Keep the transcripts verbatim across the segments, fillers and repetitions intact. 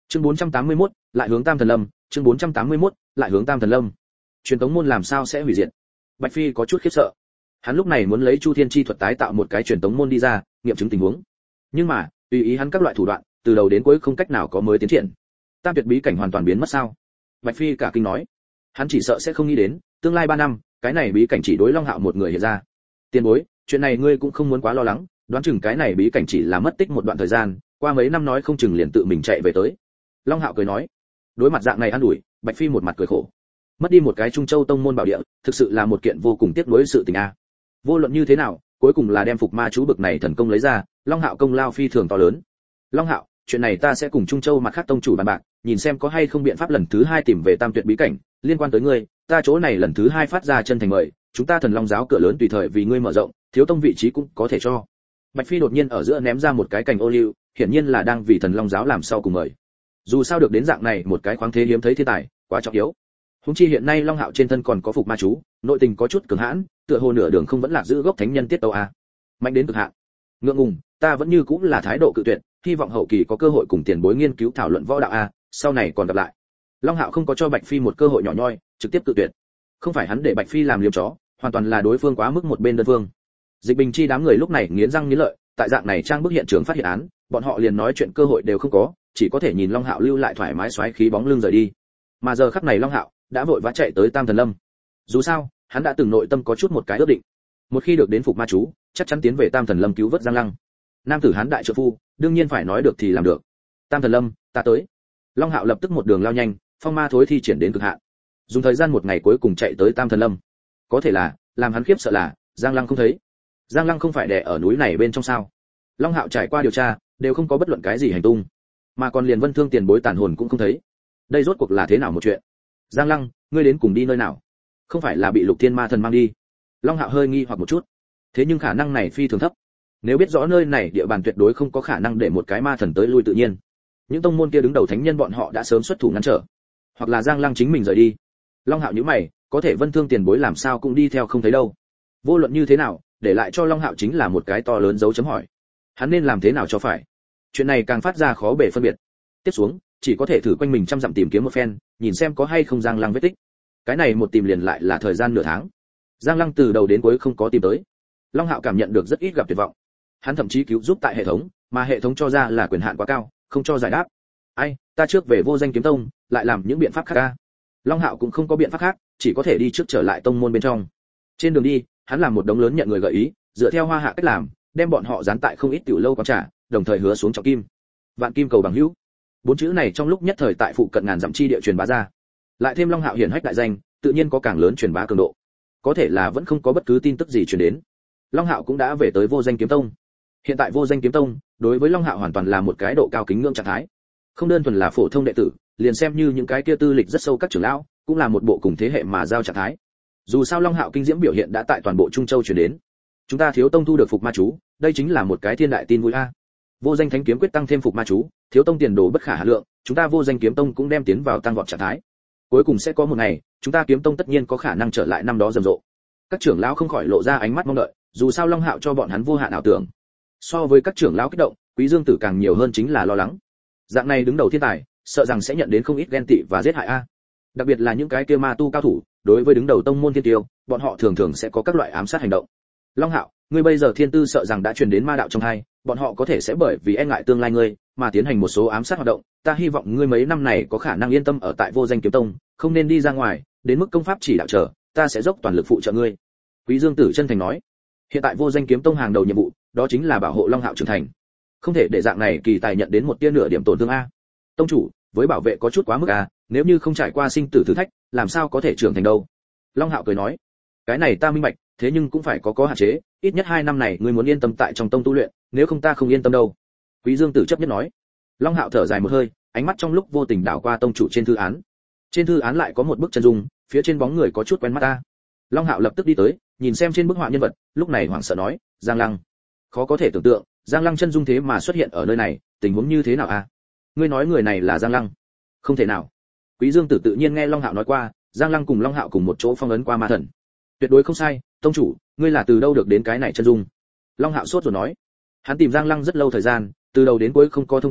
Chương bốn trăm tám mươi mốt, lại hướng Tam Thần Lâm, chương bốn trăm tám mươi mốt, lại hướng Tam Thần Lâm. Truyền tống môn làm sao sẽ hủy diệt? Bạch Phi có chút khiếp sợ. Hắn lúc này muốn lấy Chu Thiên chi thuật tái tạo một cái truyền tống môn đi ra, nghiệm chứng tình huống. Nhưng mà, tùy ý hắn các loại thủ đoạn, từ đầu đến cuối không cách nào có mới tiến triển. Tam tuyệt bí cảnh hoàn toàn biến mất sao? Bạch Phi cả kinh nói. Hắn chỉ sợ sẽ không nghĩ đến, tương lai ba năm, cái này bí cảnh chỉ đối Long Hạo một người hiện ra. Tiền bối, chuyện này ngươi cũng không muốn quá lo lắng, đoán chừng cái này bí cảnh chỉ là mất tích một đoạn thời gian, qua mấy năm nói không chừng liền tự mình chạy về tới. Long Hạo cười nói. Đối mặt dạng này an ủi, Bạch Phi một mặt cười khổ. Mất đi một cái Trung Châu tông môn bảo địa, thực sự là một kiện vô cùng tiếc nuối sự tình a. Vô luận như thế nào, cuối cùng là đem phục ma chú bực này thần công lấy ra, Long Hạo công lao phi thường to lớn. Long Hạo, chuyện này ta sẽ cùng Trung Châu mặt khác tông chủ bàn bạc, nhìn xem có hay không biện pháp lần thứ hai tìm về Tam tuyệt bí cảnh, liên quan tới ngươi, ta chỗ này lần thứ hai phát ra chân thành mời, chúng ta Thần Long giáo cửa lớn tùy thời vì ngươi mở rộng, thiếu tông vị trí cũng có thể cho. Bạch Phi đột nhiên ở giữa ném ra một cái cành ô liu, hiển nhiên là đang vì Thần Long giáo làm sau cùng mời. Dù sao được đến dạng này một cái khoáng thế hiếm thấy thiên tài, quá trọng yếu. Húng chi hiện nay Long Hạo trên thân còn có phục ma chú, nội tình có chút cường hãn, tựa hồ nửa đường không vẫn lạc giữ gốc thánh nhân tiết tấu a. Mạnh đến cực hạn. Ngượng ngùng, ta vẫn như cũng là thái độ cự tuyệt, hy vọng hậu kỳ có cơ hội cùng tiền bối nghiên cứu thảo luận võ đạo a, sau này còn gặp lại. Long Hạo không có cho Bạch Phi một cơ hội nhỏ nhoi, trực tiếp cự tuyệt. Không phải hắn để Bạch Phi làm liếm chó, hoàn toàn là đối phương quá mức một bên đơn phương. Dịch Bình Chi đám người lúc này nghiến răng nghiến lợi, tại dạng này trang bức hiện trường phát hiện án, bọn họ liền nói chuyện cơ hội đều không có, chỉ có thể nhìn Long Hạo lưu lại thoải mái xoáy khí bóng lưng rời đi. Mà giờ khắc này Long Hạo đã vội vã chạy tới Tam Thần Lâm. Dù sao, hắn đã từng nội tâm có chút một cái ước định, một khi được đến phục ma chú, chắc chắn tiến về Tam Thần Lâm cứu vớt Giang Lăng. Nam tử hắn đại trợ phu, đương nhiên phải nói được thì làm được. Tam Thần Lâm, ta tới. Long Hạo lập tức một đường lao nhanh, phong ma thối thi triển đến cực hạn. Dùng thời gian một ngày cuối cùng chạy tới Tam Thần Lâm. Có thể là, làm hắn khiếp sợ là, Giang Lăng không thấy. Giang Lăng không phải đè ở núi này bên trong sao? Long Hạo trải qua điều tra, đều không có bất luận cái gì hành tung, mà còn liền Vân Thương tiền bối tàn hồn cũng không thấy. Đây rốt cuộc là thế nào một chuyện? Giang Lăng, ngươi đến cùng đi nơi nào? Không phải là bị Lục Thiên Ma Thần mang đi? Long Hạo hơi nghi hoặc một chút. Thế nhưng khả năng này phi thường thấp. Nếu biết rõ nơi này địa bàn tuyệt đối không có khả năng để một cái ma thần tới lui tự nhiên. Những tông môn kia đứng đầu thánh nhân bọn họ đã sớm xuất thủ ngăn trở, hoặc là Giang Lăng chính mình rời đi. Long Hạo nhíu mày, có thể Vân Thương tiền bối làm sao cũng đi theo không thấy đâu. Vô luận như thế nào, để lại cho Long Hạo chính là một cái to lớn dấu chấm hỏi. Hắn nên làm thế nào cho phải? Chuyện này càng phát ra khó bề phân biệt. Tiếp xuống, chỉ có thể thử quanh mình trăm dặm tìm kiếm một phen, nhìn xem có hay không Giang Lăng vết tích. Cái này một tìm liền lại là thời gian nửa tháng. Giang Lăng từ đầu đến cuối không có tìm tới. Long Hạo cảm nhận được rất ít gặp tuyệt vọng. Hắn thậm chí cứu giúp tại hệ thống, mà hệ thống cho ra là quyền hạn quá cao, không cho giải đáp. Ai, ta trước về Vô Danh Kiếm Tông, lại làm những biện pháp khác a. Long Hạo cũng không có biện pháp khác, chỉ có thể đi trước trở lại tông môn bên trong. Trên đường đi, hắn làm một đống lớn nhận người gợi ý, dựa theo Hoa Hạ cách làm, đem bọn họ dán tại không ít tiểu lâu quán trà, đồng thời hứa xuống trọng kim. Vạn kim cầu bằng hữu. Bốn chữ này trong lúc nhất thời tại phụ cận ngàn dặm chi địa truyền bá ra. Lại thêm Long Hạo hiển hách đại danh, tự nhiên có càng lớn truyền bá cường độ. Có thể là vẫn không có bất cứ tin tức gì truyền đến. Long Hạo cũng đã về tới Vô Danh Kiếm Tông. Hiện tại Vô Danh Kiếm Tông, đối với Long Hạo hoàn toàn là một cái độ cao kính ngưỡng trạng thái. Không đơn thuần là phổ thông đệ tử, liền xem như những cái kia tư lịch rất sâu các trưởng lão, cũng là một bộ cùng thế hệ mà giao trạng thái. Dù sao Long Hạo kinh diễm biểu hiện đã tại toàn bộ Trung Châu truyền đến. Chúng ta thiếu tông thu được phục ma chú, đây chính là một cái thiên đại tin vui a. Vô Danh Thánh kiếm quyết tăng thêm phục ma chú, thiếu tông tiền đồ bất khả hà lượng, chúng ta Vô Danh Kiếm Tông cũng đem tiến vào tăng vọt trạng thái. Cuối cùng sẽ có một ngày, chúng ta Kiếm Tông tất nhiên có khả năng trở lại năm đó rầm rộ. Các trưởng lão không khỏi lộ ra ánh mắt mong đợi, dù sao Long Hạo cho bọn hắn vô hạn ảo tưởng. So với các trưởng lão kích động, Quý Dương Tử càng nhiều hơn chính là lo lắng. Dạng này đứng đầu thiên tài, sợ rằng sẽ nhận đến không ít ghen tị và giết hại a. Đặc biệt là những cái kia ma tu cao thủ, đối với đứng đầu tông môn thiên tiêu, bọn họ thường thường sẽ có các loại ám sát hành động. Long Hạo, ngươi bây giờ thiên tư sợ rằng đã truyền đến ma đạo trong hai, bọn họ có thể sẽ bởi vì e ngại tương lai ngươi mà tiến hành một số ám sát hoạt động, ta hy vọng ngươi mấy năm này có khả năng yên tâm ở tại Vô Danh Kiếm Tông, không nên đi ra ngoài, đến mức công pháp chỉ đạo trở, ta sẽ dốc toàn lực phụ trợ ngươi. Quý Dương Tử chân thành nói. Hiện tại Vô Danh Kiếm Tông hàng đầu nhiệm vụ, đó chính là bảo hộ Long Hạo trưởng thành. Không thể để dạng này kỳ tài nhận đến một tia nửa điểm tổn thương a. Tông chủ, với bảo vệ có chút quá mức a, nếu như không trải qua sinh tử thử thách, làm sao có thể trưởng thành đâu? Long Hạo cười nói. Cái này ta minh bạch, thế nhưng cũng phải có có hạn chế, ít nhất hai năm này ngươi muốn yên tâm tại trong tông tu luyện, nếu không ta không yên tâm đâu. Quý Dương Tử chấp nhất nói. Long Hạo thở dài một hơi, ánh mắt trong lúc vô tình đảo qua tông chủ trên thư án. Trên thư án lại có một bức chân dung, phía trên bóng người có chút quen mắt ta. Long Hạo lập tức đi tới, nhìn xem trên bức họa nhân vật, lúc này hoảng sợ nói, Giang Lăng. Khó có thể tưởng tượng, Giang Lăng chân dung thế mà xuất hiện ở nơi này, tình huống như thế nào a? Ngươi nói người này là Giang Lăng? Không thể nào. Quý Dương Tử tự nhiên nghe Long Hạo nói qua, Giang Lăng cùng Long Hạo cùng một chỗ phong ấn qua ma thần. Tuyệt đối không sai, tông chủ, ngươi là từ đâu được đến cái này chân dung? Long Hạo sốt rồi nói. Hắn tìm Giang Lăng rất lâu thời gian, từ đầu đến cuối không có thông tin,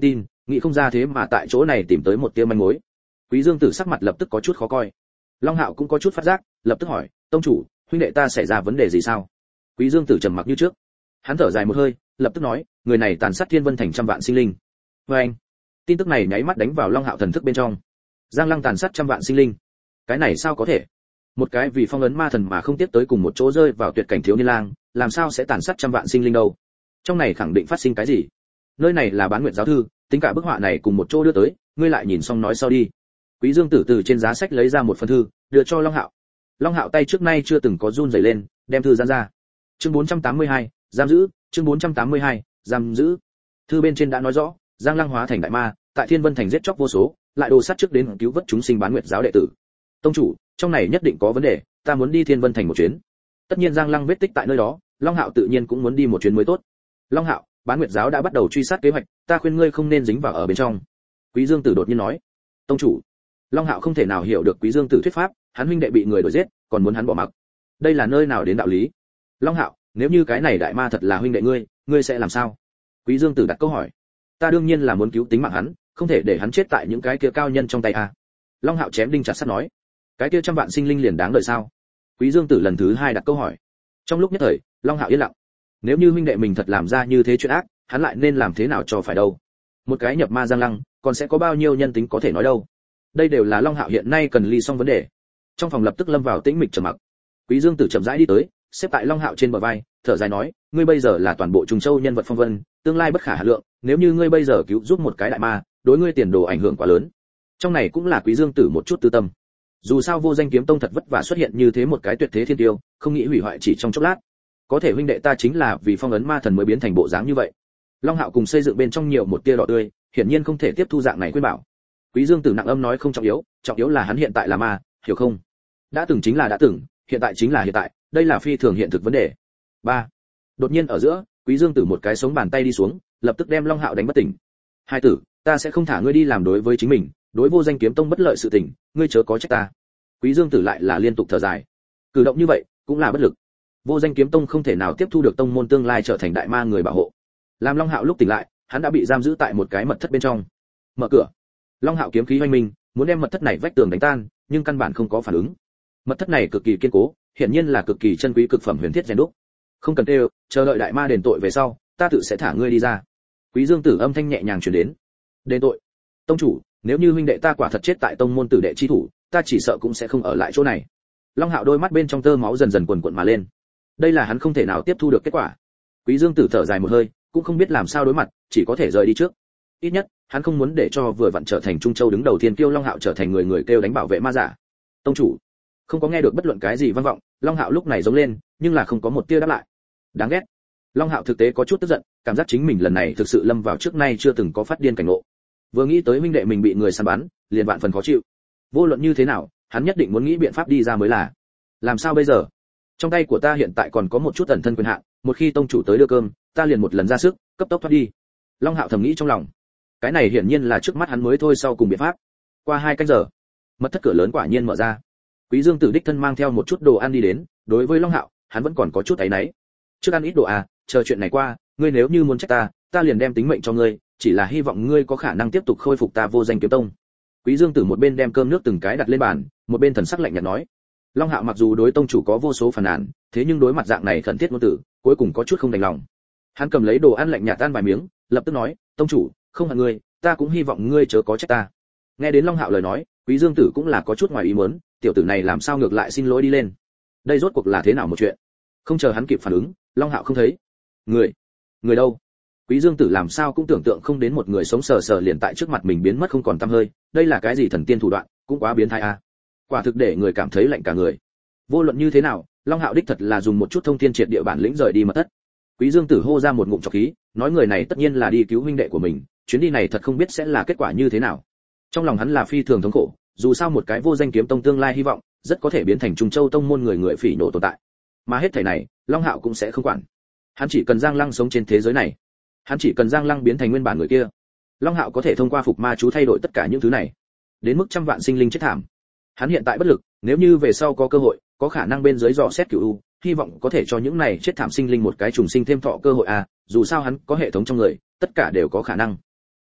nghĩ không ra thế mà tại chỗ này tìm tới một tia manh mối. Quý Dương Tử sắc mặt lập tức có chút khó coi. Long Hạo cũng có chút phát giác, lập tức hỏi, tông chủ, huynh đệ ta xảy ra vấn đề gì sao? Quý Dương Tử trầm mặc như trước. Hắn thở dài một hơi, lập tức nói, người này tàn sát Thiên Vân Thành trăm vạn sinh linh. Và anh, tin tức này nháy mắt đánh vào Long Hạo thần thức bên trong. Giang Lăng tàn sát trăm vạn sinh linh, cái này sao có thể? Một cái vì phong ấn ma thần mà không tiếp tới cùng một chỗ rơi vào tuyệt cảnh thiếu niên lang, làm sao sẽ tàn sát trăm vạn sinh linh đâu? Trong này khẳng định phát sinh cái gì? Nơi này là Bán Nguyệt giáo thư, tính cả bức họa này cùng một chỗ đưa tới, ngươi lại nhìn xong nói sau đi. Quý Dương Tử từ trên giá sách lấy ra một phần thư, đưa cho Long Hạo. Long Hạo tay trước nay chưa từng có run rẩy lên, đem thư giãn ra. Chương bốn trăm tám mươi hai, giam giữ, chương bốn trăm tám mươi hai, giam giữ. Thư bên trên đã nói rõ, Giang Lăng hóa thành đại ma, tại Thiên Vân Thành giết chóc vô số, lại đồ sát trước đến cứu vớt chúng sinh Bán Nguyệt giáo đệ tử. Tông chủ, trong này nhất định có vấn đề, ta muốn đi Thiên Vân Thành một chuyến. Tất nhiên Giang Lăng vết tích tại nơi đó, Long Hạo tự nhiên cũng muốn đi một chuyến mới tốt. Long Hạo, Bán Nguyệt giáo đã bắt đầu truy sát kế hoạch, ta khuyên ngươi không nên dính vào ở bên trong. Quý Dương Tử đột nhiên nói. Tông chủ. Long Hạo không thể nào hiểu được Quý Dương Tử thuyết pháp, hắn huynh đệ bị người đuổi giết, còn muốn hắn bỏ mặc. Đây là nơi nào đến đạo lý? Long Hạo, nếu như cái này đại ma thật là huynh đệ ngươi, ngươi sẽ làm sao? Quý Dương Tử đặt câu hỏi. Ta đương nhiên là muốn cứu tính mạng hắn, không thể để hắn chết tại những cái kia cao nhân trong tay a. Long Hạo chém đinh chặt sắt nói. Cái kia trăm vạn sinh linh liền đáng đợi sao? Quý Dương Tử lần thứ hai đặt câu hỏi. Trong lúc nhất thời, Long Hạo yên lặng. Nếu như huynh đệ mình thật làm ra như thế chuyện ác, hắn lại nên làm thế nào cho phải đâu? Một cái nhập ma Giang Lăng, còn sẽ có bao nhiêu nhân tính có thể nói đâu? Đây đều là Long Hạo hiện nay cần ly xong vấn đề. Trong phòng lập tức lâm vào tĩnh mịch trầm mặc. Quý Dương Tử chậm rãi đi tới, xếp tại Long Hạo trên bờ vai, thở dài nói, ngươi bây giờ là toàn bộ Trùng Châu nhân vật phong vân, tương lai bất khả hạn lượng, nếu như ngươi bây giờ cứu giúp một cái đại ma, đối ngươi tiền đồ ảnh hưởng quá lớn. Trong này cũng là Quý Dương Tử một chút tư tâm. Dù sao Vô Danh Kiếm Tông thật vất vả xuất hiện như thế một cái tuyệt thế thiên tiêu, không nghĩ hủy hoại chỉ trong chốc lát. Có thể huynh đệ ta chính là vì phong ấn ma thần mới biến thành bộ dáng như vậy. Long Hạo cùng xây dựng bên trong nhiều một tia đỏ tươi, hiển nhiên không thể tiếp thu dạng này khuyên bảo. Quý Dương Tử nặng âm nói không trọng yếu, trọng yếu là hắn hiện tại là ma, hiểu không? Đã từng chính là đã từng, hiện tại chính là hiện tại, đây là phi thường hiện thực vấn đề. ba. Đột nhiên ở giữa, Quý Dương Tử một cái sống bàn tay đi xuống, lập tức đem Long Hạo đánh bất tỉnh. Hai tử, ta sẽ không thả ngươi đi làm đối với chính mình, đối Vô Danh Kiếm Tông bất lợi sự tình, ngươi chớ có trách ta. Quý Dương Tử lại là liên tục thở dài. Cử động như vậy, cũng là bất lực. Vô Danh Kiếm Tông không thể nào tiếp thu được tông môn tương lai trở thành đại ma người bảo hộ. Làm Long Hạo lúc tỉnh lại, hắn đã bị giam giữ tại một cái mật thất bên trong. Mở cửa. Long Hạo kiếm khí hoành minh, muốn đem mật thất này vách tường đánh tan, nhưng căn bản không có phản ứng. Mật thất này cực kỳ kiên cố, hiển nhiên là cực kỳ chân quý cực phẩm huyền thiết rèn đúc. Không cần kêu, chờ đợi đại ma đền tội về sau, ta tự sẽ thả ngươi đi ra. Quý Dương Tử âm thanh nhẹ nhàng truyền đến. Đền tội? Tông chủ, nếu như huynh đệ ta quả thật chết tại tông môn tử đệ chi thủ, ta chỉ sợ cũng sẽ không ở lại chỗ này. Long Hạo đôi mắt bên trong tơ máu dần dần cuồn cuộn mà lên. Đây là hắn không thể nào tiếp thu được kết quả. Quý Dương Tử thở dài một hơi, cũng không biết làm sao đối mặt, chỉ có thể rời đi trước. Ít nhất, hắn không muốn để cho vừa vặn trở thành Trung Châu đứng đầu thiên kiêu Long Hạo trở thành người người kêu đánh bảo vệ ma giả. Tông chủ, không có nghe được bất luận cái gì vang vọng, Long Hạo lúc này giống lên, nhưng là không có một tia đáp lại. Đáng ghét. Long Hạo thực tế có chút tức giận, cảm giác chính mình lần này thực sự lâm vào trước nay chưa từng có phát điên cảnh ngộ. Vừa nghĩ tới huynh đệ mình bị người săn bắn, liền vạn phần khó chịu. Vô luận như thế nào, hắn nhất định muốn nghĩ biện pháp đi ra mới là. Làm sao bây giờ? Trong tay của ta hiện tại còn có một chút ẩn thân quyền hạn, một khi tông chủ tới đưa cơm, ta liền một lần ra sức, cấp tốc thoát đi. Long Hạo thầm nghĩ trong lòng. Cái này hiển nhiên là trước mắt hắn mới thôi sau cùng biện pháp. Qua hai canh giờ, mật thất cửa lớn quả nhiên mở ra. Quý Dương Tử đích thân mang theo một chút đồ ăn đi đến, đối với Long Hạo, hắn vẫn còn có chút áy náy. Trước ăn ít đồ à, chờ chuyện này qua, ngươi nếu như muốn trách ta, ta liền đem tính mệnh cho ngươi, chỉ là hy vọng ngươi có khả năng tiếp tục khôi phục ta Vô Danh Kiếm Tông. Quý Dương Tử một bên đem cơm nước từng cái đặt lên bàn, một bên thần sắc lạnh nhạt nói. Long Hạo mặc dù đối tông chủ có vô số phàn nàn, thế nhưng đối mặt dạng này khẩn thiết ngôn tử, cuối cùng có chút không đành lòng. Hắn cầm lấy đồ ăn lạnh nhạt ăn vài miếng, lập tức nói, tông chủ, không hận ngươi, ta cũng hy vọng ngươi chớ có trách ta. Nghe đến Long Hạo lời nói, Quý Dương Tử cũng là có chút ngoài ý muốn, tiểu tử này làm sao ngược lại xin lỗi đi lên. Đây rốt cuộc là thế nào một chuyện? Không chờ hắn kịp phản ứng, Long Hạo không thấy. Người? Người đâu? Quý Dương Tử làm sao cũng tưởng tượng không đến một người sống sờ sờ liền tại trước mặt mình biến mất không còn tăm hơi, đây là cái gì thần tiên thủ đoạn, cũng quá biến thái a. À. Quả thực để người cảm thấy lạnh cả người. Vô luận như thế nào, Long Hạo đích thật là dùng một chút thông thiên triệt địa bản lĩnh rời đi mật thất. Quý Dương Tử hô ra một ngụm trọc khí, nói người này tất nhiên là đi cứu huynh đệ của mình, chuyến đi này thật không biết sẽ là kết quả như thế nào. Trong lòng hắn là phi thường thống khổ, dù sao một cái Vô Danh Kiếm Tông tương lai hy vọng, rất có thể biến thành Trung Châu tông môn người người phỉ nổ tồn tại. Mà hết thảy này, Long Hạo cũng sẽ không quản. Hắn chỉ cần Giang Lăng sống trên thế giới này. Hắn chỉ cần Giang Lăng biến thành nguyên bản người kia. Long Hạo có thể thông qua phục ma chú thay đổi tất cả những thứ này. Đến mức trăm vạn sinh linh chết thảm. Hắn hiện tại bất lực, nếu như về sau có cơ hội, có khả năng bên dưới dò xét cửu u, hy vọng có thể cho những này chết thảm sinh linh một cái trùng sinh thêm thọ cơ hội à, dù sao hắn có hệ thống trong người, tất cả đều có khả năng.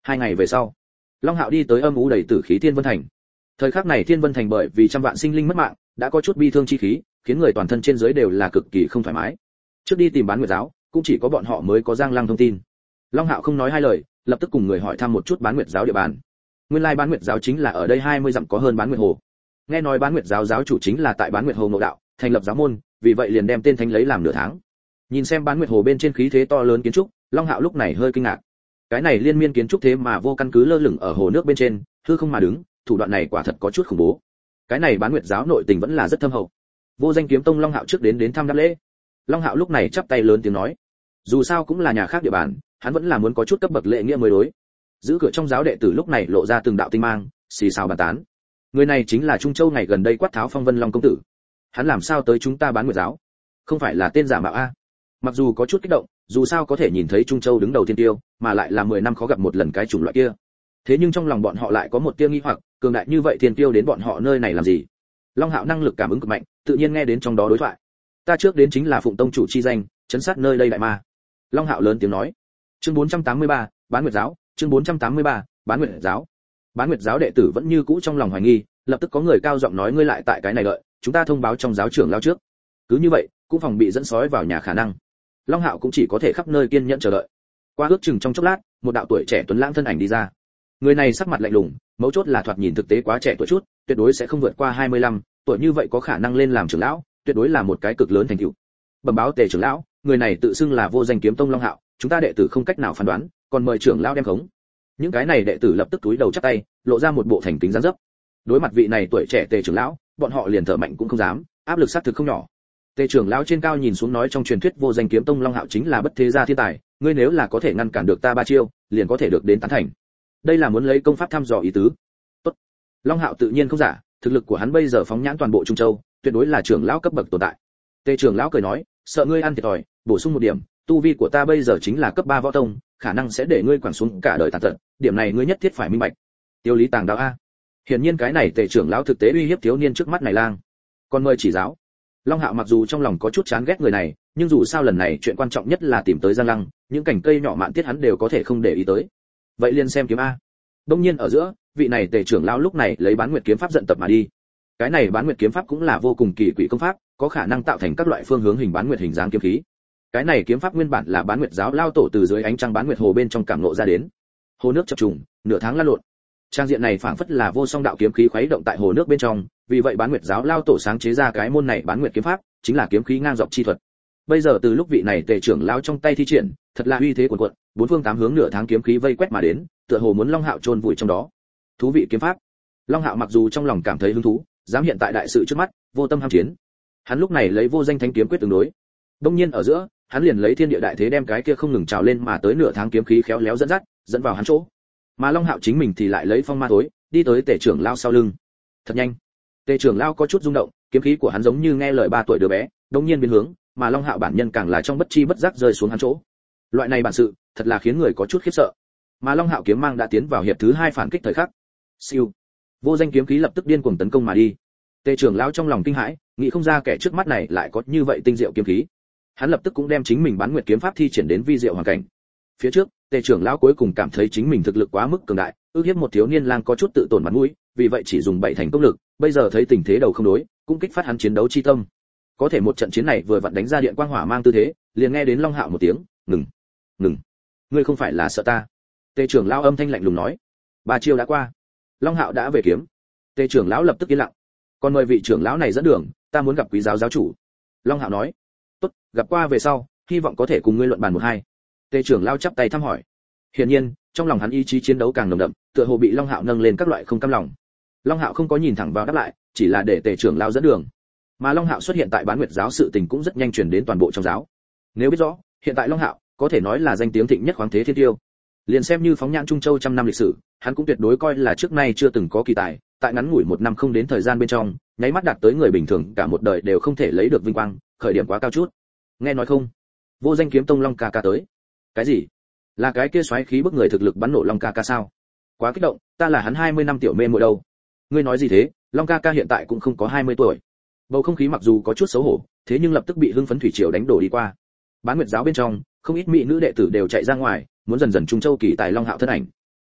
Hai ngày về sau, Long Hạo đi tới âm u đầy tử khí Thiên Vân Thành. Thời khắc này Thiên Vân Thành bởi vì trăm vạn sinh linh mất mạng, đã có chút bi thương chi khí, khiến người toàn thân trên dưới đều là cực kỳ không thoải mái. Trước đi tìm Bán Nguyệt giáo, cũng chỉ có bọn họ mới có Giang Lăng thông tin. Long Hạo không nói hai lời, lập tức cùng người hỏi thăm một chút Bán Nguyệt giáo địa bàn. Nguyên lai Bán Nguyệt giáo chính là ở đây hai mươi dặm có hơn Bán Nguyệt hồ. Nghe nói Bán Nguyệt giáo giáo chủ chính là tại Bán Nguyệt hồ ngộ đạo, thành lập giáo môn, vì vậy liền đem tên thánh lấy làm nửa tháng. Nhìn xem Bán Nguyệt hồ bên trên khí thế to lớn kiến trúc, Long Hạo lúc này hơi kinh ngạc. Cái này liên miên kiến trúc thế mà vô căn cứ lơ lửng ở hồ nước bên trên, hư không mà đứng, thủ đoạn này quả thật có chút khủng bố. Cái này Bán Nguyệt giáo nội tình vẫn là rất thâm hậu. Vô Danh Kiếm Tông Long Hạo trước đến đến thăm đáp lễ. Long Hạo lúc này chắp tay lớn tiếng nói, dù sao cũng là nhà khác địa bàn, hắn vẫn là muốn có chút cấp bậc lễ nghĩa mới đối. Giữ cửa trong giáo đệ tử lúc này lộ ra từng đạo tinh mang, xì xào bàn tán. Người này chính là Trung Châu ngày gần đây quát tháo Phong Vân Long công tử. Hắn làm sao tới chúng ta Bán Nguyệt giáo? Không phải là tên giả mạo a? Mặc dù có chút kích động, dù sao có thể nhìn thấy Trung Châu đứng đầu thiên tiêu, mà lại là mười năm khó gặp một lần cái chủng loại kia. Thế nhưng trong lòng bọn họ lại có một tia nghi hoặc, cường đại như vậy thiên tiêu đến bọn họ nơi này làm gì? Long Hạo năng lực cảm ứng cực mạnh, tự nhiên nghe đến trong đó đối thoại. Ta trước đến chính là Phụng tông chủ chi danh, chấn sát nơi đây đại ma. Long Hạo lớn tiếng nói. Chương bốn trăm tám mươi ba, Bán Nguyệt giáo, chương bốn trăm tám mươi ba, Bán Nguyệt giáo. Bán Nguyệt giáo đệ tử vẫn như cũ trong lòng hoài nghi, lập tức có người cao giọng nói ngươi lại tại cái này đợi, chúng ta thông báo trong giáo trưởng lao trước. Cứ như vậy, cũng phòng bị dẫn sói vào nhà khả năng. Long Hạo cũng chỉ có thể khắp nơi kiên nhẫn chờ đợi. Qua ước chừng trong chốc lát, một đạo tuổi trẻ tuấn lãng thân ảnh đi ra. Người này sắc mặt lạnh lùng, mấu chốt là thoạt nhìn thực tế quá trẻ tuổi chút, tuyệt đối sẽ không vượt qua hai mươi lăm, tuổi như vậy có khả năng lên làm trưởng lão, tuyệt đối là một cái cực lớn thành tựu. Bẩm báo Tề trưởng lão, người này tự xưng là Vô Danh Kiếm Tông Long Hạo, chúng ta đệ tử không cách nào phán đoán, còn mời trưởng lão đem khống. Những cái này đệ tử lập tức túi đầu chắp tay, lộ ra một bộ thành kính dáng dấp. Đối mặt vị này tuổi trẻ Tề trưởng lão, bọn họ liền thở mạnh cũng không dám, áp lực sát thực không nhỏ. Tề trưởng lão trên cao nhìn xuống nói trong truyền thuyết Vô Danh Kiếm Tông Long Hạo chính là bất thế gia thiên tài, ngươi nếu là có thể ngăn cản được ta ba chiêu, liền có thể được đến tán thành. Đây là muốn lấy công pháp thăm dò ý tứ. Tốt. Long Hạo tự nhiên không giả, thực lực của hắn bây giờ phóng nhãn toàn bộ Trung Châu, tuyệt đối là trưởng lão cấp bậc tồn tại. Tề trưởng lão cười nói, sợ ngươi ăn thiệt thòi, bổ sung một điểm, tu vi của ta bây giờ chính là cấp ba võ tông, khả năng sẽ để ngươi quẳng xuống cả đời tàn tật, điểm này ngươi nhất thiết phải minh bạch. Tiêu Lý Tàng đạo a. Hiển nhiên cái này Tề trưởng lão thực tế uy hiếp thiếu niên trước mắt này lang. Còn mời chỉ giáo. Long Hạo mặc dù trong lòng có chút chán ghét người này, nhưng dù sao lần này chuyện quan trọng nhất là tìm tới Giang Lăng, những cảnh cây nhỏ mạn tiết hắn đều có thể không để ý tới. Vậy liền xem kiếm a. Đông nhiên ở giữa, vị này Tề trưởng lão lúc này lấy Bán Nguyệt kiếm pháp dẫn tập mà đi. Cái này Bán Nguyệt kiếm pháp cũng là vô cùng kỳ quỷ công pháp, có khả năng tạo thành các loại phương hướng hình bán nguyệt hình dáng kiếm khí. Cái này kiếm pháp nguyên bản là Bán Nguyệt giáo lao tổ từ dưới ánh trăng Bán Nguyệt hồ bên trong cảm ngộ ra đến. Hồ nước chập trùng, nửa tháng lăn lộn. Trang diện này phảng phất là vô song đạo kiếm khí khuấy động tại hồ nước bên trong, vì vậy Bán Nguyệt giáo lao tổ sáng chế ra cái môn này Bán Nguyệt kiếm pháp, chính là kiếm khí ngang dọc chi thuật. Bây giờ từ lúc vị này Tề trưởng lão trong tay thi triển, thật là uy thế cuồn cuộn, bốn phương tám hướng nửa tháng kiếm khí vây quét mà đến, tựa hồ muốn Long Hạo chôn vùi trong đó. Thú vị kiếm pháp. Long Hạo mặc dù trong lòng cảm thấy hứng thú, dám hiện tại đại sự trước mắt, vô tâm ham chiến. Hắn lúc này lấy Vô Danh Thánh kiếm quyết tương đối. Đông nhiên ở giữa, hắn liền lấy thiên địa đại thế đem cái kia không ngừng trào lên mà tới nửa tháng kiếm khí khéo léo dẫn dắt, dẫn vào hắn chỗ. Mà Long Hạo chính mình thì lại lấy phong ma tối, đi tới Tề trưởng lão sau lưng. Thật nhanh. Tề trưởng lão có chút rung động, kiếm khí của hắn giống như nghe lời ba tuổi đứa bé, đông nhiên biến hướng, mà Long Hạo bản nhân càng là trong bất chi bất giác rơi xuống hắn chỗ. Loại này bản sự, thật là khiến người có chút khiếp sợ. Mà Long Hạo kiếm mang đã tiến vào hiệp thứ hai phản kích thời khắc. Siêu. Vô Danh kiếm khí lập tức điên cuồng tấn công mà đi. Tề trưởng lão trong lòng kinh hãi, nghĩ không ra kẻ trước mắt này lại có như vậy tinh diệu kiếm khí. Hắn lập tức cũng đem chính mình Bán Nguyệt kiếm pháp thi triển đến vi diệu hoàn cảnh. Phía trước, Tề trưởng lão cuối cùng cảm thấy chính mình thực lực quá mức cường đại, ước hiếp một thiếu niên lang có chút tự tổn mặt mũi, vì vậy chỉ dùng bảy thành công lực, bây giờ thấy tình thế đầu không đối, cũng kích phát hắn chiến đấu chi tâm. Có thể một trận chiến này vừa vặn đánh ra điện quang hỏa mang tư thế, liền nghe đến Long Hạo một tiếng, "Ngừng, ngừng. Ngươi không phải là sợ ta?" Tề trưởng lão âm thanh lạnh lùng nói. Ba chiêu đã qua, Long Hạo đã về kiếm. Tề trưởng lão lập tức yên lặng. "Còn mời vị trưởng lão này dẫn đường, ta muốn gặp quý giáo giáo chủ." Long Hạo nói. "Tốt, gặp qua về sau, hy vọng có thể cùng ngươi luận bàn một hai." Tề trưởng lão chắp tay thăm hỏi. Hiển nhiên, trong lòng hắn ý chí chiến đấu càng nồng đậm, tựa hồ bị Long Hạo nâng lên các loại không cam lòng. Long Hạo không có nhìn thẳng vào đáp lại, chỉ là để Tề trưởng lão dẫn đường. Mà Long Hạo xuất hiện tại Bán Nguyệt giáo sự tình cũng rất nhanh truyền đến toàn bộ trong giáo. Nếu biết rõ, hiện tại Long Hạo có thể nói là danh tiếng thịnh nhất khoáng thế thiên tiêu. Liền xem như phóng nhãn Trung Châu trăm năm lịch sử, hắn cũng tuyệt đối coi là trước nay chưa từng có kỳ tài, tại ngắn ngủi một năm không đến thời gian bên trong, nháy mắt đạt tới người bình thường cả một đời đều không thể lấy được vinh quang, khởi điểm quá cao chút. Nghe nói không? Vô Danh kiếm tông Long ca ca tới. Cái gì? Là cái kia xoáy khí bức người thực lực bắn nổ Long ca ca sao? Quá kích động, ta là hắn hai mươi năm tiểu mê muội đâu. Ngươi nói gì thế? Long ca ca hiện tại cũng không có hai mươi tuổi. Bầu không khí mặc dù có chút xấu hổ, thế nhưng lập tức bị hưng phấn thủy triều đánh đổ đi qua. Bán Nguyệt giáo bên trong, không ít mỹ nữ đệ tử đều chạy ra ngoài, muốn dần dần Trung Châu kỳ tài Long Hạo thân ảnh.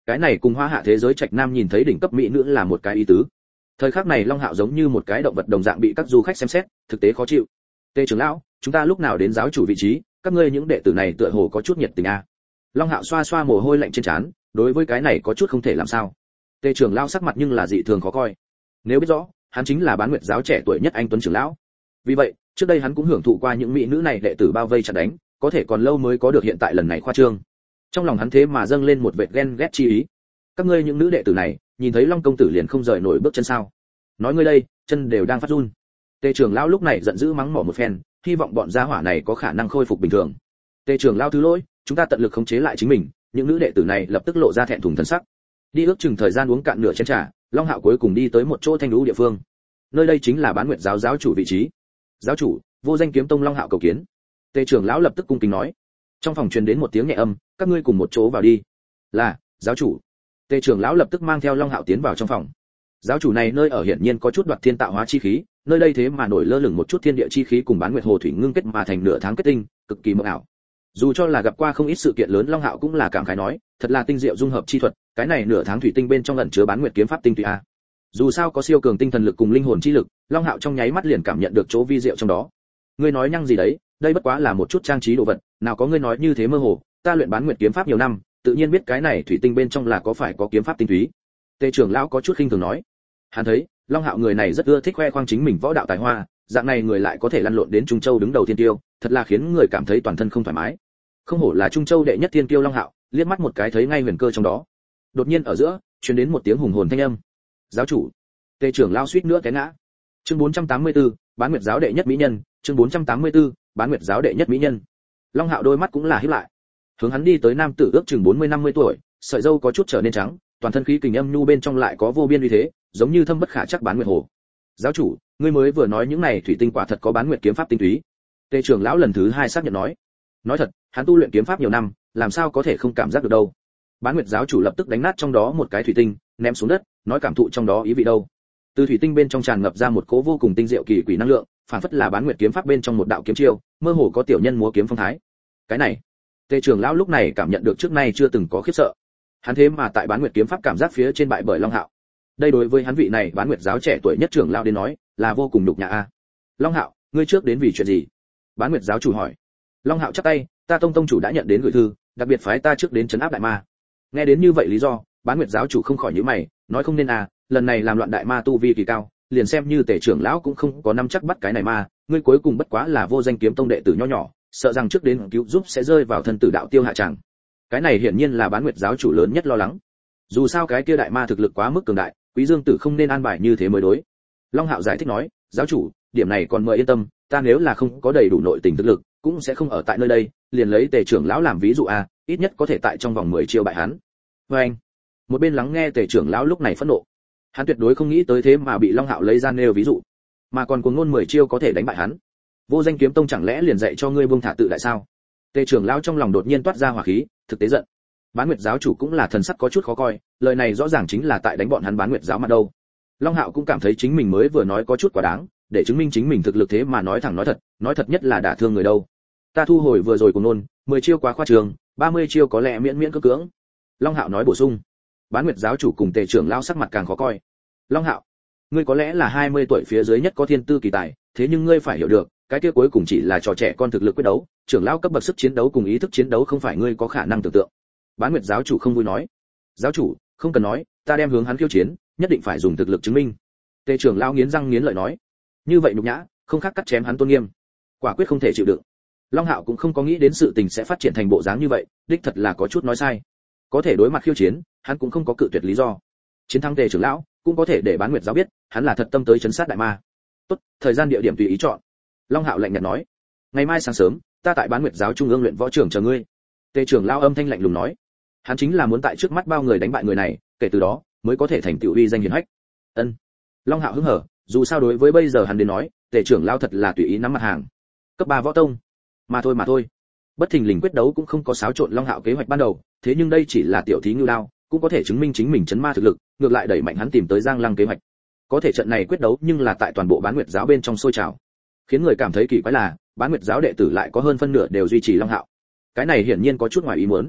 Cái này cùng Hoa Hạ thế giới trạch nam nhìn thấy đỉnh cấp mỹ nữ là một cái ý tứ. Thời khắc này Long Hạo giống như một cái động vật đồng dạng bị các du khách xem xét, thực tế khó chịu. Tề trưởng lão, chúng ta lúc nào đến giáo chủ vị trí, các ngươi những đệ tử này tựa hồ có chút nhiệt tình a. Long Hạo xoa xoa mồ hôi lạnh trên trán, đối với cái này có chút không thể làm sao. Tề trưởng lão sắc mặt nhưng là dị thường khó coi. Nếu biết rõ, hắn chính là Bán Nguyệt giáo trẻ tuổi nhất anh tuấn trưởng lão. Vì vậy, trước đây hắn cũng hưởng thụ qua những mỹ nữ này đệ tử bao vây chặt đánh, có thể còn lâu mới có được hiện tại lần này khoa trương. Trong lòng hắn thế mà dâng lên một vệt ghen ghét chi ý. Các ngươi những nữ đệ tử này, nhìn thấy Long công tử liền không rời nổi bước chân sao? Nói ngươi đây, chân đều đang phát run. Tề trưởng lão lúc này giận dữ mắng mỏ một phen, hy vọng bọn gia hỏa này có khả năng khôi phục bình thường. Tề trưởng lão thứ lỗi, chúng ta tận lực khống chế lại chính mình, những nữ đệ tử này lập tức lộ ra thẹn thùng thần sắc. Đi ước chừng thời gian uống cạn nửa chén trà, Long Hạo cuối cùng đi tới một chỗ thanh lũ địa phương. Nơi đây chính là Bán Nguyệt giáo giáo chủ vị trí. Giáo chủ, Vô Danh Kiếm Tông Long Hạo cầu kiến. Tề trưởng lão lập tức cung kính nói. Trong phòng truyền đến một tiếng nhẹ âm, các ngươi cùng một chỗ vào đi. Là, giáo chủ. Tề trưởng lão lập tức mang theo Long Hạo tiến vào trong phòng. Giáo chủ này nơi ở hiển nhiên có chút đoạt thiên tạo hóa chi khí, nơi đây thế mà nổi lơ lửng một chút thiên địa chi khí cùng Bán Nguyệt hồ thủy ngưng kết mà thành nửa tháng kết tinh, cực kỳ mộng ảo. Dù cho là gặp qua không ít sự kiện lớn, Long Hạo cũng là cảm khái nói, thật là tinh diệu dung hợp chi thuật, cái này nửa tháng thủy tinh bên trong ẩn chứa Bán Nguyệt kiếm pháp tinh túy a. Dù sao có siêu cường tinh thần lực cùng linh hồn chi lực, Long Hạo trong nháy mắt liền cảm nhận được chỗ vi diệu trong đó. Ngươi nói nhăng gì đấy, đây bất quá là một chút trang trí đồ vật, nào có ngươi nói như thế mơ hồ, ta luyện Bán Nguyệt kiếm pháp nhiều năm, tự nhiên biết cái này thủy tinh bên trong là có phải có kiếm pháp tinh túy. Tề trưởng lão có chút khinh thường nói. Hắn thấy, Long Hạo người này rất ưa thích khoe khoang chính mình võ đạo tài hoa, dạng này người lại có thể lăn lộn đến Trung Châu đứng đầu thiên tiêu, thật là khiến người cảm thấy toàn thân không thoải mái. Không hổ là Trung Châu đệ nhất thiên tiêu Long Hạo, liếc mắt một cái thấy ngay huyền cơ trong đó. Đột nhiên ở giữa, truyền đến một tiếng hùng hồn thanh âm. Giáo chủ. Tề trưởng lão suýt nữa té ngã. Chương bốn trăm tám mươi tư, Bán Nguyệt giáo đệ nhất mỹ nhân, chương bốn trăm tám mươi tư, Bán Nguyệt giáo đệ nhất mỹ nhân. Long Hạo đôi mắt cũng là híp lại. Hướng hắn đi tới nam tử ước chừng bốn mươi năm mươi tuổi, sợi râu có chút trở nên trắng, toàn thân khí kình âm nhu bên trong lại có vô biên uy thế, giống như thâm bất khả chắc Bán Nguyệt hồ. Giáo chủ, ngươi mới vừa nói những này thủy tinh quả thật có Bán Nguyệt kiếm pháp tinh túy. Tề trưởng lão lần thứ hai xác nhận nói. Nói thật, hắn tu luyện kiếm pháp nhiều năm, làm sao có thể không cảm giác được đâu. Bán Nguyệt giáo chủ lập tức đánh nát trong đó một cái thủy tinh, ném xuống đất, nói cảm thụ trong đó ý vị đâu. Từ thủy tinh bên trong tràn ngập ra một cỗ vô cùng tinh diệu kỳ quỷ năng lượng, phản phất là Bán Nguyệt kiếm pháp bên trong một đạo kiếm chiêu, mơ hồ có tiểu nhân múa kiếm phong thái. Cái này, Tề trưởng lão lúc này cảm nhận được trước nay chưa từng có khiếp sợ. Hắn thế mà tại Bán Nguyệt kiếm pháp cảm giác phía trên bại bởi Long Hạo. Đây đối với hắn vị này Bán Nguyệt giáo trẻ tuổi nhất trưởng lão đến nói, là vô cùng nhục nhã a. Long Hạo, ngươi trước đến vì chuyện gì? Bán Nguyệt giáo chủ hỏi. Long Hạo chắp tay, ta tông tông chủ đã nhận đến gửi thư, đặc biệt phái ta trước đến trấn áp đại ma. Nghe đến như vậy lý do, Bán Nguyệt giáo chủ không khỏi nhíu mày, nói không nên à, lần này làm loạn đại ma tu vi kỳ cao, liền xem như Tề trưởng lão cũng không có năm chắc bắt cái này ma, ngươi cuối cùng bất quá là Vô Danh kiếm tông đệ tử nho nhỏ, sợ rằng trước đến cứu giúp sẽ rơi vào thân tử đạo tiêu hạ tràng. Cái này hiển nhiên là Bán Nguyệt giáo chủ lớn nhất lo lắng. Dù sao cái kia đại ma thực lực quá mức cường đại, Quý Dương Tử không nên an bài như thế mới đối. Long Hạo giải thích nói, giáo chủ, điểm này còn mời yên tâm, ta nếu là không có đầy đủ nội tình thực lực, cũng sẽ không ở tại nơi đây, liền lấy Tề trưởng lão làm ví dụ à, ít nhất có thể tại trong vòng mười chiêu bại hắn. Và anh, một bên lắng nghe Tề trưởng lão lúc này phẫn nộ. Hắn tuyệt đối không nghĩ tới thế mà bị Long Hạo lấy ra nêu ví dụ, mà còn cuồng ngôn mười chiêu có thể đánh bại hắn. Vô Danh kiếm tông chẳng lẽ liền dạy cho ngươi buông thả tự đại sao? Tề trưởng lão trong lòng đột nhiên toát ra hỏa khí, thực tế giận. Bán Nguyệt giáo chủ cũng là thần sắc có chút khó coi, lời này rõ ràng chính là tại đánh bọn hắn Bán Nguyệt giáo mà đâu. Long Hạo cũng cảm thấy chính mình mới vừa nói có chút quá đáng, để chứng minh chính mình thực lực thế mà nói thẳng nói thật, nói thật nhất là đả thương người đâu. Ta thu hồi vừa rồi của nôn, mười chiêu quá khoa trương, ba mươi chiêu có lẽ miễn miễn cưỡng cưỡng. Long Hạo nói bổ sung. Bán Nguyệt giáo chủ cùng Tề trưởng lão sắc mặt càng khó coi. Long Hạo, ngươi có lẽ là hai mươi tuổi phía dưới nhất có thiên tư kỳ tài, thế nhưng ngươi phải hiểu được, cái kia cuối cùng chỉ là trò trẻ con thực lực quyết đấu, trưởng lão cấp bậc sức chiến đấu cùng ý thức chiến đấu không phải ngươi có khả năng tưởng tượng. Bán Nguyệt giáo chủ không vui nói. Giáo chủ, không cần nói, ta đem hướng hắn khiêu chiến, nhất định phải dùng thực lực chứng minh. Tề trưởng lão nghiến răng nghiến lợi nói. Như vậy nhục nhã, không khác cắt chém hắn tôn nghiêm, quả quyết không thể chịu đựng. Long Hạo cũng không có nghĩ đến sự tình sẽ phát triển thành bộ dáng như vậy, đích thật là có chút nói sai. Có thể đối mặt khiêu chiến, hắn cũng không có cự tuyệt lý do. Chiến thắng Tề trưởng lão, cũng có thể để Bán Nguyệt giáo biết, hắn là thật tâm tới trấn sát đại ma. Tốt, thời gian địa điểm tùy ý chọn. Long Hạo lạnh nhạt nói. Ngày mai sáng sớm, ta tại Bán Nguyệt giáo trung ương luyện võ trường chờ ngươi. Tề trưởng lão âm thanh lạnh lùng nói. Hắn chính là muốn tại trước mắt bao người đánh bại người này, kể từ đó mới có thể thành tựu uy danh hiển hách. Ân. Long Hạo hứng hở, dù sao đối với bây giờ hắn đến nói, Tề trưởng lão thật là tùy ý nắm mặt hàng. Cấp ba võ tông, mà thôi mà thôi. Bất thình lình quyết đấu cũng không có xáo trộn Long Hạo kế hoạch ban đầu, thế nhưng đây chỉ là tiểu thí ngưu đao, cũng có thể chứng minh chính mình chấn ma thực lực, ngược lại đẩy mạnh hắn tìm tới Giang Lăng kế hoạch. Có thể trận này quyết đấu nhưng là tại toàn bộ Bán Nguyệt giáo bên trong sôi trào. Khiến người cảm thấy kỳ quái là, Bán Nguyệt giáo đệ tử lại có hơn phân nửa đều duy trì Long Hạo. Cái này hiển nhiên có chút ngoài ý muốn.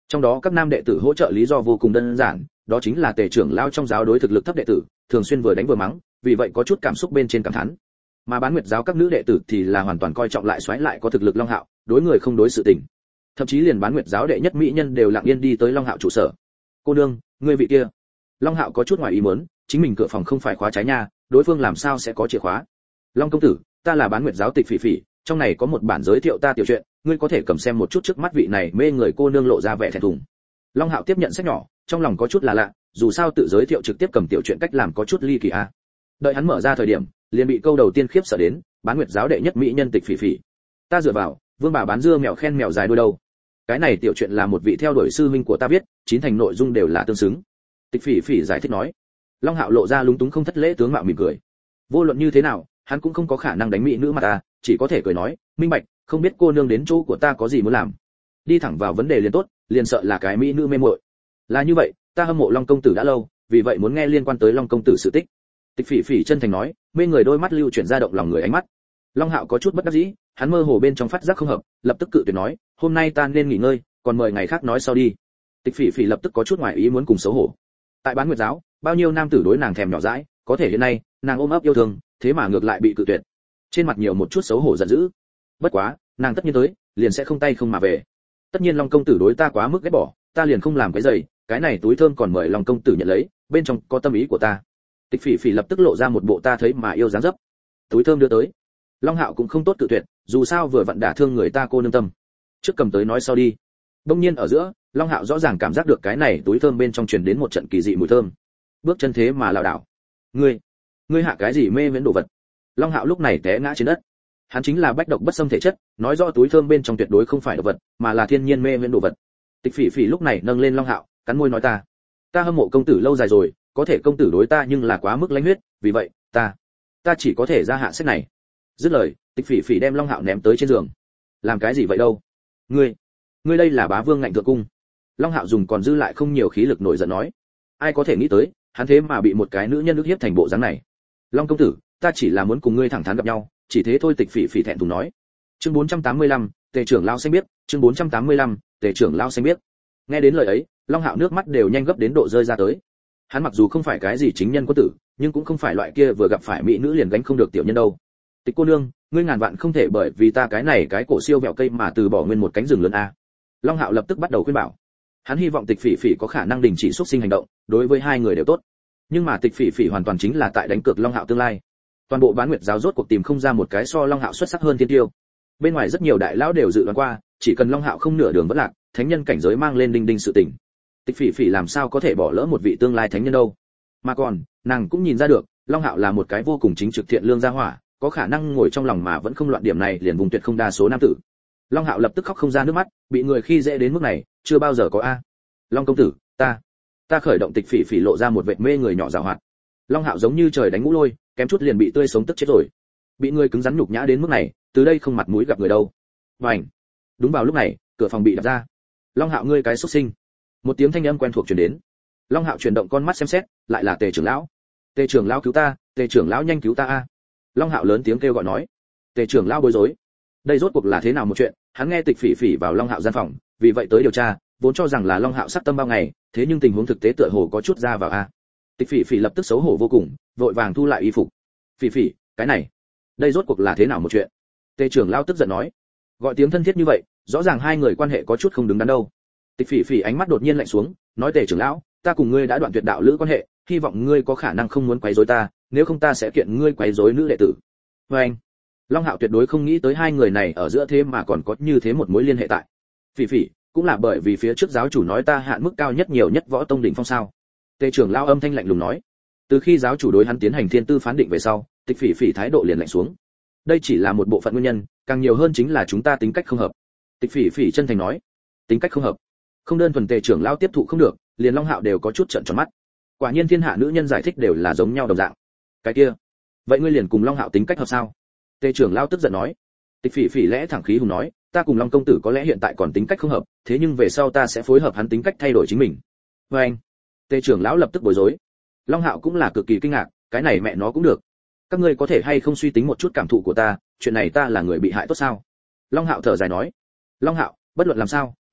Trong đó các nam đệ tử hỗ trợ lý do vô cùng đơn giản, đó chính là Tề trưởng lão trong giáo đối thực lực thấp đệ tử, thường xuyên vừa đánh vừa mắng, vì vậy có chút cảm xúc bên trên cảm thán. Mà Bán Nguyệt giáo các nữ đệ tử thì là hoàn toàn coi trọng lại xoáy lại có thực lực Long Hạo, đối người không đối sự tình. Thậm chí liền Bán Nguyệt giáo đệ nhất mỹ nhân đều lặng yên đi tới Long Hạo trụ sở. "Cô nương, ngươi vị kia." Long Hạo có chút ngoài ý muốn, chính mình cửa phòng không phải khóa trái nha, đối phương làm sao sẽ có chìa khóa? "Long công tử, ta là Bán Nguyệt giáo Tịch Phỉ Phỉ, trong này có một bản giới thiệu ta tiểu chuyện, ngươi có thể cầm xem một chút." Trước mắt vị này mê người cô nương lộ ra vẻ thẹn thùng. Long Hạo tiếp nhận sách nhỏ, trong lòng có chút là lạ, dù sao tự giới thiệu trực tiếp cầm tiểu chuyện cách làm có chút ly kỳ a. Đợi hắn mở ra thời điểm, liền bị câu đầu tiên khiếp sợ đến, Bán Nguyệt giáo đệ nhất mỹ nhân Tịch Phỉ Phỉ. Ta dựa vào, vương bà bán dưa mèo khen mèo dài đuôi đâu. Cái này tiểu chuyện là một vị theo đuổi sư huynh của ta viết, chín thành nội dung đều là tương xứng. Tịch Phỉ Phỉ giải thích nói. Long Hạo lộ ra lúng túng không thất lễ tướng mạo mỉm cười. Vô luận như thế nào, hắn cũng không có khả năng đánh mỹ nữ mà ta, chỉ có thể cười nói, minh bạch, không biết cô nương đến chỗ của ta có gì muốn làm. Đi thẳng vào vấn đề liền tốt, liền sợ là cái mỹ nữ mê muội. Là như vậy, ta hâm mộ Long công tử đã lâu, vì vậy muốn nghe liên quan tới Long công tử sự tích. Tịch Phỉ Phỉ chân thành nói, mê người đôi mắt lưu chuyển ra động lòng người ánh mắt. Long Hạo có chút bất đắc dĩ, hắn mơ hồ bên trong phát giác không hợp, lập tức cự tuyệt nói, hôm nay ta nên nghỉ ngơi, còn mời ngày khác nói sau đi. Tịch Phỉ Phỉ lập tức có chút ngoài ý muốn cùng xấu hổ. Tại Bán Nguyệt giáo, bao nhiêu nam tử đối nàng thèm nhỏ dãi, có thể hiện nay, nàng ôm ấp yêu thương, thế mà ngược lại bị cự tuyệt. Trên mặt nhiều một chút xấu hổ giận dữ. Bất quá, nàng tất nhiên tới, liền sẽ không tay không mà về. Tất nhiên Long công tử đối ta quá mức ghét bỏ, ta liền không làm cái giày, cái này túi thơm còn mời Long công tử nhận lấy, bên trong có tâm ý của ta. Tịch Phỉ Phỉ lập tức lộ ra một bộ ta thấy mà yêu dáng dấp. Túi thơm đưa tới. Long Hạo cũng không tốt cự tuyệt, dù sao vừa vặn đả thương người ta cô nương tâm. Trước cầm tới nói sau đi. Đông nhiên ở giữa, Long Hạo rõ ràng cảm giác được cái này túi thơm bên trong truyền đến một trận kỳ dị mùi thơm. Bước chân thế mà lảo đảo. Ngươi, ngươi hạ cái gì mê miễn đồ vật? Long Hạo lúc này té ngã trên đất. Hắn chính là bách độc bất xâm thể chất, nói rõ túi thơm bên trong tuyệt đối không phải đồ vật, mà là thiên nhiên mê miễn đồ vật. Tịch Phỉ Phỉ lúc này nâng lên Long Hạo, cắn môi nói ta, ta hâm mộ công tử lâu dài rồi, có thể công tử đối ta nhưng là quá mức lãnh huyết, vì vậy, ta, ta chỉ có thể ra hạ sách này. Dứt lời, Tịch Phỉ Phỉ đem Long Hạo ném tới trên giường. Làm cái gì vậy đâu? Ngươi, ngươi đây là bá vương ngạnh thượng cung. Long Hạo dùng còn dư lại không nhiều khí lực nổi giận nói. Ai có thể nghĩ tới, hắn thế mà bị một cái nữ nhân ức hiếp thành bộ dáng này. Long công tử, ta chỉ là muốn cùng ngươi thẳng thắn gặp nhau, chỉ thế thôi. Tịch Phỉ Phỉ thẹn thùng nói. Chương bốn trăm tám mươi lăm, Tề trưởng lão xanh biết, chương bốn trăm tám mươi lăm, Tề trưởng lão xanh biết. Nghe đến lời ấy, Long Hạo nước mắt đều nhanh gấp đến độ rơi ra tới. Hắn mặc dù không phải cái gì chính nhân quân tử, nhưng cũng không phải loại kia vừa gặp phải mỹ nữ liền gánh không được tiểu nhân đâu. Tịch cô nương, ngươi ngàn vạn không thể bởi vì ta cái này cái cổ siêu vẹo cây mà từ bỏ nguyên một cánh rừng lớn a. Long Hạo lập tức bắt đầu khuyên bảo. Hắn hy vọng Tịch Phỉ Phỉ có khả năng đình chỉ xúc sinh hành động, đối với hai người đều tốt. Nhưng mà Tịch Phỉ Phỉ hoàn toàn chính là tại đánh cược Long Hạo tương lai. Toàn bộ Bán Nguyệt giáo rốt cuộc tìm không ra một cái so Long Hạo xuất sắc hơn thiên tiêu. Bên ngoài rất nhiều đại lão đều dự đoán qua, chỉ cần Long Hạo không nửa đường vất lạc, thánh nhân cảnh giới mang lên đinh đinh sự tình. Tịch Phỉ Phỉ làm sao có thể bỏ lỡ một vị tương lai thánh nhân đâu? Mà còn, nàng cũng nhìn ra được, Long Hạo là một cái vô cùng chính trực thiện lương gia hỏa, có khả năng ngồi trong lòng mà vẫn không loạn, điểm này liền vùng tuyệt không đa số nam tử. Long Hạo lập tức khóc không ra nước mắt, bị người khi dễ đến mức này, chưa bao giờ có a. Long công tử, ta, ta khởi động. Tịch Phỉ Phỉ lộ ra một vệt mê người nhỏ giảo hoạt. Long Hạo giống như trời đánh ngũ lôi, kém chút liền bị tươi sống tức chết rồi. Bị người cứng rắn nhục nhã đến mức này, từ đây không mặt mũi gặp người đâu. Vành. Đúng vào lúc này, cửa phòng bị đập ra. Long Hạo, ngươi cái xuất sinh. Một tiếng thanh âm quen thuộc truyền đến. Long Hạo chuyển động con mắt xem xét, lại là Tề trưởng lão. Tề trưởng lão cứu ta, Tề trưởng lão nhanh cứu ta a. Long Hạo lớn tiếng kêu gọi nói. Tề trưởng lão bối rối. Đây rốt cuộc là thế nào một chuyện? Hắn nghe Tịch Phỉ Phỉ vào Long Hạo gian phòng, vì vậy tới điều tra, vốn cho rằng là Long Hạo sắc tâm bao ngày, thế nhưng tình huống thực tế tựa hồ có chút ra vào a. Tịch Phỉ Phỉ lập tức xấu hổ vô cùng, vội vàng thu lại y phục. Phỉ Phỉ, cái này, đây rốt cuộc là thế nào một chuyện? Tề trưởng lão tức giận nói. Gọi tiếng thân thiết như vậy, rõ ràng hai người quan hệ có chút không đứng đắn đâu. Tịch Phỉ Phỉ ánh mắt đột nhiên lạnh xuống, nói Tề trưởng lão, ta cùng ngươi đã đoạn tuyệt đạo lữ quan hệ, hy vọng ngươi có khả năng không muốn quấy rối ta, nếu không ta sẽ kiện ngươi quấy rối nữ đệ tử. Và anh, Long Hạo tuyệt đối không nghĩ tới hai người này ở giữa thế mà còn có như thế một mối liên hệ tại. Phỉ Phỉ, cũng là bởi vì phía trước giáo chủ nói ta hạn mức cao nhất nhiều nhất võ tông đỉnh phong sao? Tề trưởng lão âm thanh lạnh lùng nói. Từ khi giáo chủ đối hắn tiến hành thiên tư phán định về sau, Tịch Phỉ Phỉ thái độ liền lạnh xuống. Đây chỉ là một bộ phận nguyên nhân, càng nhiều hơn chính là chúng ta tính cách không hợp. Tịch Phỉ Phỉ chân thành nói. Tính cách không hợp? Không đơn thuần Tề trưởng lão tiếp thụ không được, liền Long Hạo đều có chút trợn tròn mắt. Quả nhiên thiên hạ nữ nhân giải thích đều là giống nhau đồng dạng. Cái kia, vậy ngươi liền cùng Long Hạo tính cách hợp sao? Tề trưởng lão tức giận nói. Tịch Phỉ Phỉ lẽ thẳng khí hùng nói, ta cùng Long công tử có lẽ hiện tại còn tính cách không hợp, thế nhưng về sau ta sẽ phối hợp hắn tính cách thay đổi chính mình. Và anh, Tề trưởng lão lập tức bối rối. Long Hạo cũng là cực kỳ kinh ngạc, cái này mẹ nó cũng được. Các ngươi có thể hay không suy tính một chút cảm thụ của ta, chuyện này ta là người bị hại tốt sao? Long Hạo thở dài nói. Long Hạo, bất luận làm sao,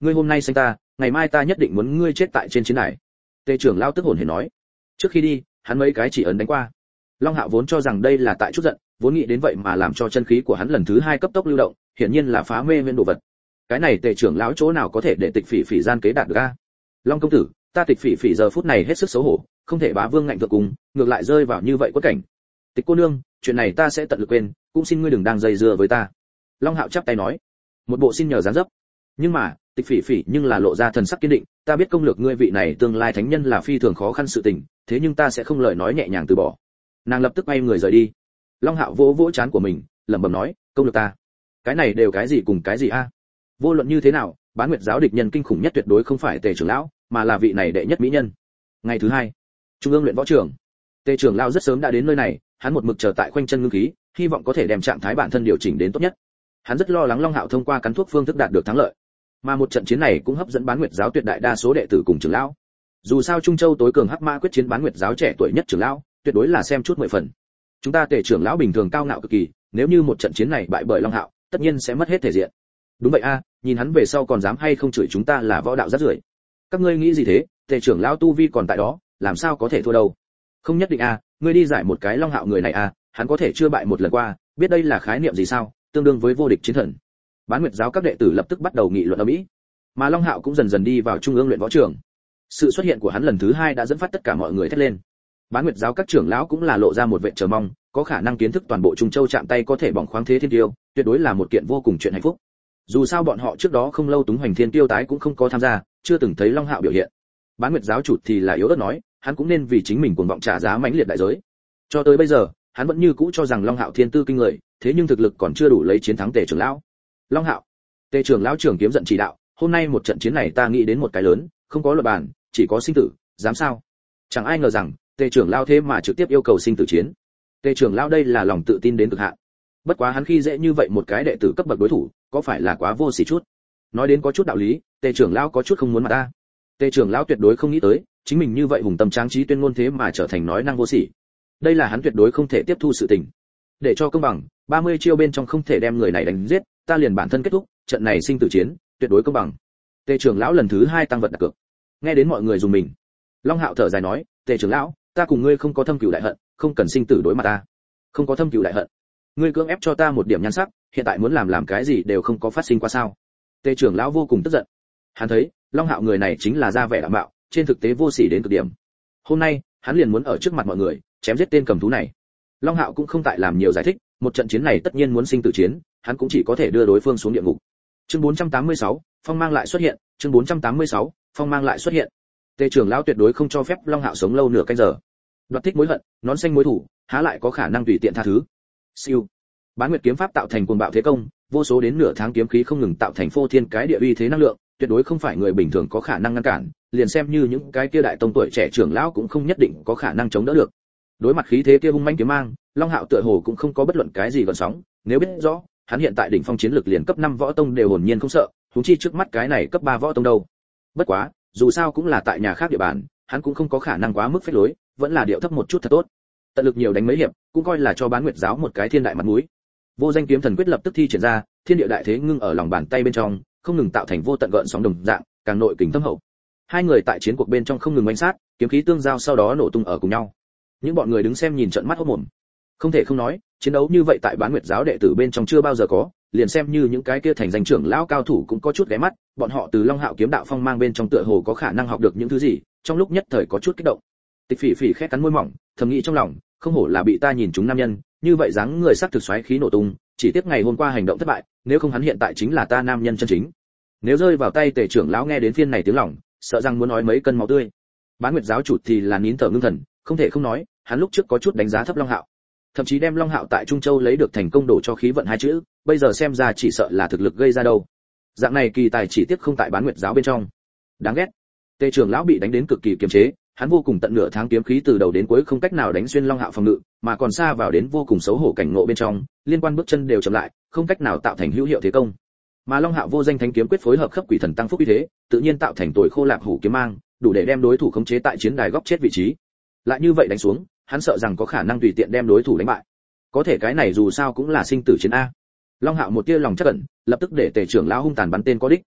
ngươi hôm nay sinh ta, ngày mai ta nhất định muốn ngươi chết tại trên chiến đài. Tề trưởng lão tức hồn hển nói. Trước khi đi, hắn mấy cái chỉ ấn đánh qua. Long Hạo vốn cho rằng đây là tại chút giận, vốn nghĩ đến vậy mà làm cho chân khí của hắn lần thứ hai cấp tốc lưu động, hiển nhiên là phá mê nguyên đồ vật. Cái này Tề trưởng lão chỗ nào có thể để Tịch Phỉ Phỉ gian kế đạt được a? Long công tử, ta Tịch Phỉ Phỉ giờ phút này hết sức xấu hổ, không thể bá vương ngạnh thượng cùng, ngược lại rơi vào như vậy quất cảnh. Tịch cô nương, chuyện này ta sẽ tận lực quên, cũng xin ngươi đừng đang dây dưa với ta. Long Hạo chắp tay nói, một bộ xin nhờ dáng dấp. Nhưng mà, Tịch Phỉ Phỉ nhưng là lộ ra thần sắc kiên định, ta biết công lược ngươi vị này tương lai thánh nhân là phi thường khó khăn sự tình, thế nhưng ta sẽ không lời nói nhẹ nhàng từ bỏ. Nàng lập tức quay người rời đi. Long Hạo vỗ vỗ trán của mình, lẩm bẩm nói, công lược ta, cái này đều cái gì cùng cái gì a? Vô luận như thế nào, Bán Nguyệt giáo địch nhân kinh khủng nhất tuyệt đối không phải Tề trưởng lão, mà là vị này đệ nhất mỹ nhân. Ngày thứ hai, trung ương luyện võ trường. Tề trưởng lão rất sớm đã đến nơi này, hắn một mực chờ tại khoanh chân ngưng khí, hy vọng có thể đem trạng thái bản thân điều chỉnh đến tốt nhất. Hắn rất lo lắng Long Hạo thông qua cắn thuốc phương thức đạt được thắng lợi. Mà một trận chiến này cũng hấp dẫn Bán Nguyệt giáo tuyệt đại đa số đệ tử cùng trưởng lão. Dù sao Trung Châu tối cường hắc ma quyết chiến Bán Nguyệt giáo trẻ tuổi nhất trưởng lão, tuyệt đối là xem chút mười phần. Chúng ta Tề trưởng lão bình thường cao ngạo cực kỳ, nếu như một trận chiến này bại bởi Long Hạo, tất nhiên sẽ mất hết thể diện. Đúng vậy a, nhìn hắn về sau còn dám hay không chửi chúng ta là võ đạo rác rưởi. Các ngươi nghĩ gì thế, Tề trưởng lão tu vi còn tại đó, làm sao có thể thua đâu? Không nhất định a, ngươi đi giải một cái Long Hạo người này a, hắn có thể chưa bại một lần qua, biết đây là khái niệm gì sao, tương đương với vô địch chiến thần. Bán Nguyệt giáo các đệ tử lập tức bắt đầu nghị luận ầm ĩ. Mà Long Hạo cũng dần dần đi vào trung ương luyện võ trường. Sự xuất hiện của hắn lần thứ hai đã dẫn phát tất cả mọi người thét lên. Bán Nguyệt giáo các trưởng lão cũng là lộ ra một vẻ chờ mong, có khả năng kiến thức toàn bộ Trung Châu chạm tay có thể bỏng khoáng thế thiên tiêu, tuyệt đối là một kiện vô cùng chuyện hạnh phúc. Dù sao bọn họ trước đó không lâu Túng Hoành Thiên Tiêu tái cũng không có tham gia, chưa từng thấy Long Hạo biểu hiện. Bán Nguyệt giáo chủ thì là yếu ớt nói, hắn cũng nên vì chính mình cuồng vọng trả giá mãnh liệt đại giới. Cho tới bây giờ, hắn vẫn như cũ cho rằng Long Hạo thiên tư kinh người, thế nhưng thực lực còn chưa đủ lấy chiến thắng Tề trưởng lão. Long Hạo, Tề trưởng lão trưởng kiếm giận chỉ đạo, hôm nay một trận chiến này ta nghĩ đến một cái lớn, không có luật bàn, chỉ có sinh tử, dám sao? Chẳng ai ngờ rằng, Tề trưởng lão thế mà trực tiếp yêu cầu sinh tử chiến. Tề trưởng lão đây là lòng tự tin đến cực hạn. Bất quá hắn khi dễ như vậy một cái đệ tử cấp bậc đối thủ, có phải là quá vô sỉ chút? Nói đến có chút đạo lý, Tề trưởng lão có chút không muốn mà ta. Tề trưởng lão tuyệt đối không nghĩ tới, chính mình như vậy hùng tâm tráng trí tuyên ngôn thế mà trở thành nói năng vô sỉ. Đây là hắn tuyệt đối không thể tiếp thu sự tình. Để cho công bằng, ba mươi chiêu bên trong không thể đem người này đánh giết, ta liền bản thân kết thúc, trận này sinh tử chiến, tuyệt đối công bằng. Tề trưởng lão lần thứ hai tăng vật đặt cược. Nghe đến mọi người dùng mình. Long Hạo thở dài nói, Tề trưởng lão, ta cùng ngươi không có thâm cừu đại hận, không cần sinh tử đối mặt ta. Không có thâm cừu đại hận. Ngươi cưỡng ép cho ta một điểm nhan sắc, hiện tại muốn làm làm cái gì đều không có phát sinh qua sao? Tề trưởng lão vô cùng tức giận. Hắn thấy, Long Hạo người này chính là ra vẻ đảm bảo, trên thực tế vô sỉ đến cực điểm. Hôm nay, hắn liền muốn ở trước mặt mọi người chém giết tên cầm thú này. Long Hạo cũng không tại làm nhiều giải thích, một trận chiến này tất nhiên muốn sinh tử chiến, hắn cũng chỉ có thể đưa đối phương xuống địa ngục. Chương bốn trăm tám mươi sáu, phong mang lại xuất hiện, chương bốn trăm tám mươi sáu, phong mang lại xuất hiện. Tề trưởng lão tuyệt đối không cho phép Long Hạo sống lâu nửa canh giờ. Đoạt thích mối hận, nón xanh mối thủ, há lại có khả năng tùy tiện tha thứ. Siêu. Bán Nguyệt kiếm pháp tạo thành cuồng bạo thế công, vô số đến nửa tháng kiếm khí không ngừng tạo thành phô thiên cái địa uy thế năng lượng, tuyệt đối không phải người bình thường có khả năng ngăn cản, liền xem như những cái kia đại tông tuổi trẻ trưởng lão cũng không nhất định có khả năng chống đỡ được. Đối mặt khí thế kia hung manh kiếm mang, Long Hạo tựa hồ cũng không có bất luận cái gì gợn sóng, nếu biết rõ, hắn hiện tại đỉnh phong chiến lực liền cấp năm võ tông đều hồn nhiên không sợ, huống chi trước mắt cái này cấp ba võ tông đâu. Bất quá, dù sao cũng là tại nhà khác địa bàn, hắn cũng không có khả năng quá mức phế lối, vẫn là điệu thấp một chút thật tốt. Tận lực nhiều đánh mấy hiệp, cũng coi là cho Bán Nguyệt giáo một cái thiên đại mặt mũi. Vô Danh kiếm thần quyết lập tức thi triển ra, thiên địa đại thế ngưng ở lòng bàn tay bên trong, không ngừng tạo thành vô tận gợn sóng đồng dạng, càng nội kình thâm hậu. Hai người tại chiến cuộc bên trong không ngừng oanh sát, kiếm khí tương giao sau đó nổ tung ở cùng nhau. Những bọn người đứng xem nhìn trợn mắt hốt mồm. Không thể không nói, chiến đấu như vậy tại Bán Nguyệt giáo đệ tử bên trong chưa bao giờ có, liền xem như những cái kia thành danh trưởng lão cao thủ cũng có chút ghé mắt, bọn họ từ Long Hạo kiếm đạo phong mang bên trong tựa hồ có khả năng học được những thứ gì, trong lúc nhất thời có chút kích động. Tịch Phỉ Phỉ khẽ cắn môi mỏng, thầm nghĩ trong lòng, không hổ là bị ta nhìn chúng nam nhân, như vậy dáng người sắc thực xoáy khí nổ tung, chỉ tiếc ngày hôm qua hành động thất bại, nếu không hắn hiện tại chính là ta nam nhân chân chính. Nếu rơi vào tay Tề trưởng lão nghe đến phiên này tiếng lòng, sợ rằng muốn nói mấy cân máu tươi. Bán Nguyệt giáo chủ thì là nín thở ngưng thần, không thể không nói, hắn lúc trước có chút đánh giá thấp Long Hạo, thậm chí đem Long Hạo tại Trung Châu lấy được thành công đổ cho khí vận hai chữ, bây giờ xem ra chỉ sợ là thực lực gây ra đâu. Dạng này kỳ tài chỉ tiếc không tại Bán Nguyệt giáo bên trong. Đáng ghét. Tề trưởng lão bị đánh đến cực kỳ kiềm chế, hắn vô cùng tận nửa tháng kiếm khí từ đầu đến cuối không cách nào đánh xuyên Long Hạo phòng ngự, mà còn xa vào đến vô cùng xấu hổ cảnh ngộ bên trong, liên quan bước chân đều chậm lại, không cách nào tạo thành hữu hiệu thế công. Mà Long Hạo vô danh thánh kiếm quyết phối hợp khắp quỷ thần tăng phúc uy thế, tự nhiên tạo thành tuổi khô lạc hủ kiếm mang, đủ để đem đối thủ khống chế tại chiến đài góc chết vị trí. Lại như vậy đánh xuống, hắn sợ rằng có khả năng tùy tiện đem đối thủ đánh bại. Có thể cái này dù sao cũng là sinh tử chiến a. Long Hạo một tia lòng chắc ẩn, lập tức để Tề trưởng lão hung tàn bắn tên có đích.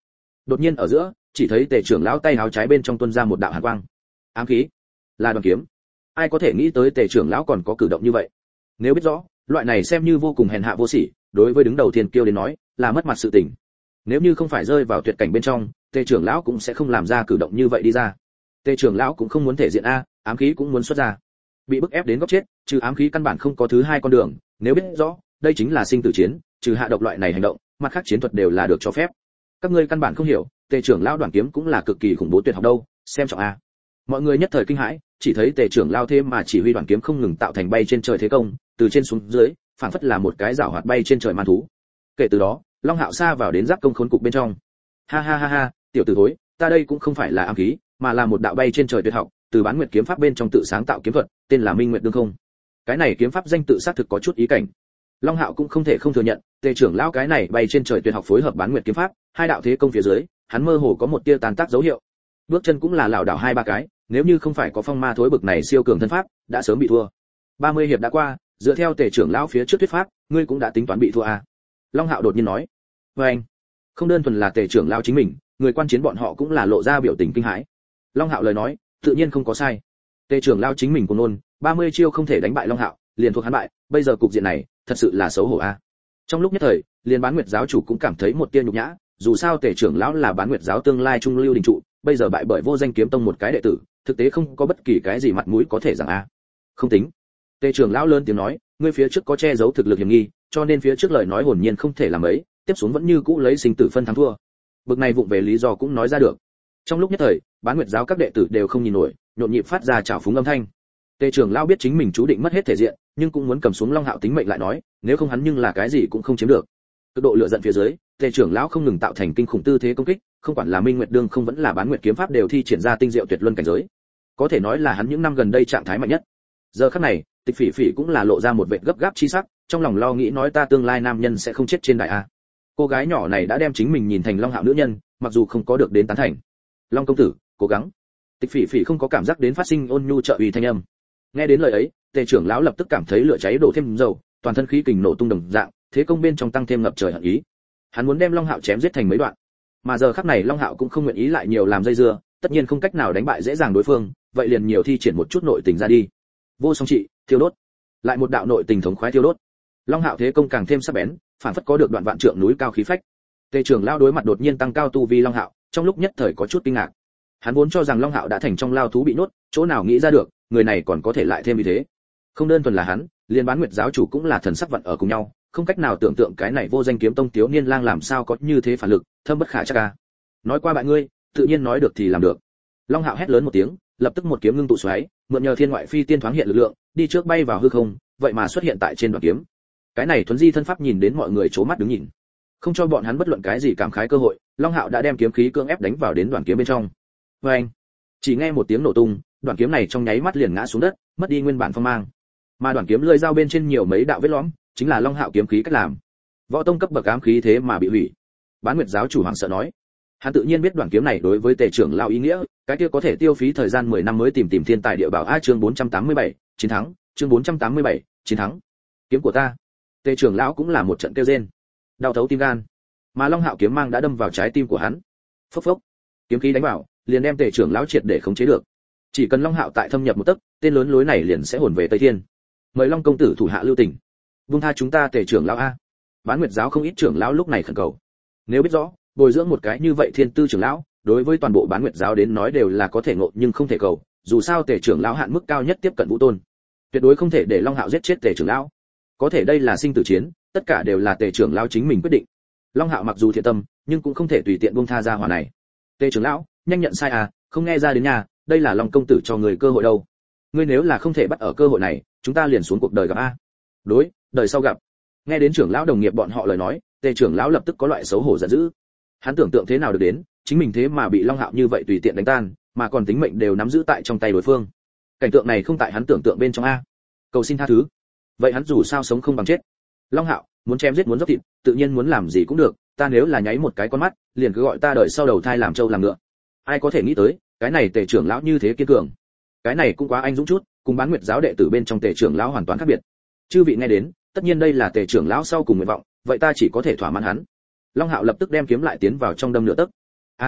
Đột nhiên ở giữa, chỉ thấy tề trưởng lão tay áo trái bên trong tuôn ra một đạo hàn quang. Ám khí, là đoàn kiếm. Ai có thể nghĩ tới tề trưởng lão còn có cử động như vậy? Nếu biết rõ, loại này xem như vô cùng hèn hạ vô sỉ, đối với đứng đầu thiên kiêu đến nói, là mất mặt sự tình. Nếu như không phải rơi vào tuyệt cảnh bên trong, tề trưởng lão cũng sẽ không làm ra cử động như vậy đi ra. Tề trưởng lão cũng không muốn thể diện a, ám khí cũng muốn xuất ra. Bị bức ép đến góc chết, trừ ám khí căn bản không có thứ hai con đường, nếu biết rõ, đây chính là sinh tử chiến, trừ hạ độc loại này hành động, mặt khác chiến thuật đều là được cho phép. Các ngươi căn bản không hiểu, tề trưởng lão đoàn kiếm cũng là cực kỳ khủng bố tuyệt học đâu, xem trọng a. Mọi người nhất thời kinh hãi, chỉ thấy tề trưởng lão thêm mà chỉ huy đoàn kiếm không ngừng tạo thành bay trên trời thế công, từ trên xuống dưới, phảng phất là một cái giảo hoạt bay trên trời man thú. Kể từ đó, Long Hạo sa vào đến giáp công khốn cục bên trong. Ha ha ha ha, tiểu tử thối, ta đây cũng không phải là ám khí, mà là một đạo bay trên trời tuyệt học, từ Bán Nguyệt kiếm pháp bên trong tự sáng tạo kiếm thuật, tên là Minh Nguyệt Đương Không. Cái này kiếm pháp danh tự xác thực có chút ý cảnh. Long Hạo cũng không thể không thừa nhận, tề trưởng lão cái này bay trên trời tuyệt học phối hợp Bán Nguyệt kiếm pháp, hai đạo thế công phía dưới, hắn mơ hồ có một tia tàn tác dấu hiệu. Bước chân cũng là lảo đảo hai ba cái, nếu như không phải có phong ma thối bực này siêu cường thân pháp, đã sớm bị thua. ba mươi hiệp đã qua, dựa theo tề trưởng lão phía trước thuyết pháp, ngươi cũng đã tính toán bị thua à? Long Hạo đột nhiên nói. Và anh, không đơn thuần là tề trưởng lão chính mình, người quan chiến bọn họ cũng là lộ ra biểu tình kinh hãi. Long Hạo lời nói, tự nhiên không có sai. Tề trưởng lão chính mình cũng nôn, ba mươi chiêu không thể đánh bại Long Hạo, liền thuộc hắn bại, bây giờ cục diện này, thật sự là xấu hổ a. À? Trong lúc nhất thời, liền Bán Nguyệt giáo chủ cũng cảm thấy một tia nhục nhã, dù sao Tề trưởng lão là Bán Nguyệt giáo tương lai trung lưu đình trụ, bây giờ bại bởi Vô Danh kiếm tông một cái đệ tử, thực tế không có bất kỳ cái gì mặt mũi có thể rằng a. À. Không tính. Tề trưởng lão lớn tiếng nói, ngươi phía trước có che giấu thực lực hiểm nghi, cho nên phía trước lời nói hồn nhiên không thể làm ấy, tiếp xuống vẫn như cũ lấy sinh tử phân thắng thua. Bực này vụng về lý do cũng nói ra được. Trong lúc nhất thời, Bán Nguyệt giáo các đệ tử đều không nhìn nổi, nhộn nhịp phát ra chảo phúng âm thanh. Tề trưởng lão biết chính mình chú định mất hết thể diện, nhưng cũng muốn cầm xuống Long Hạo tính mệnh lại nói, nếu không hắn nhưng là cái gì cũng không chiếm được. Cực độ lửa giận phía dưới, Tề trưởng lão không ngừng tạo thành kinh khủng tư thế công kích, không quản là Minh Nguyệt Đương không vẫn là Bán Nguyệt kiếm pháp đều thi triển ra tinh diệu tuyệt luân cảnh giới. Có thể nói là hắn những năm gần đây trạng thái mạnh nhất. Giờ khắc này, Tịch Phỉ Phỉ cũng là lộ ra một vẻ gấp gáp chi sắc, trong lòng lo nghĩ nói ta tương lai nam nhân sẽ không chết trên đại a. Cô gái nhỏ này đã đem chính mình nhìn thành Long Hạo nữ nhân, mặc dù không có được đến tán thành. Long công tử, cố gắng. Tịch Phỉ Phỉ không có cảm giác đến phát sinh ôn nhu trợ uy thanh âm. Nghe đến lời ấy, Tề trưởng lão lập tức cảm thấy lửa cháy đổ thêm dầu, toàn thân khí kình nổ tung đồng dạng, thế công bên trong tăng thêm ngập trời hận ý. Hắn muốn đem Long Hạo chém giết thành mấy đoạn. Mà giờ khắc này Long Hạo cũng không nguyện ý lại nhiều làm dây dưa, tất nhiên không cách nào đánh bại dễ dàng đối phương, vậy liền nhiều thi triển một chút nội tình ra đi. Vô song trị, thiêu đốt. Lại một đạo nội tình thống khoái thiêu đốt. Long Hạo thế công càng thêm sắc bén, phản phất có được đoạn vạn trượng núi cao khí phách. Tề trưởng lão đối mặt đột nhiên tăng cao tu vi Long Hạo, trong lúc nhất thời có chút kinh ngạc. Hắn vốn cho rằng Long Hạo đã thành trong lao thú bị nuốt, chỗ nào nghĩ ra được, người này còn có thể lại thêm như thế. Không đơn thuần là hắn, liên Bán Nguyệt giáo chủ cũng là thần sắc vận ở cùng nhau, không cách nào tưởng tượng cái này Vô Danh kiếm tông thiếu niên lang làm sao có như thế phản lực, thâm bất khả trắc a. Nói qua bại ngươi, tự nhiên nói được thì làm được. Long Hạo hét lớn một tiếng, lập tức một kiếm ngưng tụ xoáy, mượn nhờ thiên ngoại phi tiên thoáng hiện lực lượng, đi trước bay vào hư không, vậy mà xuất hiện tại trên đoạn kiếm. Cái này thuần di thân pháp nhìn đến mọi người chố mắt đứng nhìn, không cho bọn hắn bất luận cái gì cảm khái cơ hội. Long Hạo đã đem kiếm khí cưỡng ép đánh vào đến đoạn kiếm bên trong. Và anh, chỉ nghe một tiếng nổ tung, đoạn kiếm này trong nháy mắt liền ngã xuống đất, mất đi nguyên bản phong mang. Mà đoạn kiếm lưỡi dao bên trên nhiều mấy đạo vết lõm, chính là Long Hạo kiếm khí cách làm. Võ tông cấp bậc ám khí thế mà bị hủy. Bán Nguyệt giáo chủ hoảng sợ nói, hắn tự nhiên biết đoạn kiếm này đối với Tề trưởng lão ý nghĩa, cái kia có thể tiêu phí thời gian mười năm mới tìm tìm thiên tài địa bảo. A chương bốn trăm tám mươi bảy, chiến thắng, chương bốn trăm tám mươi bảy, chiến thắng. Kiếm của ta. Tề trưởng lão cũng là một trận kêu rên, đau thấu tim gan. Mà Long Hạo kiếm mang đã đâm vào trái tim của hắn. Phốc phốc. Kiếm khí đánh vào, liền đem Tề trưởng lão triệt để khống chế được. Chỉ cần Long Hạo tại thâm nhập một tấc, tên lớn lối này liền sẽ hồn về Tây Thiên. Mời Long công tử thủ hạ lưu tình, vung tha chúng ta Tề trưởng lão a. Bán Nguyệt giáo không ít trưởng lão lúc này khẩn cầu. Nếu biết rõ, bồi dưỡng một cái như vậy thiên tư trưởng lão, đối với toàn bộ Bán Nguyệt giáo đến nói đều là có thể ngộ nhưng không thể cầu, dù sao Tề trưởng lão hạn mức cao nhất tiếp cận vũ tôn, tuyệt đối không thể để Long Hạo giết chết Tề trưởng lão. Có thể đây là sinh tử chiến, tất cả đều là Tề trưởng lão chính mình quyết định. Long Hạo mặc dù thiện tâm, nhưng cũng không thể tùy tiện buông tha ra hỏa này. Tề trưởng lão, nhanh nhận sai à, không nghe ra đến nhà, đây là Long công tử cho người cơ hội đâu. Ngươi nếu là không thể bắt ở cơ hội này, chúng ta liền xuống cuộc đời gặp a. Đối, đời sau gặp. Nghe đến trưởng lão đồng nghiệp bọn họ lời nói, Tề trưởng lão lập tức có loại xấu hổ giận dữ. Hắn tưởng tượng thế nào được đến, chính mình thế mà bị Long Hạo như vậy tùy tiện đánh tan, mà còn tính mệnh đều nắm giữ tại trong tay đối phương. Cảnh tượng này không tại hắn tưởng tượng bên trong a. Cầu xin tha thứ. Vậy hắn dù sao sống không bằng chết. Long Hạo, muốn chém giết muốn dốc thịt, tự nhiên muốn làm gì cũng được, ta nếu là nháy một cái con mắt, liền cứ gọi ta đời sau đầu thai làm trâu làm ngựa. Ai có thể nghĩ tới, cái này Tề trưởng lão như thế kiên cường. Cái này cũng quá anh dũng chút, cùng Bán Nguyệt giáo đệ tử bên trong Tề trưởng lão hoàn toàn khác biệt. Chư vị nghe đến, tất nhiên đây là Tề trưởng lão sau cùng nguyện vọng, vậy ta chỉ có thể thỏa mãn hắn. Long Hạo lập tức đem kiếm lại tiến vào trong đâm nửa tấc. A,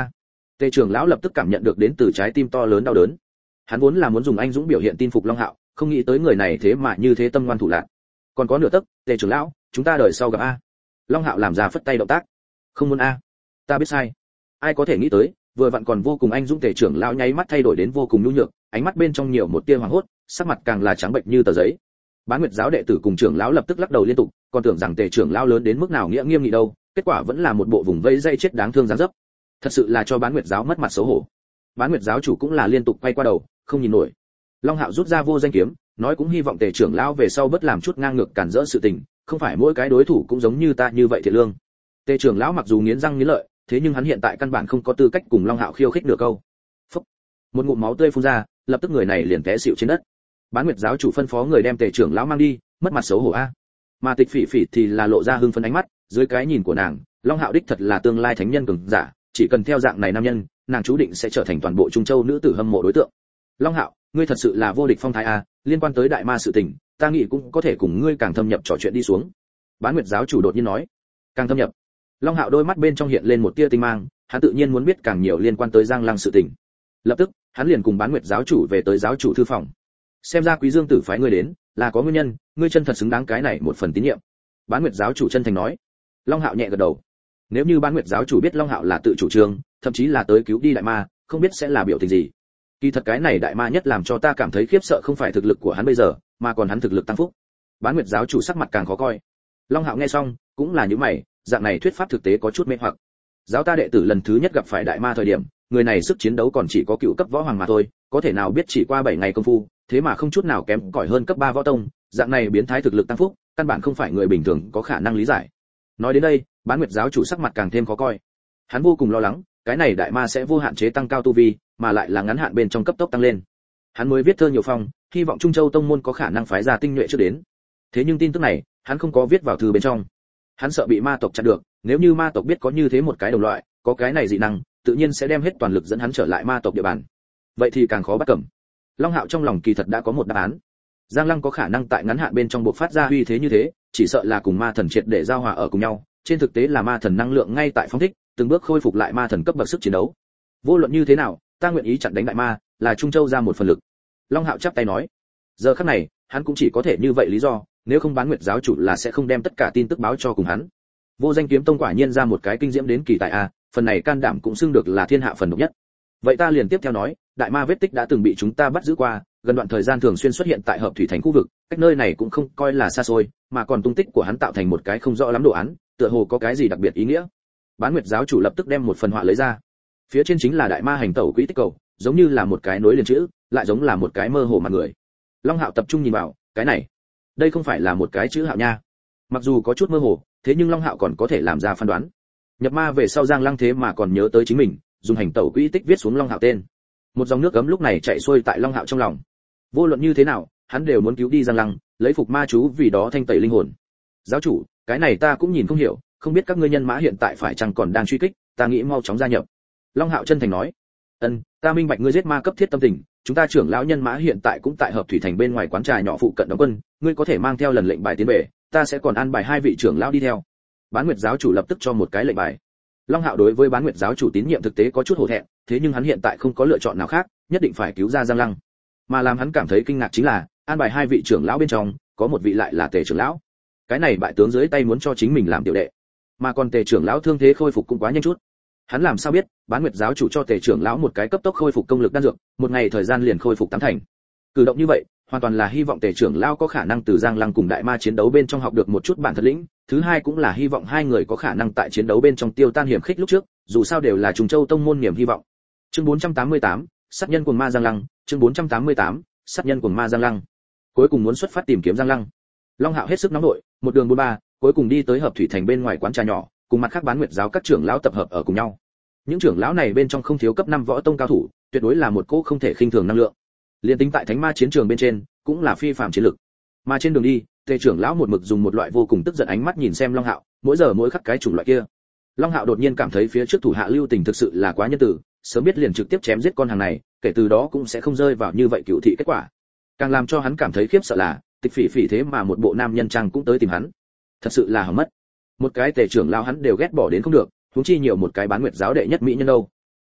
Tề trưởng lão lập tức cảm nhận được đến từ trái tim to lớn đau đớn. Hắn vốn là muốn dùng anh dũng biểu hiện tin phục Long Hạo, không nghĩ tới người này thế mà như thế tâm ngoan thủ lạn. Còn có nửa tấc, Tề trưởng lão, chúng ta đời sau gặp a. Long Hạo làm ra phất tay động tác. Không muốn a, ta biết sai. Ai có thể nghĩ tới, vừa vặn còn vô cùng anh dũng Tề trưởng lão nháy mắt thay đổi đến vô cùng nhu nhược, ánh mắt bên trong nhiều một tia hoảng hốt, sắc mặt càng là trắng bệnh như tờ giấy. Bán Nguyệt giáo đệ tử cùng trưởng lão lập tức lắc đầu liên tục, còn tưởng rằng Tề trưởng lão lớn đến mức nào nghĩa nghiêm nghị đâu, kết quả vẫn là một bộ vùng vây dây chết đáng thương dáng dấp. Thật sự là cho Bán Nguyệt giáo mất mặt xấu hổ. Bán Nguyệt giáo chủ cũng là liên tục quay qua đầu, không nhìn nổi. Long Hạo rút ra vô danh kiếm, nói cũng hy vọng Tề trưởng lão về sau bớt làm chút ngang ngược cản rỡ sự tình, không phải mỗi cái đối thủ cũng giống như ta như vậy thiệt lương. Tề trưởng lão mặc dù nghiến răng nghiến lợi, thế nhưng hắn hiện tại căn bản không có tư cách cùng Long Hạo khiêu khích nửa câu. Phốc. Một ngụm máu tươi phun ra, lập tức người này liền té xỉu trên đất. Bán Nguyệt giáo chủ phân phó người đem Tề trưởng lão mang đi, mất mặt xấu hổ a. Mà Tịch Phỉ Phỉ thì là lộ ra hưng phấn ánh mắt, dưới cái nhìn của nàng, Long Hạo đích thật là tương lai thánh nhân cường giả, chỉ cần theo dạng này nam nhân, nàng chú định sẽ trở thành toàn bộ Trung Châu nữ tử hâm mộ đối tượng. Long Hạo, ngươi thật sự là vô địch phong thái a, liên quan tới đại ma sự tình, ta nghĩ cũng có thể cùng ngươi càng thâm nhập trò chuyện đi xuống. Bán Nguyệt giáo chủ đột nhiên nói. Càng thâm nhập? Long Hạo đôi mắt bên trong hiện lên một tia tinh mang, hắn tự nhiên muốn biết càng nhiều liên quan tới Giang Lăng sự tình. Lập tức, hắn liền cùng Bán Nguyệt giáo chủ về tới giáo chủ thư phòng. Xem ra Quý Dương Tử phái ngươi đến, là có nguyên nhân, ngươi chân thật xứng đáng cái này một phần tín nhiệm. Bán Nguyệt giáo chủ chân thành nói. Long Hạo nhẹ gật đầu. Nếu như Bán Nguyệt giáo chủ biết Long Hạo là tự chủ trương, thậm chí là tới cứu đi đại ma, không biết sẽ là biểu tình gì. Kỳ thật cái này đại ma nhất làm cho ta cảm thấy khiếp sợ không phải thực lực của hắn bây giờ, mà còn hắn thực lực tăng phúc. Bán Nguyệt giáo chủ sắc mặt càng khó coi. Long Hạo nghe xong, cũng là những mày, dạng này thuyết pháp thực tế có chút mê hoặc. Giáo ta đệ tử lần thứ nhất gặp phải đại ma thời điểm, người này sức chiến đấu còn chỉ có cựu cấp võ hoàng mà thôi, có thể nào biết chỉ qua bảy ngày công phu, thế mà không chút nào kém cỏi hơn cấp ba võ tông, dạng này biến thái thực lực tăng phúc, căn bản không phải người bình thường có khả năng lý giải. Nói đến đây, Bán Nguyệt giáo chủ sắc mặt càng thêm khó coi. Hắn vô cùng lo lắng, cái này đại ma sẽ vô hạn chế tăng cao tu vi, mà lại là ngắn hạn bên trong cấp tốc tăng lên. Hắn mới viết thơ nhiều phong, hy vọng Trung Châu tông môn có khả năng phái ra tinh nhuệ trước đến. Thế nhưng tin tức này, hắn không có viết vào thư bên trong. Hắn sợ bị ma tộc chặn được, nếu như ma tộc biết có như thế một cái đồng loại, có cái này dị năng, tự nhiên sẽ đem hết toàn lực dẫn hắn trở lại ma tộc địa bàn. Vậy thì càng khó bắt cẩm. Long Hạo trong lòng kỳ thật đã có một đáp án. Giang Lăng có khả năng tại ngắn hạn bên trong bộc phát ra uy thế như thế, chỉ sợ là cùng ma thần triệt để giao hòa ở cùng nhau, trên thực tế là ma thần năng lượng ngay tại phóng thích, từng bước khôi phục lại ma thần cấp bậc sức chiến đấu. Vô luận như thế nào, ta nguyện ý chặn đánh đại ma, là Trung Châu ra một phần lực. Long Hạo chắp tay nói. Giờ khắc này, hắn cũng chỉ có thể như vậy lý do, nếu không Bán Nguyệt giáo chủ là sẽ không đem tất cả tin tức báo cho cùng hắn. Vô Danh kiếm tông quả nhiên ra một cái kinh diễm đến kỳ tại a, phần này can đảm cũng xưng được là thiên hạ phần độc nhất. Vậy ta liền tiếp theo nói, đại ma vết tích đã từng bị chúng ta bắt giữ qua, gần đoạn thời gian thường xuyên xuất hiện tại Hợp Thủy Thành khu vực, cách nơi này cũng không coi là xa xôi, mà còn tung tích của hắn tạo thành một cái không rõ lắm đồ án, tựa hồ có cái gì đặc biệt ý nghĩa. Bán Nguyệt giáo chủ lập tức đem một phần họa lấy ra. Phía trên chính là đại ma hành tẩu quỹ tích cầu, giống như là một cái nối liền chữ, lại giống là một cái mơ hồ mặt người. Long Hạo tập trung nhìn vào, cái này, đây không phải là một cái chữ Hạo nha. Mặc dù có chút mơ hồ, thế nhưng Long Hạo còn có thể làm ra phán đoán. Nhập ma về sau Giang Lăng thế mà còn nhớ tới chính mình, dùng hành tẩu quỹ tích viết xuống Long Hạo tên. Một dòng nước cấm lúc này chạy xuôi tại Long Hạo trong lòng. Vô luận như thế nào, hắn đều muốn cứu đi Giang Lăng, lấy phục ma chú vì đó thanh tẩy linh hồn. Giáo chủ, cái này ta cũng nhìn không hiểu, không biết các ngươi nhân mã hiện tại phải chăng còn đang truy kích, ta nghĩ mau chóng gia nhập. Long Hạo chân thành nói. Ân, ta minh bạch ngươi giết ma cấp thiết tâm tình, chúng ta trưởng lão nhân mã hiện tại cũng tại Hợp Thủy Thành bên ngoài quán trà nhỏ phụ cận đóng quân, ngươi có thể mang theo lần lệnh bài tiến về, ta sẽ còn an bài hai vị trưởng lão đi theo. Bán Nguyệt giáo chủ lập tức cho một cái lệnh bài. Long Hạo đối với Bán Nguyệt giáo chủ tín nhiệm thực tế có chút hổ thẹn, thế nhưng hắn hiện tại không có lựa chọn nào khác, nhất định phải cứu ra Giang Lăng. Mà làm hắn cảm thấy kinh ngạc chính là, an bài hai vị trưởng lão bên trong, có một vị lại là Tề trưởng lão. Cái này bại tướng dưới tay muốn cho chính mình làm tiểu đệ, mà còn Tề trưởng lão thương thế khôi phục cũng quá nhanh chút. Hắn làm sao biết, Bán Nguyệt giáo chủ cho Tề trưởng lão một cái cấp tốc khôi phục công lực đan dược, một ngày thời gian liền khôi phục tám thành. Cử động như vậy, hoàn toàn là hy vọng Tề trưởng lão có khả năng từ Giang Lăng cùng đại ma chiến đấu bên trong học được một chút bản thật lĩnh, thứ hai cũng là hy vọng hai người có khả năng tại chiến đấu bên trong tiêu tan hiểm khích lúc trước, dù sao đều là Trùng Châu tông môn niềm hy vọng. Chương bốn trăm tám mươi tám, sát nhân cuồng ma Giang Lăng, chương bốn trăm tám mươi tám, sát nhân cuồng ma Giang Lăng. Cuối cùng muốn xuất phát tìm kiếm Giang Lăng. Long Hạo hết sức nóng nổi, một đường buôn ba, cuối cùng đi tới Hợp Thủy Thành bên ngoài quán trà nhỏ, cùng mặt khác Bán Nguyệt giáo các trưởng lão tập hợp ở cùng nhau. Những trưởng lão này bên trong không thiếu cấp năm võ tông cao thủ, tuyệt đối là một cỗ không thể khinh thường năng lượng. Liên tính tại Thánh Ma chiến trường bên trên, cũng là phi phàm chiến lực. Mà trên đường đi, Tề trưởng lão một mực dùng một loại vô cùng tức giận ánh mắt nhìn xem Long Hạo, mỗi giờ mỗi khắc cái chủng loại kia. Long Hạo đột nhiên cảm thấy phía trước thủ hạ lưu tình thực sự là quá nhân từ, sớm biết liền trực tiếp chém giết con hàng này, kể từ đó cũng sẽ không rơi vào như vậy cựu thị kết quả. Càng làm cho hắn cảm thấy khiếp sợ là, Tịch Phỉ Phỉ thế mà một bộ nam nhân trang cũng tới tìm hắn. Thật sự là hỏng mất. Một cái Tề trưởng lão hắn đều ghét bỏ đến không được, huống chi nhiều một cái Bán Nguyệt giáo đệ nhất mỹ nhân đâu.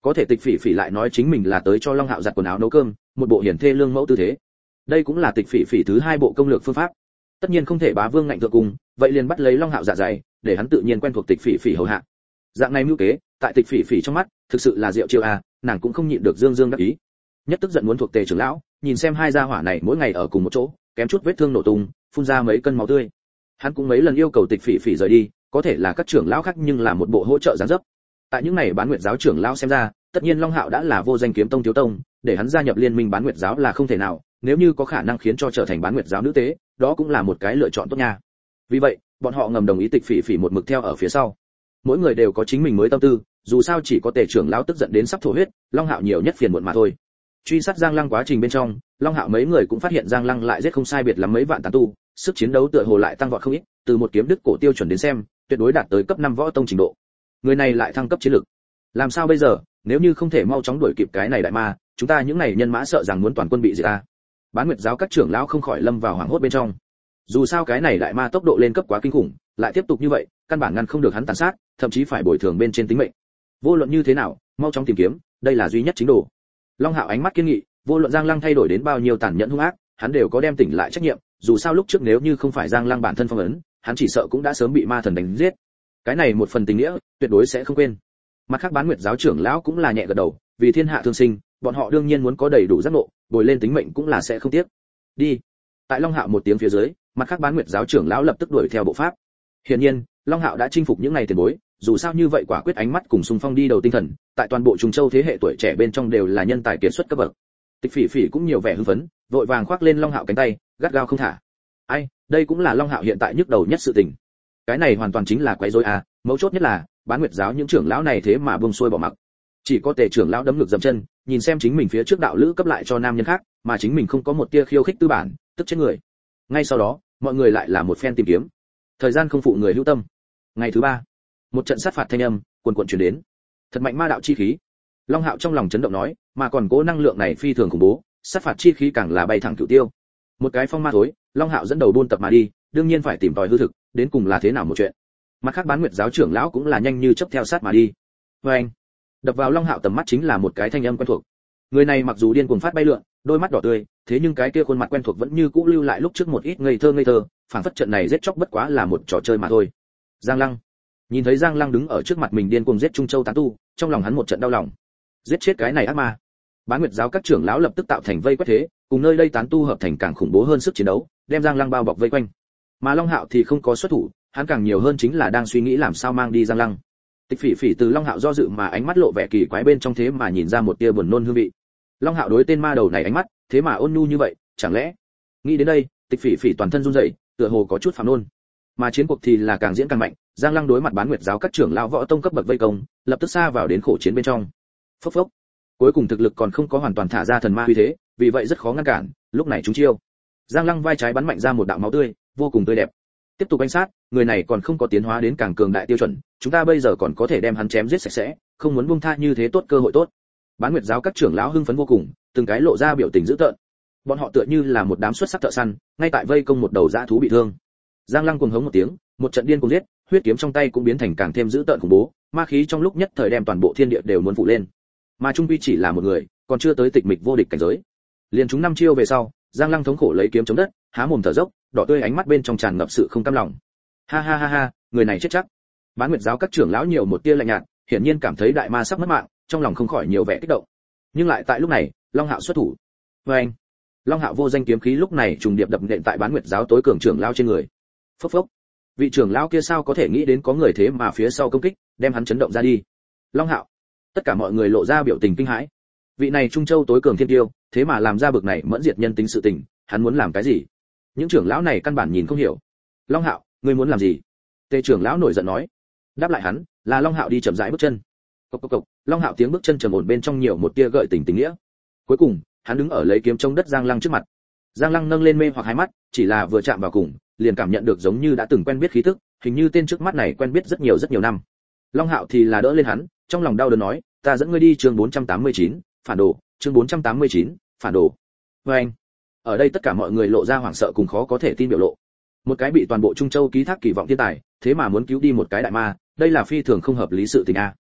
Có thể Tịch Phỉ Phỉ lại nói chính mình là tới cho Long Hạo giặt quần áo nấu cơm, một bộ hiển thê lương mẫu tư thế. Đây cũng là Tịch Phỉ Phỉ thứ hai bộ công lược phương pháp. Tất nhiên không thể bá vương ngạnh thượng cùng, vậy liền bắt lấy Long Hạo dạ dày, để hắn tự nhiên quen thuộc Tịch Phỉ Phỉ hầu hạ. Dạng này mưu kế, tại Tịch Phỉ Phỉ trong mắt, thực sự là diệu chiêu a, nàng cũng không nhịn được dương dương đắc ý. Nhất tức giận muốn thuộc Tề trưởng lão, nhìn xem hai gia hỏa này mỗi ngày ở cùng một chỗ, kém chút vết thương nổ tung, phun ra mấy cân máu tươi. Hắn cũng mấy lần yêu cầu Tịch Phỉ Phỉ rời đi, có thể là các trưởng lão khác nhưng là một bộ hỗ trợ giáng dấp. Tại những này Bán Nguyệt giáo trưởng lão xem ra, tất nhiên Long Hạo đã là vô danh kiếm tông thiếu tông, để hắn gia nhập liên minh Bán Nguyệt giáo là không thể nào, nếu như có khả năng khiến cho trở thành Bán Nguyệt giáo nữ tế, đó cũng là một cái lựa chọn tốt nha. Vì vậy, bọn họ ngầm đồng ý Tịch Phỉ Phỉ một mực theo ở phía sau. Mỗi người đều có chính mình mới tâm tư, dù sao chỉ có Tề trưởng lão tức giận đến sắp thổ huyết, Long Hạo nhiều nhất phiền muộn mà thôi. Truy sát Giang Lăng quá trình bên trong, Long Hạo mấy người cũng phát hiện Giang Lăng lại giết không sai biệt lắm mấy vạn tán tu, sức chiến đấu tựa hồ lại tăng vọt không ít, từ một kiếm đứt cổ tiêu chuẩn đến xem, tuyệt đối đạt tới cấp năm võ tông trình độ. Người này lại thăng cấp chiến lực. Làm sao bây giờ, nếu như không thể mau chóng đuổi kịp cái này đại ma, chúng ta những này nhân mã sợ rằng muốn toàn quân bị diệt a. Bán Nguyệt giáo các trưởng lão không khỏi lâm vào hoảng hốt bên trong. Dù sao cái này đại ma tốc độ lên cấp quá kinh khủng, lại tiếp tục như vậy, căn bản ngăn không được hắn tàn sát, thậm chí phải bồi thường bên trên tính mệnh. Vô luận như thế nào, mau chóng tìm kiếm, đây là duy nhất chính đồ. Long Hạo ánh mắt kiên nghị, vô luận Giang Lăng thay đổi đến bao nhiêu tàn nhẫn hung ác, hắn đều có đem tỉnh lại trách nhiệm, dù sao lúc trước nếu như không phải Giang Lăng bản thân phong ấn, hắn chỉ sợ cũng đã sớm bị ma thần đánh giết. Cái này một phần tình nghĩa, tuyệt đối sẽ không quên. Mặt khác Bán Nguyệt giáo trưởng lão cũng là nhẹ gật đầu, vì thiên hạ thương sinh, bọn họ đương nhiên muốn có đầy đủ giác ngộ, bồi lên tính mệnh cũng là sẽ không tiếc. Đi. Tại Long Hạo một tiếng phía dưới, mặt khác Bán Nguyệt giáo trưởng lão lập tức đuổi theo bộ pháp. Hiển nhiên, Long Hạo đã chinh phục những ngày tiền bối, dù sao như vậy quả quyết ánh mắt cùng xung phong đi đầu tinh thần, tại toàn bộ Trùng Châu thế hệ tuổi trẻ bên trong đều là nhân tài kiệt xuất cấp bậc. Tịch Phỉ Phỉ cũng nhiều vẻ hưng phấn, vội vàng khoác lên Long Hạo cánh tay, gắt gao không thả. Ai, đây cũng là Long Hạo hiện tại nhức đầu nhất sự tình. Cái này hoàn toàn chính là quấy rối à, mấu chốt nhất là, Bán Nguyệt giáo những trưởng lão này thế mà buông xuôi bỏ mặc. Chỉ có Tề trưởng lão đấm ngực dậm chân, nhìn xem chính mình phía trước đạo lữ cấp lại cho nam nhân khác, mà chính mình không có một tia khiêu khích tư bản, tức chết người. Ngay sau đó, mọi người lại là một phen tìm kiếm. Thời gian không phụ người hữu tâm. Ngày thứ ba, một trận sát phạt thanh âm cuồn cuộn truyền đến. Thật mạnh ma đạo chi khí. Long Hạo trong lòng chấn động nói, mà còn cố năng lượng này phi thường khủng bố, sát phạt chi khí càng là bay thẳng cửu tiêu. Một cái phong ma thối, Long Hạo dẫn đầu buôn tập mà đi, đương nhiên phải tìm tòi hư thực, đến cùng là thế nào một chuyện. Mặt khác Bán Nguyệt giáo trưởng lão cũng là nhanh như chớp theo sát mà đi. Và anh, đập vào Long Hạo tầm mắt chính là một cái thanh âm quen thuộc. Người này mặc dù điên cuồng phát bay lượn, đôi mắt đỏ tươi, thế nhưng cái kia khuôn mặt quen thuộc vẫn như cũ lưu lại lúc trước một ít ngây thơ ngây thơ, phảng phất trận này giết chóc bất quá là một trò chơi mà thôi. Giang Lăng. Nhìn thấy Giang Lăng đứng ở trước mặt mình điên cuồng giết Trung Châu tán tu, trong lòng hắn một trận đau lòng. Giết chết cái này ác ma. Bán Nguyệt giáo các trưởng lão lập tức tạo thành vây quét thế, cùng nơi đây tán tu hợp thành càng khủng bố hơn sức chiến đấu, đem Giang Lăng bao bọc vây quanh. Mà Long Hạo thì không có xuất thủ, hắn càng nhiều hơn chính là đang suy nghĩ làm sao mang đi Giang Lăng. Tịch Phỉ Phỉ từ Long Hạo do dự mà ánh mắt lộ vẻ kỳ quái bên trong thế mà nhìn ra một tia buồn nôn hương vị. Long Hạo đối tên ma đầu này ánh mắt, thế mà ôn nhu như vậy, chẳng lẽ? Nghĩ đến đây, Tịch Phỉ Phỉ toàn thân run rẩy, tựa hồ có chút phạm nôn. Mà chiến cuộc thì là càng diễn càng mạnh, Giang Lăng đối mặt Bán Nguyệt giáo các trưởng lão võ tông cấp bậc vây công, lập tức xa vào đến khổ chiến bên trong. Phốc phốc. Cuối cùng thực lực còn không có hoàn toàn thả ra thần ma uy thế, vì vậy rất khó ngăn cản, lúc này chúng chiêu. Giang Lăng vai trái bắn mạnh ra một đạo máu tươi, vô cùng tươi đẹp. Tiếp tục quan sát, người này còn không có tiến hóa đến càng cường đại tiêu chuẩn, chúng ta bây giờ còn có thể đem hắn chém giết sạch sẽ, không muốn buông tha như thế tốt cơ hội tốt. Bán Nguyệt giáo các trưởng lão hưng phấn vô cùng, từng cái lộ ra biểu tình dữ tợn. Bọn họ tựa như là một đám xuất sắc thợ săn, ngay tại vây công một đầu dã thú bị thương. Giang Lăng cuồng hống một tiếng, một trận điên cuồng giết, huyết kiếm trong tay cũng biến thành càng thêm dữ tợn khủng bố, ma khí trong lúc nhất thời đem toàn bộ thiên địa đều muốn phụ lên. Mà trung quy chỉ là một người, còn chưa tới tịch mịch vô địch cảnh giới. Liên chúng năm chiêu về sau, Giang Lăng thống khổ lấy kiếm chống đất, há mồm thở dốc, đỏ tươi ánh mắt bên trong tràn ngập sự không cam lòng. Ha ha ha ha, người này chết chắc. Bán Nguyệt giáo các trưởng lão nhiều một tia lạnh nhạt, hiển nhiên cảm thấy đại ma sắp mất mạng, trong lòng không khỏi nhiều vẻ kích động. Nhưng lại tại lúc này, Long Hạo xuất thủ. Và anh, Long Hạo vô danh kiếm khí lúc này trùng điệp đập nện tại Bán Nguyệt giáo tối cường trưởng lão trên người. Phốc phốc. Vị trưởng lão kia sao có thể nghĩ đến có người thế mà phía sau công kích, đem hắn chấn động ra đi. Long Hạo. Tất cả mọi người lộ ra biểu tình kinh hãi. Vị này Trung Châu tối cường thiên tiêu, thế mà làm ra bực này mẫn diệt nhân tính sự tình, hắn muốn làm cái gì? Những trưởng lão này căn bản nhìn không hiểu. Long Hạo, ngươi muốn làm gì? Tề trưởng lão nổi giận nói. Đáp lại hắn, là Long Hạo đi chậm rãi bước chân. Cộc cộc cộc, Long Hạo tiếng bước chân trầm ổn bên trong nhiều một tia gợi tình tình nghĩa. Cuối cùng, hắn đứng ở lấy kiếm chống đất Giang Lăng trước mặt. Giang Lăng nâng lên mê hoặc hai mắt, chỉ là vừa chạm vào cùng, liền cảm nhận được giống như đã từng quen biết khí tức, hình như tên trước mắt này quen biết rất nhiều rất nhiều năm. Long Hạo thì là đỡ lên hắn, trong lòng đau đớn nói, ta dẫn ngươi đi chương bốn trăm tám mươi chín, phản đồ, chương bốn trăm tám mươi chín, phản đồ. Và anh, ở đây tất cả mọi người lộ ra hoảng sợ cùng khó có thể tin biểu lộ. Một cái bị toàn bộ Trung Châu ký thác kỳ vọng thiên tài, thế mà muốn cứu đi một cái đại ma, đây là phi thường không hợp lý sự tình a.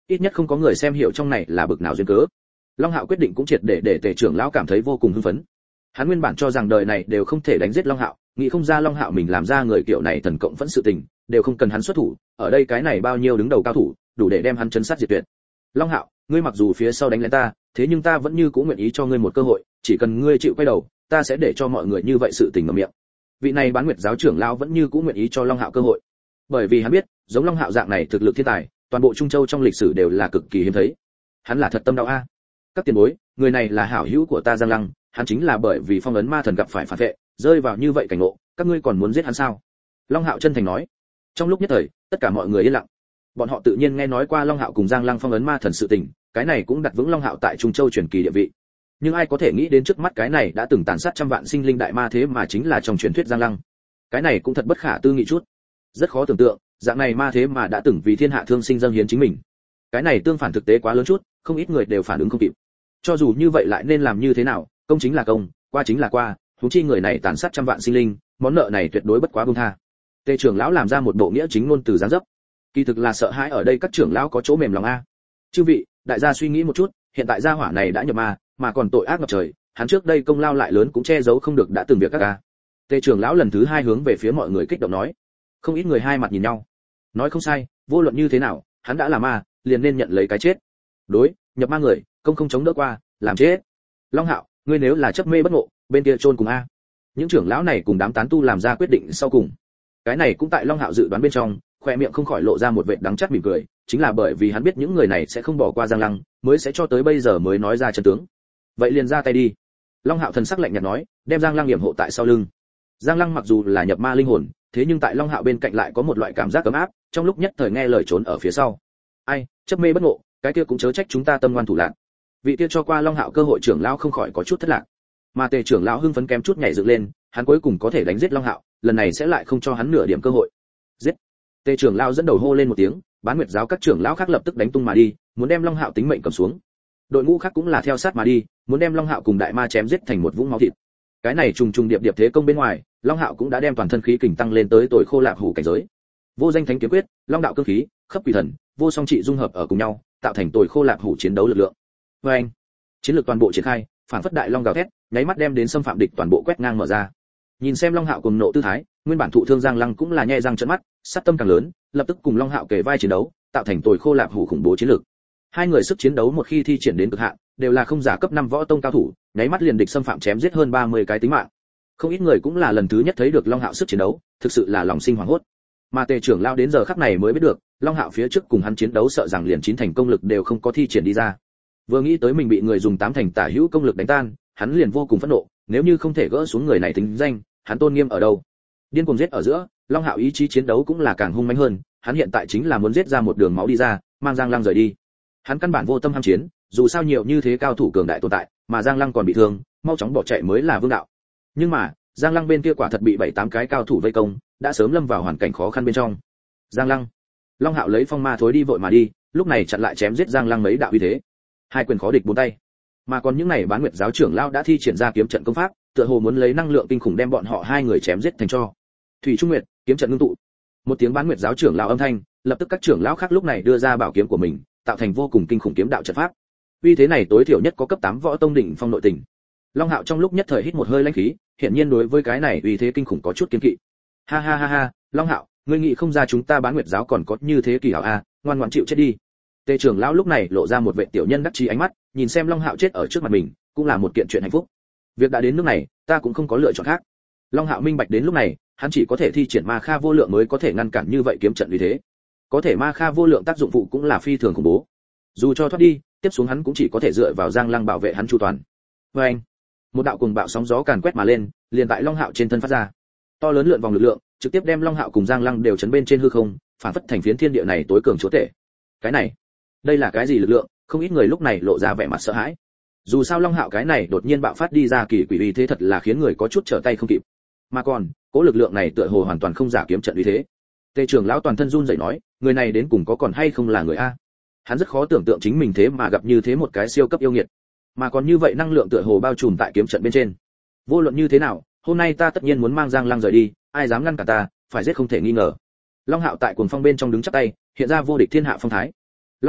ít nhất không có người xem hiểu trong này là bực nào duyên cớ. Long Hạo quyết định cũng triệt để để Tề trưởng lão cảm thấy vô cùng hưng phấn. Hắn nguyên bản cho rằng đời này đều không thể đánh giết Long Hạo, nghĩ không ra Long Hạo mình làm ra người kiểu này thần cộng phẫn sự tình, đều không cần hắn xuất thủ, ở đây cái này bao nhiêu đứng đầu cao thủ, đủ để đem hắn chấn sát diệt tuyệt. Long Hạo, ngươi mặc dù phía sau đánh lén ta, thế nhưng ta vẫn như cũ nguyện ý cho ngươi một cơ hội, chỉ cần ngươi chịu quay đầu, ta sẽ để cho mọi người như vậy sự tình ngậm miệng. Vị này Bán Nguyệt giáo trưởng lão vẫn như cũ nguyện ý cho Long Hạo cơ hội, bởi vì hắn biết, giống Long Hạo dạng này thực lực thiên tài, toàn bộ Trung Châu trong lịch sử đều là cực kỳ hiếm thấy. Hắn là thật tâm đạo a. Các tiền bối, người này là hảo hữu của ta Giang Lăng, hắn chính là bởi vì phong ấn ma thần gặp phải phản vệ, rơi vào như vậy cảnh ngộ, các ngươi còn muốn giết hắn sao? Long Hạo chân thành nói. Trong lúc nhất thời, tất cả mọi người yên lặng. Bọn họ tự nhiên nghe nói qua Long Hạo cùng Giang Lăng phong ấn ma thần sự tình, cái này cũng đặt vững Long Hạo tại Trung Châu truyền kỳ địa vị. Nhưng ai có thể nghĩ đến trước mắt cái này đã từng tàn sát trăm vạn sinh linh đại ma thế mà chính là trong truyền thuyết Giang Lăng. Cái này cũng thật bất khả tư nghị chút. Rất khó tưởng tượng, dạng này ma thế mà đã từng vì thiên hạ thương sinh dâng hiến chính mình. Cái này tương phản thực tế quá lớn chút, không ít người đều phản ứng không kịp. Cho dù như vậy lại nên làm như thế nào, công chính là công, qua chính là qua, huống chi người này tàn sát trăm vạn sinh linh, món nợ này tuyệt đối bất quá buông tha. Tề trưởng lão làm ra một bộ nghĩa chính ngôn từ dáng dấp. Kỳ thực là sợ hãi ở đây các trưởng lão có chỗ mềm lòng a. Chư vị, đại gia suy nghĩ một chút, hiện tại gia hỏa này đã nhập ma, mà còn tội ác ngập trời, hắn trước đây công lao lại lớn cũng che giấu không được đã từng việc các ca. Tề trưởng lão lần thứ hai hướng về phía mọi người kích động nói. Không ít người hai mặt nhìn nhau. Nói không sai, vô luận như thế nào, hắn đã là ma, liền nên nhận lấy cái chết. Đối, nhập ma người, công không chống đỡ qua, làm chết. Long Hạo, ngươi nếu là chấp mê bất ngộ, bên kia chôn cùng a. Những trưởng lão này cùng đám tán tu làm ra quyết định sau cùng. Cái này cũng tại Long Hạo dự đoán bên trong, khoe miệng không khỏi lộ ra một vệt đắng chát mỉm cười, chính là bởi vì hắn biết những người này sẽ không bỏ qua Giang Lăng, mới sẽ cho tới bây giờ mới nói ra chân tướng. Vậy liền ra tay đi. Long Hạo thần sắc lạnh nhạt nói, đem Giang Lăng yểm hộ tại sau lưng. Giang Lăng mặc dù là nhập ma linh hồn, thế nhưng tại Long Hạo bên cạnh lại có một loại cảm giác ấm áp, trong lúc nhất thời nghe lời trốn ở phía sau. Ai, chấp mê bất ngộ, cái kia cũng chớ trách chúng ta tâm ngoan thủ lạn. Vị kia cho qua Long Hạo cơ hội trưởng lão không khỏi có chút thất lạc. Mà Tề trưởng lão hưng phấn kém chút nhảy dựng lên, hắn cuối cùng có thể đánh giết Long Hạo, lần này sẽ lại không cho hắn nửa điểm cơ hội. Giết! Tề trưởng lão dẫn đầu hô lên một tiếng, Bán Nguyệt giáo các trưởng lão khác lập tức đánh tung mà đi, muốn đem Long Hạo tính mệnh cầm xuống. Đội ngũ khác cũng là theo sát mà đi, muốn đem Long Hạo cùng đại ma chém giết thành một vũng máu thịt. Cái này trùng trùng điệp điệp thế công bên ngoài, Long Hạo cũng đã đem toàn thân khí kình tăng lên tới tuổi khô lạc hủ cảnh giới. Vô danh thánh kiếm quyết, Long đạo cương khí, khắp quỷ thần, vô song trị dung hợp ở cùng nhau, tạo thành tuổi khô lạc hủ chiến đấu lực lượng. Và anh, chiến lược toàn bộ triển khai, phản phất đại long gào thét, nháy mắt đem đến xâm phạm địch toàn bộ quét ngang mở ra. Nhìn xem Long Hạo cùng nộ tư thái, nguyên bản thụ thương Giang Lăng cũng là nhe răng trợn mắt, sát tâm càng lớn, lập tức cùng Long Hạo kề vai chiến đấu, tạo thành tuổi khô lạc hủ khủng bố chiến lược. Hai người sức chiến đấu một khi thi triển đến cực hạn, đều là không giả cấp năm võ tông cao thủ, nháy mắt liền địch xâm phạm chém giết hơn ba mươi cái tính mạng. Không ít người cũng là lần thứ nhất thấy được Long Hạo sức chiến đấu, thực sự là lòng sinh hoảng hốt. Mà Tề trưởng lão đến giờ khắc này mới biết được, Long Hạo phía trước cùng hắn chiến đấu sợ rằng liền chín thành công lực đều không có thi triển đi ra. Vừa nghĩ tới mình bị người dùng tám thành tả hữu công lực đánh tan, hắn liền vô cùng phẫn nộ, nếu như không thể gỡ xuống người này tính danh, hắn tôn nghiêm ở đâu? Điên cuồng giết ở giữa, Long Hạo ý chí chiến đấu cũng là càng hung mãnh hơn, hắn hiện tại chính là muốn giết ra một đường máu đi ra, mang Giang Lăng rời đi. Hắn căn bản vô tâm ham chiến, dù sao nhiều như thế cao thủ cường đại tồn tại, mà Giang Lăng còn bị thương, mau chóng bỏ chạy mới là vương đạo. Nhưng mà, Giang Lăng bên kia quả thật bị bảy tám cái cao thủ vây công, đã sớm lâm vào hoàn cảnh khó khăn bên trong. Giang Lăng, Long Hạo lấy phong ma thối đi vội mà đi, lúc này chặn lại chém giết Giang Lăng mấy đạo uy thế. Hai quyền khó địch bốn tay. Mà còn những này Bán Nguyệt giáo trưởng lão đã thi triển ra kiếm trận công pháp, tựa hồ muốn lấy năng lượng kinh khủng đem bọn họ hai người chém giết thành tro. Thủy Trung Nguyệt, kiếm trận ngưng tụ. Một tiếng Bán Nguyệt giáo trưởng lão âm thanh, lập tức các trưởng lão khác lúc này đưa ra bảo kiếm của mình, tạo thành vô cùng kinh khủng kiếm đạo trận pháp. Uy thế này tối thiểu nhất có cấp tám võ tông đỉnh phong nội tình. Long Hạo trong lúc nhất thời hít một hơi lãnh khí, hiển nhiên đối với cái này uy thế kinh khủng có chút kiêng kỵ. Ha ha ha ha, Long Hạo, ngươi nghĩ không ra chúng ta Bán Nguyệt giáo còn có như thế kỳ hảo a, ngoan ngoãn chịu chết đi. Tề trưởng lão lúc này lộ ra một vẻ tiểu nhân đắc chí ánh mắt, nhìn xem Long Hạo chết ở trước mặt mình, cũng là một kiện chuyện hạnh phúc. Việc đã đến nước này, ta cũng không có lựa chọn khác. Long Hạo minh bạch đến lúc này, hắn chỉ có thể thi triển ma kha vô lượng mới có thể ngăn cản như vậy kiếm trận uy thế. Có thể ma kha vô lượng tác dụng phụ cũng là phi thường khủng bố. Dù cho thoát đi, tiếp xuống hắn cũng chỉ có thể dựa vào Giang Lăng bảo vệ hắn chu toàn. Và anh, một đạo cuồng bạo sóng gió càn quét mà lên, liền tại Long Hạo trên thân phát ra. To lớn lượn vòng lực lượng, trực tiếp đem Long Hạo cùng Giang Lăng đều chấn bên trên hư không, phản phất thành phiến thiên địa này tối cường chúa tể. Cái này, đây là cái gì lực lượng? Không ít người lúc này lộ ra vẻ mặt sợ hãi. Dù sao Long Hạo cái này đột nhiên bạo phát đi ra kỳ quỷ uy thế thật là khiến người có chút trở tay không kịp. Mà còn, cố lực lượng này tựa hồ hoàn toàn không giả kiếm trận uy thế. Tề trưởng lão toàn thân run rẩy nói, người này đến cùng có còn hay không là người a? Hắn rất khó tưởng tượng chính mình thế mà gặp như thế một cái siêu cấp yêu nghiệt. Mà còn như vậy năng lượng tựa hồ bao trùm tại kiếm trận bên trên. Vô luận như thế nào, hôm nay ta tất nhiên muốn mang Giang Lăng rời đi, ai dám ngăn cản ta, phải giết không thể nghi ngờ. Long Hạo tại cuồng phong bên trong đứng chắp tay, hiện ra vô địch thiên hạ phong thái. Long Hạo,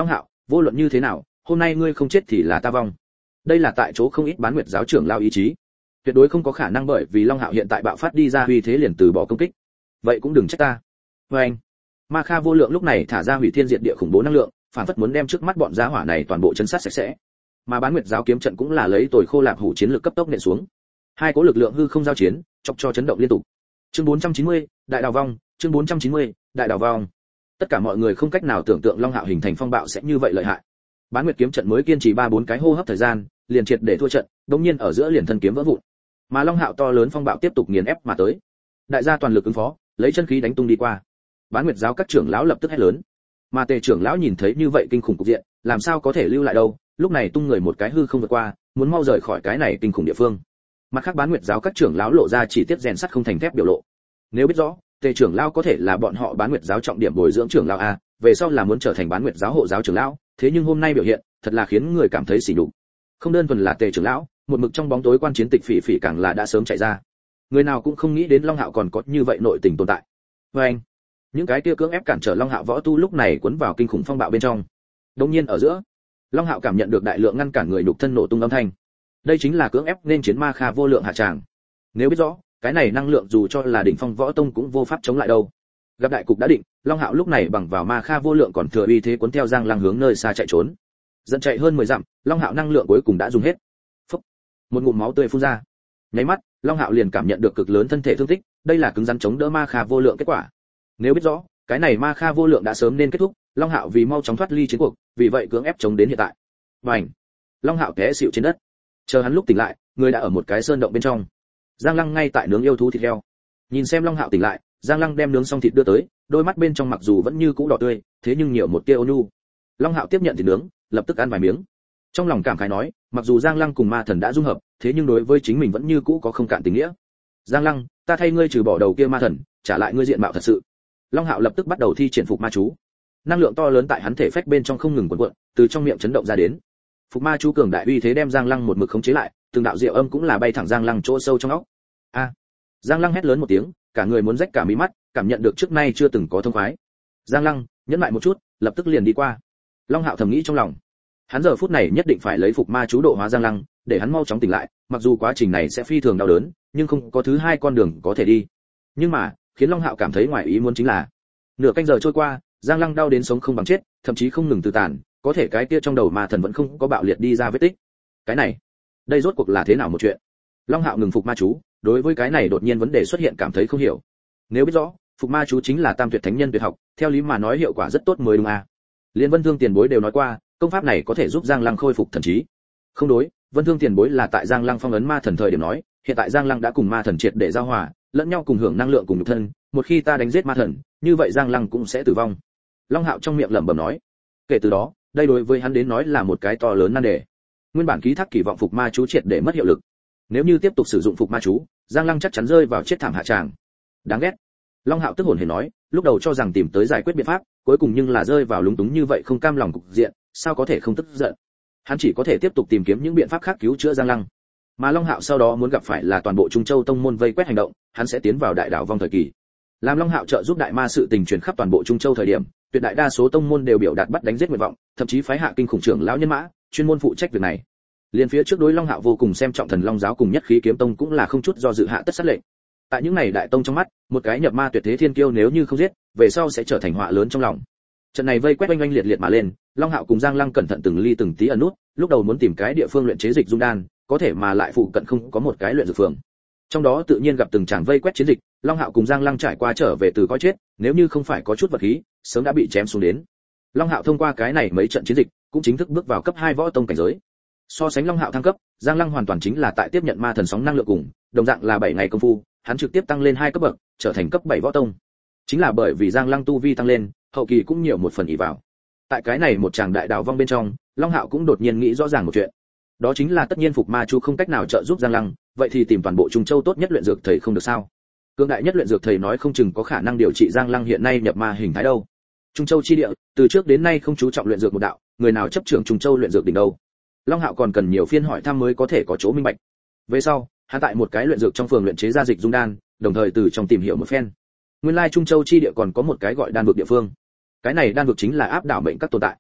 vô luận như thế nào, hôm nay ngươi không chết thì là ta vong. Đây là tại chỗ không ít bán nguyệt giáo trưởng lao ý chí, tuyệt đối không có khả năng bởi vì Long Hạo hiện tại bạo phát đi ra uy thế liền từ bỏ công kích. Vậy cũng đừng trách ta. Với anh, Ma Kha vô lượng lúc này thả ra hủy thiên diệt địa khủng bố năng lượng, phản phất muốn đem trước mắt bọn giá hỏa này toàn bộ chấn sát sạch sẽ. Mà bán nguyệt giáo kiếm trận cũng là lấy tồi khô lạp hủ chiến lược cấp tốc nện xuống. Hai cỗ lực lượng hư không giao chiến, chọc cho chấn động liên tục. Chương bốn trăm chín mươi, đại đào vong, chương bốn trăm chín mươi, đại đào vong. Tất cả mọi người không cách nào tưởng tượng Long Hạo hình thành phong bạo sẽ như vậy lợi hại. Bán nguyệt kiếm trận mới kiên trì ba bốn cái hô hấp thời gian, liền triệt để thua trận, đống nhiên ở giữa liền thân kiếm vỡ vụn. Mà Long Hạo to lớn phong bạo tiếp tục nghiền ép mà tới. Đại gia toàn lực ứng phó, lấy chân khí đánh tung đi qua. Bán nguyệt giáo các trưởng lão lập tức hét lớn. Mà Tề trưởng lão nhìn thấy như vậy kinh khủng cục diện, làm sao có thể lưu lại đâu, lúc này tung người một cái hư không vượt qua, muốn mau rời khỏi cái này kinh khủng địa phương. Mặt khác bán nguyệt giáo các trưởng lão lộ ra chỉ tiết rèn sắt không thành thép biểu lộ. Nếu biết rõ, Tề trưởng lão có thể là bọn họ bán nguyệt giáo trọng điểm bồi dưỡng trưởng lão a, về sau là muốn trở thành bán nguyệt giáo hộ giáo trưởng lão, thế nhưng hôm nay biểu hiện, thật là khiến người cảm thấy sỉ nhục. Không đơn thuần là Tề trưởng lão, một mực trong bóng tối quan chiến Tịch Phỉ Phỉ càng là đã sớm chạy ra. Người nào cũng không nghĩ đến Long Hạo còn có như vậy nội tình tồn tại. Và anh, những cái kia cưỡng ép cản trở Long Hạo võ tu lúc này cuốn vào kinh khủng phong bạo bên trong. Đột nhiên ở giữa, Long Hạo cảm nhận được đại lượng ngăn cản người nhục thân nổ tung âm thanh. Đây chính là cưỡng ép nên chiến Ma Kha vô lượng hạ tràng. Nếu biết rõ, cái này năng lượng dù cho là đỉnh phong võ tông cũng vô pháp chống lại đâu. Gặp đại cục đã định, Long Hạo lúc này bằng vào Ma Kha vô lượng còn thừa uy thế cuốn theo Giang Lăng hướng nơi xa chạy trốn. Dẫn chạy hơn mười dặm, Long Hạo năng lượng cuối cùng đã dùng hết. Phốc. Một ngụm máu tươi phun ra. Nháy mắt, Long Hạo liền cảm nhận được cực lớn thân thể thương tích, đây là cứng rắn chống đỡ Ma Kha vô lượng kết quả. Nếu biết rõ, cái này Ma Kha vô lượng đã sớm nên kết thúc, Long Hạo vì mau chóng thoát ly chiến cuộc, vì vậy cưỡng ép chống đến hiện tại. Bành! Long Hạo té xỉu trên đất. Chờ hắn lúc tỉnh lại, người đã ở một cái sơn động bên trong. Giang Lăng ngay tại nướng yêu thú thịt heo. Nhìn xem Long Hạo tỉnh lại, Giang Lăng đem nướng xong thịt đưa tới, đôi mắt bên trong mặc dù vẫn như cũ đỏ tươi, thế nhưng nhiều một tia ôn nhu. Long Hạo tiếp nhận thịt nướng, lập tức ăn vài miếng. Trong lòng cảm khái nói, mặc dù Giang Lăng cùng ma thần đã dung hợp, thế nhưng đối với chính mình vẫn như cũ có không cạn tình nghĩa. Giang Lăng, ta thay ngươi trừ bỏ đầu kia ma thần, trả lại ngươi diện mạo thật sự. Long Hạo lập tức bắt đầu thi triển phục ma chú. Năng lượng to lớn tại hắn thể phách bên trong không ngừng cuộn cuộn, từ trong miệng chấn động ra đến. Phục ma chú cường đại uy thế đem Giang Lăng một mực khống chế lại, từng đạo diệu âm cũng là bay thẳng Giang Lăng chỗ sâu trong óc. A! Giang Lăng hét lớn một tiếng, cả người muốn rách cả mí mắt, cảm nhận được trước nay chưa từng có thông khoái. Giang Lăng, nhẫn lại một chút, lập tức liền đi qua. Long Hạo thầm nghĩ trong lòng. Hắn giờ phút này nhất định phải lấy phục ma chú độ hóa Giang Lăng, để hắn mau chóng tỉnh lại, mặc dù quá trình này sẽ phi thường đau đớn, nhưng không có thứ hai con đường có thể đi. Nhưng mà, khiến Long Hạo cảm thấy ngoài ý muốn chính là, nửa canh giờ trôi qua, Giang Lăng đau đến sống không bằng chết, thậm chí không ngừng từ tàn, có thể cái kia trong đầu ma thần vẫn không có bạo liệt đi ra vết tích. Cái này, đây rốt cuộc là thế nào một chuyện? Long Hạo ngừng phục ma chú, đối với cái này đột nhiên vấn đề xuất hiện cảm thấy không hiểu. Nếu biết rõ, phục ma chú chính là tam tuyệt thánh nhân tuyệt học, theo lý mà nói hiệu quả rất tốt mới đúng à? Liên Vân Thương tiền bối đều nói qua, công pháp này có thể giúp Giang Lăng khôi phục thần trí. Không đối, Vân Thương tiền bối là tại Giang Lăng phong ấn ma thần thời điểm nói, hiện tại Giang Lăng đã cùng ma thần triệt để giao hòa, lẫn nhau cùng hưởng năng lượng cùng nhục thân, một khi ta đánh giết ma thần, như vậy Giang Lăng cũng sẽ tử vong. Long Hạo trong miệng lẩm bẩm nói. Kể từ đó, đây đối với hắn đến nói là một cái to lớn nan đề. Nguyên bản ký thác kỳ vọng phục ma chú triệt để mất hiệu lực. Nếu như tiếp tục sử dụng phục ma chú, Giang Lăng chắc chắn rơi vào chết thảm hạ tràng. Đáng ghét. Long Hạo tức hồn hển nói, lúc đầu cho rằng tìm tới giải quyết biện pháp, cuối cùng nhưng là rơi vào lúng túng như vậy không cam lòng cục diện, sao có thể không tức giận. Hắn chỉ có thể tiếp tục tìm kiếm những biện pháp khác cứu chữa Giang Lăng. Mà Long Hạo sau đó muốn gặp phải là toàn bộ Trung Châu tông môn vây quét hành động, hắn sẽ tiến vào đại đảo vong thời kỳ. Làm Long Hạo trợ giúp đại ma sự tình truyền khắp toàn bộ Trung Châu thời điểm, tuyệt đại đa số tông môn đều biểu đạt bắt đánh giết nguyện vọng, thậm chí phái hạ kinh khủng trưởng lão nhân mã, chuyên môn phụ trách việc này. Liên phía trước đối Long Hạo vô cùng xem trọng Thần Long giáo cùng Nhất Khí kiếm tông cũng là không chút do dự hạ tất sát lệnh. Tại những này đại tông trong mắt, một cái nhập ma tuyệt thế thiên kiêu nếu như không giết, về sau sẽ trở thành họa lớn trong lòng. Trận này vây quét oanh oanh liệt liệt mà lên, Long Hạo cùng Giang Lăng cẩn thận từng ly từng tí ẩn nút, lúc đầu muốn tìm cái địa phương luyện chế dịch dung đan, có thể mà lại phụ cận không có một cái luyện dược phường. Trong đó tự nhiên gặp từng tràng vây quét chiến dịch, Long Hạo cùng Giang Lăng trải qua trở về từ coi chết, nếu như không phải có chút vật khí, sớm đã bị chém xuống đến. Long Hạo thông qua cái này mấy trận chiến dịch, cũng chính thức bước vào cấp hai võ tông cảnh giới. So sánh Long Hạo thăng cấp, Giang Lăng hoàn toàn chính là tại tiếp nhận ma thần sóng năng lượng cùng, đồng dạng là bảy ngày công phu, hắn trực tiếp tăng lên hai cấp bậc, trở thành cấp bảy võ tông. Chính là bởi vì Giang Lăng tu vi tăng lên, hậu kỳ cũng nhiều một phần ỷ vào. Tại cái này một tràng đại đào vong bên trong, Long Hạo cũng đột nhiên nghĩ rõ ràng một chuyện. Đó chính là tất nhiên phục ma chú không cách nào trợ giúp Giang Lăng, vậy thì tìm toàn bộ Trung Châu tốt nhất luyện dược thầy không được sao? Cương đại nhất luyện dược thầy nói không chừng có khả năng điều trị Giang Lăng hiện nay nhập ma hình thái đâu. Trung Châu chi địa, từ trước đến nay không chú trọng luyện dược một đạo, người nào chấp trưởng Trung Châu luyện dược đỉnh đâu? Long Hạo còn cần nhiều phiên hỏi thăm mới có thể có chỗ minh bạch. Về sau, hắn tại một cái luyện dược trong phường luyện chế ra dịch dung đan, đồng thời từ trong tìm hiểu một phen. Nguyên lai Trung Châu chi địa còn có một cái gọi đan vực địa phương. Cái này đan vực chính là áp đảo mệnh các tồn tại.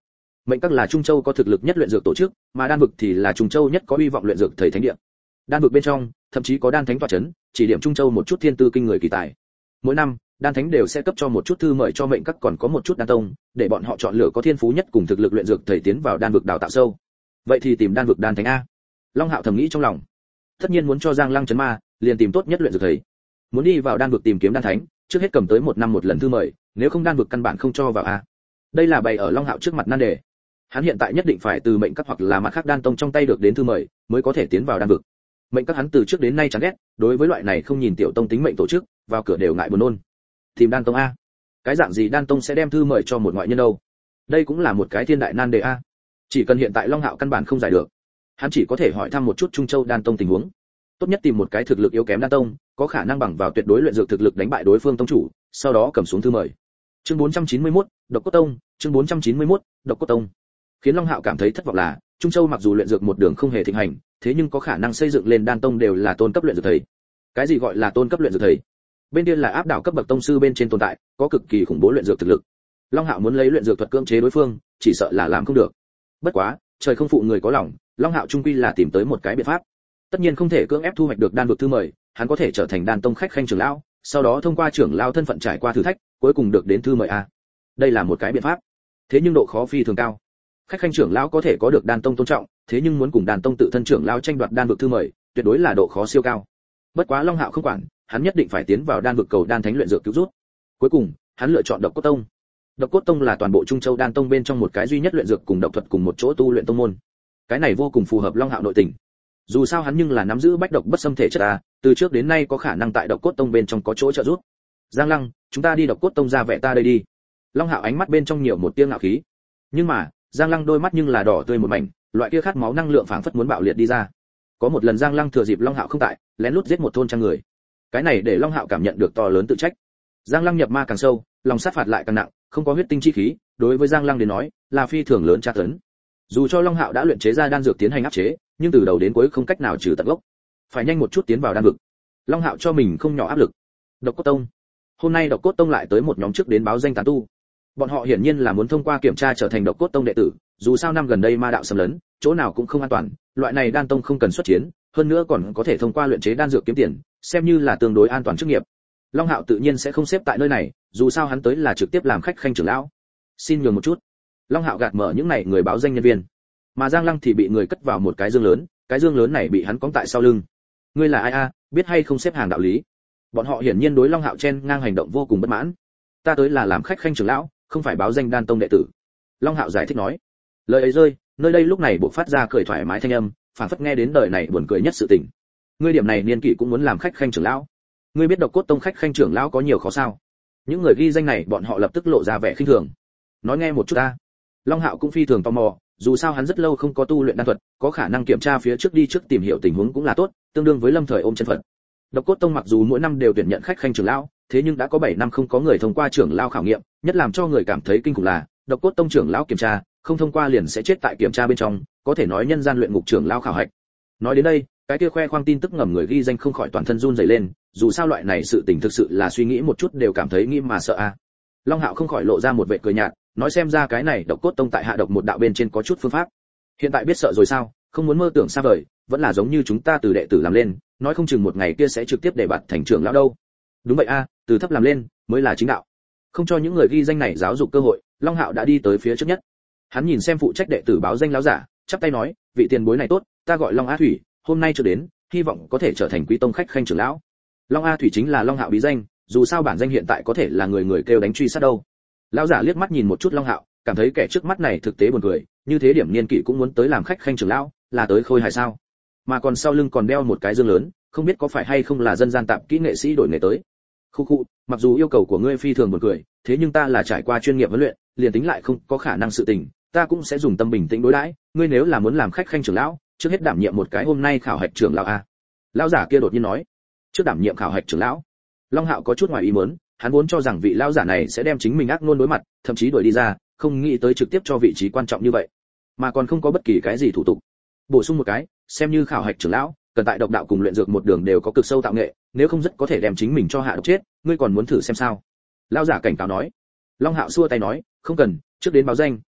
Mệnh các là Trung Châu có thực lực nhất luyện dược tổ chức, mà đan vực thì là Trung Châu nhất có hy vọng luyện dược thầy thánh địa. Đan vực bên trong, thậm chí có đan thánh tọa chấn, chỉ điểm Trung Châu một chút thiên tư kinh người kỳ tài. Mỗi năm, đan thánh đều sẽ cấp cho một chút thư mời cho mệnh các còn có một chút đan tông, để bọn họ chọn lựa có thiên phú nhất cùng thực lực luyện dược thầy tiến vào đan vực đào tạo sâu. Vậy thì tìm đan vực đan thánh a. Long Hạo thầm nghĩ trong lòng. Tất nhiên muốn cho Giang Lăng chấn ma, liền tìm tốt nhất luyện dược thầy. Muốn đi vào đan vực tìm kiếm đan thánh, trước hết cầm tới một năm một lần thư mời, nếu không đan vực căn bản không cho vào a. Đây là bày ở Long Hạo trước mặt nan đề. Hắn hiện tại nhất định phải từ mệnh các hoặc là mặt khác đan tông trong tay được đến thư mời, mới có thể tiến vào đan vực. Mệnh các hắn từ trước đến nay chán ghét, đối với loại này không nhìn tiểu tông tính mệnh tổ chức, vào cửa đều ngại buồn nôn. Tìm đan tông a. Cái dạng gì đan tông sẽ đem thư mời cho một ngoại nhân đâu? Đây cũng là một cái thiên đại nan đề a. Chỉ cần hiện tại Long Hạo căn bản không giải được, hắn chỉ có thể hỏi thăm một chút Trung Châu đan tông tình huống. Tốt nhất tìm một cái thực lực yếu kém đan tông, có khả năng bằng vào tuyệt đối luyện dược thực lực đánh bại đối phương tông chủ, sau đó cầm xuống thư mời. Chương bốn trăm chín mươi mốt, Độc Cốt Tông, chương bốn trăm chín mươi mốt, Độc Cốt Tông. Khiến Long Hạo cảm thấy thất vọng là, Trung Châu mặc dù luyện dược một đường không hề thịnh hành, thế nhưng có khả năng xây dựng lên đan tông đều là tôn cấp luyện dược thầy. Cái gì gọi là tôn cấp luyện dược thầy? Bên kia là áp đảo cấp bậc tông sư bên trên tồn tại, có cực kỳ khủng bố luyện dược thực lực. Long Hạo muốn lấy luyện dược thuật cưỡng chế đối phương, chỉ sợ là làm không được. Bất quá, trời không phụ người có lòng, Long Hạo trung quy là tìm tới một cái biện pháp. Tất nhiên không thể cưỡng ép thu hoạch được đan vực thư mời, hắn có thể trở thành đan tông khách khanh trưởng lão, sau đó thông qua trưởng lão thân phận trải qua thử thách, cuối cùng được đến thư mời a. Đây là một cái biện pháp. Thế nhưng độ khó phi thường cao. Khách khanh trưởng lão có thể có được đan tông tôn trọng, thế nhưng muốn cùng đan tông tự thân trưởng lão tranh đoạt đan vực thư mời, tuyệt đối là độ khó siêu cao. Bất quá Long Hạo không quản, hắn nhất định phải tiến vào đan vực cầu đan thánh luyện dược cứu rút. Cuối cùng, hắn lựa chọn Độc Cốt Tông. Độc Cốt Tông là toàn bộ Trung Châu đan tông bên trong một cái duy nhất luyện dược cùng độc thuật cùng một chỗ tu luyện tông môn. Cái này vô cùng phù hợp Long Hạo nội tình. Dù sao hắn nhưng là nắm giữ bách độc bất xâm thể chất a, từ trước đến nay có khả năng tại Độc Cốt Tông bên trong có chỗ trợ giúp. Giang Lăng, chúng ta đi Độc Cốt Tông ra vẻ ta đây đi. Long Hạo ánh mắt bên trong nhiều một tia ngạo khí. Nhưng mà, Giang Lăng đôi mắt nhưng là đỏ tươi một mảnh, loại kia khát máu năng lượng phảng phất muốn bạo liệt đi ra. Có một lần Giang Lăng thừa dịp Long Hạo không tại, lén lút giết một thôn trang người. Cái này để Long Hạo cảm nhận được to lớn tự trách. Giang Lăng nhập ma càng sâu, lòng sát phạt lại càng nặng, không có huyết tinh chi khí, đối với Giang Lăng đến nói, là phi thường lớn tra tấn. Dù cho Long Hạo đã luyện chế ra đan dược tiến hành áp chế, nhưng từ đầu đến cuối không cách nào trừ tận gốc. Phải nhanh một chút tiến vào đan vực. Long Hạo cho mình không nhỏ áp lực. Độc Cốt Tông. Hôm nay Độc Cốt Tông lại tới một nhóm trước đến báo danh tán tu. Bọn họ hiển nhiên là muốn thông qua kiểm tra trở thành Độc Cốt Tông đệ tử, dù sao năm gần đây ma đạo xâm lấn, chỗ nào cũng không an toàn, loại này đan tông không cần xuất chiến, hơn nữa còn có thể thông qua luyện chế đan dược kiếm tiền, xem như là tương đối an toàn chức nghiệp. Long Hạo tự nhiên sẽ không xếp tại nơi này, dù sao hắn tới là trực tiếp làm khách khanh trưởng lão. Xin nhường một chút. Long Hạo gạt mở những này người báo danh nhân viên, mà Giang Lăng thì bị người cất vào một cái dương lớn, cái dương lớn này bị hắn cõng tại sau lưng. Ngươi là ai a, biết hay không xếp hàng đạo lý? Bọn họ hiển nhiên đối Long Hạo chen ngang hành động vô cùng bất mãn. Ta tới là làm khách khanh trưởng lão, không phải báo danh đan tông đệ tử. Long Hạo giải thích nói. Lời ấy rơi, nơi đây lúc này bộc phát ra cười thoải mái thanh âm, phảng phất nghe đến đời này buồn cười nhất sự tình. Ngươi điểm này niên kỷ cũng muốn làm khách khanh trưởng lão? Ngươi biết Độc Cốt Tông khách khanh trưởng lão có nhiều khó sao? Những người ghi danh này bọn họ lập tức lộ ra vẻ khinh thường. Nói nghe một chút ta. Long Hạo cũng phi thường tò mò, dù sao hắn rất lâu không có tu luyện đan thuật, có khả năng kiểm tra phía trước đi trước tìm hiểu tình huống cũng là tốt, tương đương với lâm thời ôm chân phận. Độc Cốt Tông mặc dù mỗi năm đều tuyển nhận khách khanh trưởng lão, thế nhưng đã có bảy năm không có người thông qua trưởng lão khảo nghiệm, nhất làm cho người cảm thấy kinh khủng là, Độc Cốt Tông trưởng lão kiểm tra, không thông qua liền sẽ chết tại kiểm tra bên trong, có thể nói nhân gian luyện ngục trưởng lão khảo hạch. Nói đến đây, cái kia khoe khoang tin tức ngầm người ghi danh không khỏi toàn thân run rẩy lên, dù sao loại này sự tình thực sự là suy nghĩ một chút đều cảm thấy nghi mà sợ a. À. Long Hạo không khỏi lộ ra một vẻ cười nhạt, nói xem ra cái này Độc Cốt Tông tại hạ độc một đạo bên trên có chút phương pháp. Hiện tại biết sợ rồi sao, không muốn mơ tưởng xa vời, vẫn là giống như chúng ta từ đệ tử làm lên, nói không chừng một ngày kia sẽ trực tiếp để bạt thành trưởng lão đâu. Đúng vậy a, à, từ thấp làm lên mới là chính đạo. Không cho những người ghi danh này giáo dục cơ hội, Long Hạo đã đi tới phía trước nhất. Hắn nhìn xem phụ trách đệ tử báo danh lão giả, chắp tay nói, vị tiền bối này tốt, ta gọi Long A Thủy, hôm nay chưa đến, hy vọng có thể trở thành quý tông khách khanh trưởng lão. Long A Thủy chính là Long Hạo bí danh, dù sao bản danh hiện tại có thể là người người kêu đánh truy sát đâu. Lão giả liếc mắt nhìn một chút Long Hạo, cảm thấy kẻ trước mắt này thực tế buồn cười, như thế điểm niên kỷ cũng muốn tới làm khách khanh trưởng lão, là tới khôi hài sao? Mà còn sau lưng còn đeo một cái dương lớn, không biết có phải hay không là dân gian tạp kỹ nghệ sĩ đổi nghề tới. Khu khu, mặc dù yêu cầu của ngươi phi thường buồn cười, thế nhưng ta là trải qua chuyên nghiệp huấn luyện, liền tính lại không có khả năng sự tình, ta cũng sẽ dùng tâm bình tĩnh đối đãi, ngươi nếu là muốn làm khách khanh trưởng lão, trước hết đảm nhiệm một cái hôm nay khảo hạch trưởng lão a. Lão giả kia đột nhiên nói, trước đảm nhiệm khảo hạch trưởng lão. Long Hạo có chút ngoài ý muốn, hắn vốn cho rằng vị lão giả này sẽ đem chính mình ác luôn đối mặt, thậm chí đuổi đi ra, không nghĩ tới trực tiếp cho vị trí quan trọng như vậy, mà còn không có bất kỳ cái gì thủ tục. Bổ sung một cái, xem như khảo hạch trưởng lão, cần tại độc đạo cùng luyện dược một đường đều có cực sâu tạo nghệ, nếu không rất có thể đem chính mình cho hạ độc chết, ngươi còn muốn thử xem sao? Lão giả cảnh cáo nói. Long Hạo xua tay nói, không cần, trước đến báo danh,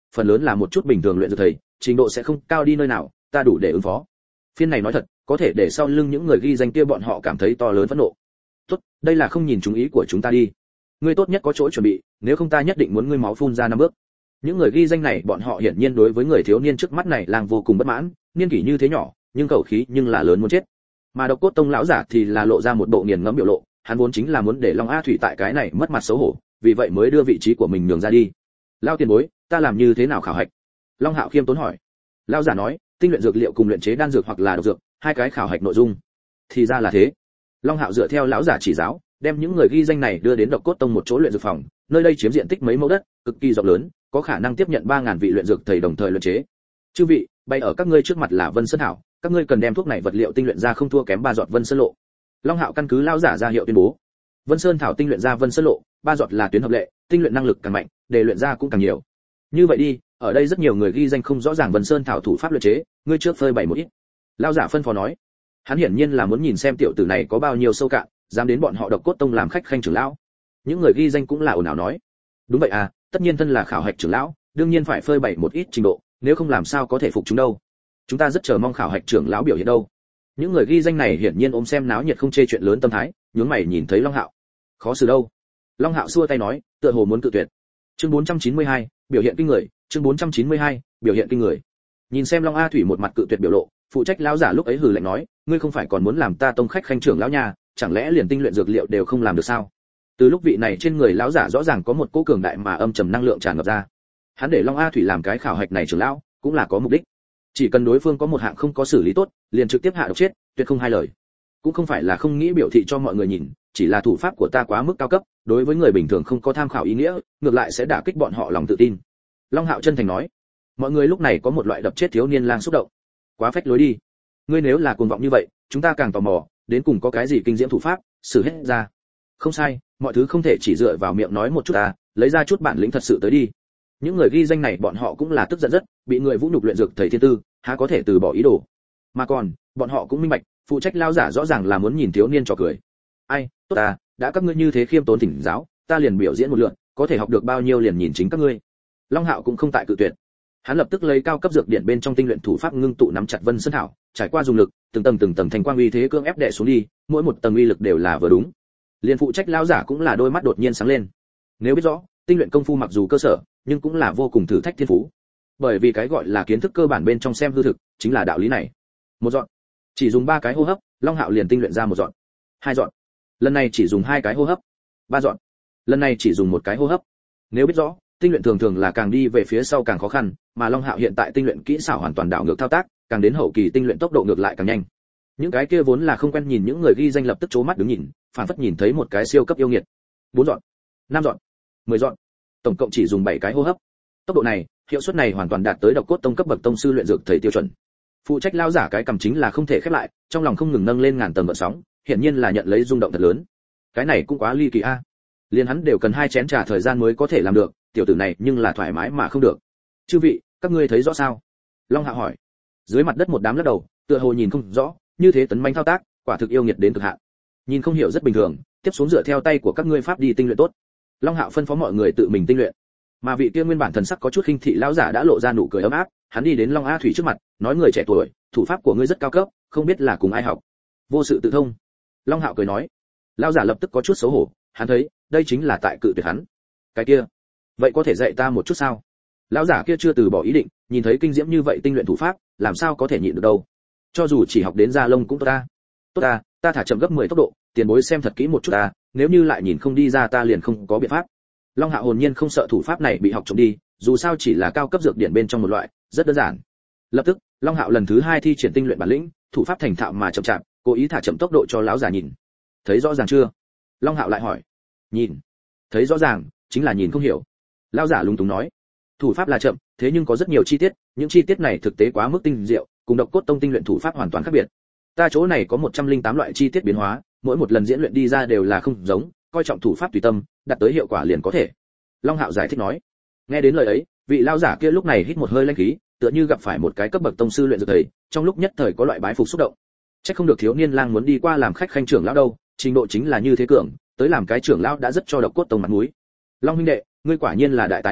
phần lớn là một chút bình thường luyện dược thầy, trình độ sẽ không cao đi nơi nào, ta đủ để ứng phó. Phiên này nói thật, có thể để sau lưng những người ghi danh kia bọn họ cảm thấy to lớn phẫn nộ. Tốt, đây là không nhìn chúng ý của chúng ta đi. Ngươi tốt nhất có chỗ chuẩn bị, nếu không ta nhất định muốn ngươi máu phun ra năm bước. Những người ghi danh này bọn họ hiển nhiên đối với người thiếu niên trước mắt này lang vô cùng bất mãn, niên kỷ như thế nhỏ, nhưng khẩu khí nhưng là lớn muốn chết. Mà Độc Cốt Tông lão giả thì là lộ ra một bộ nghiền ngẫm biểu lộ, hắn vốn chính là muốn để Long A Thủy tại cái này mất mặt xấu hổ, vì vậy mới đưa vị trí của mình nhường ra đi. Lão tiền bối, ta làm như thế nào khảo hạch? Long Hạo khiêm tốn hỏi. Lão giả nói, tinh luyện dược liệu cùng luyện chế đan dược hoặc là độc dược, hai cái khảo hạch nội dung. Thì ra là thế. Long Hạo dựa theo lão giả chỉ giáo, đem những người ghi danh này đưa đến Độc Cốt Tông một chỗ luyện dược phòng, nơi đây chiếm diện tích mấy mẫu đất, cực kỳ rộng lớn, có khả năng tiếp nhận ba ngàn vị luyện dược thầy đồng thời luyện chế. Chư vị, bày ở các ngươi trước mặt là Vân Sơn Thảo, các ngươi cần đem thuốc này vật liệu tinh luyện ra không thua kém ba giọt Vân Sơn Lộ. Long Hạo căn cứ lão giả ra hiệu tuyên bố. Vân Sơn Thảo tinh luyện ra Vân Sơn Lộ, ba giọt là tuyến hợp lệ, tinh luyện năng lực càng mạnh, để luyện ra cũng càng nhiều. Như vậy đi, ở đây rất nhiều người ghi danh không rõ ràng Vân Sơn Thảo thủ pháp luyện chế, ngươi trước phơi bày một ít. Lão giả phân phó nói. Hắn hiển nhiên là muốn nhìn xem tiểu tử này có bao nhiêu sâu cạn, dám đến bọn họ Độc Cốt Tông làm khách khanh trưởng lão. Những người ghi danh cũng là ồn ào nói. Đúng vậy à, tất nhiên thân là khảo hạch trưởng lão, đương nhiên phải phơi bày một ít trình độ, nếu không làm sao có thể phục chúng đâu. Chúng ta rất chờ mong khảo hạch trưởng lão biểu hiện đâu. Những người ghi danh này hiển nhiên ôm xem náo nhiệt không chê chuyện lớn tâm thái, nhướng mày nhìn thấy Long Hạo. Khó xử đâu. Long Hạo xua tay nói, tựa hồ muốn cự tuyệt. Chương bốn trăm chín mươi hai, biểu hiện kinh người, chương bốn trăm chín mươi hai, biểu hiện kinh người. Nhìn xem Long A Thủy một mặt cự tuyệt biểu lộ, phụ trách lão giả lúc ấy hừ lạnh nói, ngươi không phải còn muốn làm ta tông khách khanh trưởng lão nha, chẳng lẽ liền tinh luyện dược liệu đều không làm được sao? Từ lúc vị này trên người lão giả rõ ràng có một cỗ cường đại mà âm trầm năng lượng tràn ngập ra. Hắn để Long A Thủy làm cái khảo hạch này trưởng lão, cũng là có mục đích. Chỉ cần đối phương có một hạng không có xử lý tốt, liền trực tiếp hạ độc chết, tuyệt không hai lời. Cũng không phải là không nghĩ biểu thị cho mọi người nhìn, chỉ là thủ pháp của ta quá mức cao cấp, đối với người bình thường không có tham khảo ý nghĩa, ngược lại sẽ đả kích bọn họ lòng tự tin. Long Hạo chân thành nói. Mọi người lúc này có một loại đập chết thiếu niên lang xúc động. Quá phách lối đi. Ngươi nếu là cuồng vọng như vậy, chúng ta càng tò mò, đến cùng có cái gì kinh diễm thủ pháp, xử hết ra. Không sai, mọi thứ không thể chỉ dựa vào miệng nói một chút ta, lấy ra chút bản lĩnh thật sự tới đi. Những người ghi danh này bọn họ cũng là tức giận rất, bị người vũ nhục luyện dược thầy thiên tư, há có thể từ bỏ ý đồ. Mà còn, bọn họ cũng minh bạch, phụ trách lao giả rõ ràng là muốn nhìn thiếu niên trò cười. Ai, tốt ta, đã các ngươi như thế khiêm tốn thỉnh giáo, ta liền biểu diễn một lượt, có thể học được bao nhiêu liền nhìn chính các ngươi. Long Hạo cũng không tại cự tuyệt. Hắn lập tức lấy cao cấp dược điển bên trong tinh luyện thủ pháp ngưng tụ nắm chặt Vân Sơn Thảo, trải qua dùng lực, từng tầng từng tầng thành quang uy thế cưỡng ép đè xuống đi, mỗi một tầng uy lực đều là vừa đúng. Liên phụ trách lao giả cũng là đôi mắt đột nhiên sáng lên. Nếu biết rõ, tinh luyện công phu mặc dù cơ sở, nhưng cũng là vô cùng thử thách thiên phú. Bởi vì cái gọi là kiến thức cơ bản bên trong xem hư thực, chính là đạo lý này. Một dọn, chỉ dùng ba cái hô hấp, Long Hạo liền tinh luyện ra một dọn. Hai dọn, lần này chỉ dùng hai cái hô hấp. Ba dọn, lần này chỉ dùng một cái hô hấp. Nếu biết rõ, tinh luyện thường thường là càng đi về phía sau càng khó khăn, mà Long Hạo hiện tại tinh luyện kỹ xảo hoàn toàn đảo ngược thao tác, càng đến hậu kỳ tinh luyện tốc độ ngược lại càng nhanh. Những cái kia vốn là không quen nhìn những người ghi danh lập tức chố mắt đứng nhìn, phản phất nhìn thấy một cái siêu cấp yêu nghiệt. Bốn dọn, năm dọn, mười dọn, tổng cộng chỉ dùng bảy cái hô hấp. Tốc độ này, hiệu suất này hoàn toàn đạt tới Độc Cốt Tông cấp bậc tông sư luyện dược thầy tiêu chuẩn. Phụ trách lao giả cái cầm chính là không thể khép lại, trong lòng không ngừng nâng lên ngàn tầng gợn sóng, hiển nhiên là nhận lấy rung động thật lớn. Cái này cũng quá ly kỳ a. Liên hắn đều cần hai chén trà thời gian mới có thể làm được, tiểu tử này nhưng là thoải mái mà không được. Chư vị, các ngươi thấy rõ sao? Long Hạo hỏi. Dưới mặt đất một đám lắc đầu, tựa hồ nhìn không rõ, như thế tấn mãnh thao tác, quả thực yêu nghiệt đến cực hạn. Nhìn không hiểu rất bình thường, tiếp xuống dựa theo tay của các ngươi pháp đi tinh luyện tốt. Long Hạo phân phó mọi người tự mình tinh luyện. Mà vị kia nguyên bản thần sắc có chút khinh thị lão giả đã lộ ra nụ cười ấm áp, hắn đi đến Long A Thủy trước mặt, nói người trẻ tuổi, thủ pháp của ngươi rất cao cấp, không biết là cùng ai học. Vô sự tự thông. Long Hạo cười nói. Lão giả lập tức có chút xấu hổ, hắn thấy, đây chính là tại cự tuyệt hắn. Cái kia, vậy có thể dạy ta một chút sao? Lão giả kia chưa từ bỏ ý định, nhìn thấy kinh diễm như vậy tinh luyện thủ pháp, làm sao có thể nhịn được đâu. Cho dù chỉ học đến da lông cũng tốt ta. Tốt ta, ta thả chậm gấp mười tốc độ, tiền bối xem thật kỹ một chút ta, nếu như lại nhìn không đi ra ta liền không có biện pháp. Long Hạo hồn nhiên không sợ thủ pháp này bị học trộm đi, dù sao chỉ là cao cấp dược điển bên trong một loại, rất đơn giản. Lập tức, Long Hạo lần thứ hai thi triển tinh luyện bản lĩnh, thủ pháp thành thạo mà chậm chạp, cố ý thả chậm tốc độ cho lão giả nhìn. Thấy rõ ràng chưa? Long Hạo lại hỏi. Nhìn. Thấy rõ ràng, chính là nhìn không hiểu. Lão giả lúng túng nói. Thủ pháp là chậm, thế nhưng có rất nhiều chi tiết, những chi tiết này thực tế quá mức tinh diệu, cùng Độc Cốt Tông tinh luyện thủ pháp hoàn toàn khác biệt. Ta chỗ này có một trăm linh tám loại chi tiết biến hóa, mỗi một lần diễn luyện đi ra đều là không giống, coi trọng thủ pháp tùy tâm, đạt tới hiệu quả liền có thể. Long Hạo giải thích nói. Nghe đến lời ấy, vị lão giả kia lúc này hít một hơi lãnh khí, tựa như gặp phải một cái cấp bậc tông sư luyện dược thầy, trong lúc nhất thời có loại bái phục xúc động. Chắc không được thiếu niên lang muốn đi qua làm khách khanh trưởng lão đâu, trình độ chính là như thế cường, tới làm cái trưởng lão đã rất cho Độc Cốt Tông mặt mũi. Long huynh đệ, ngươi quả nhiên là đại tài à,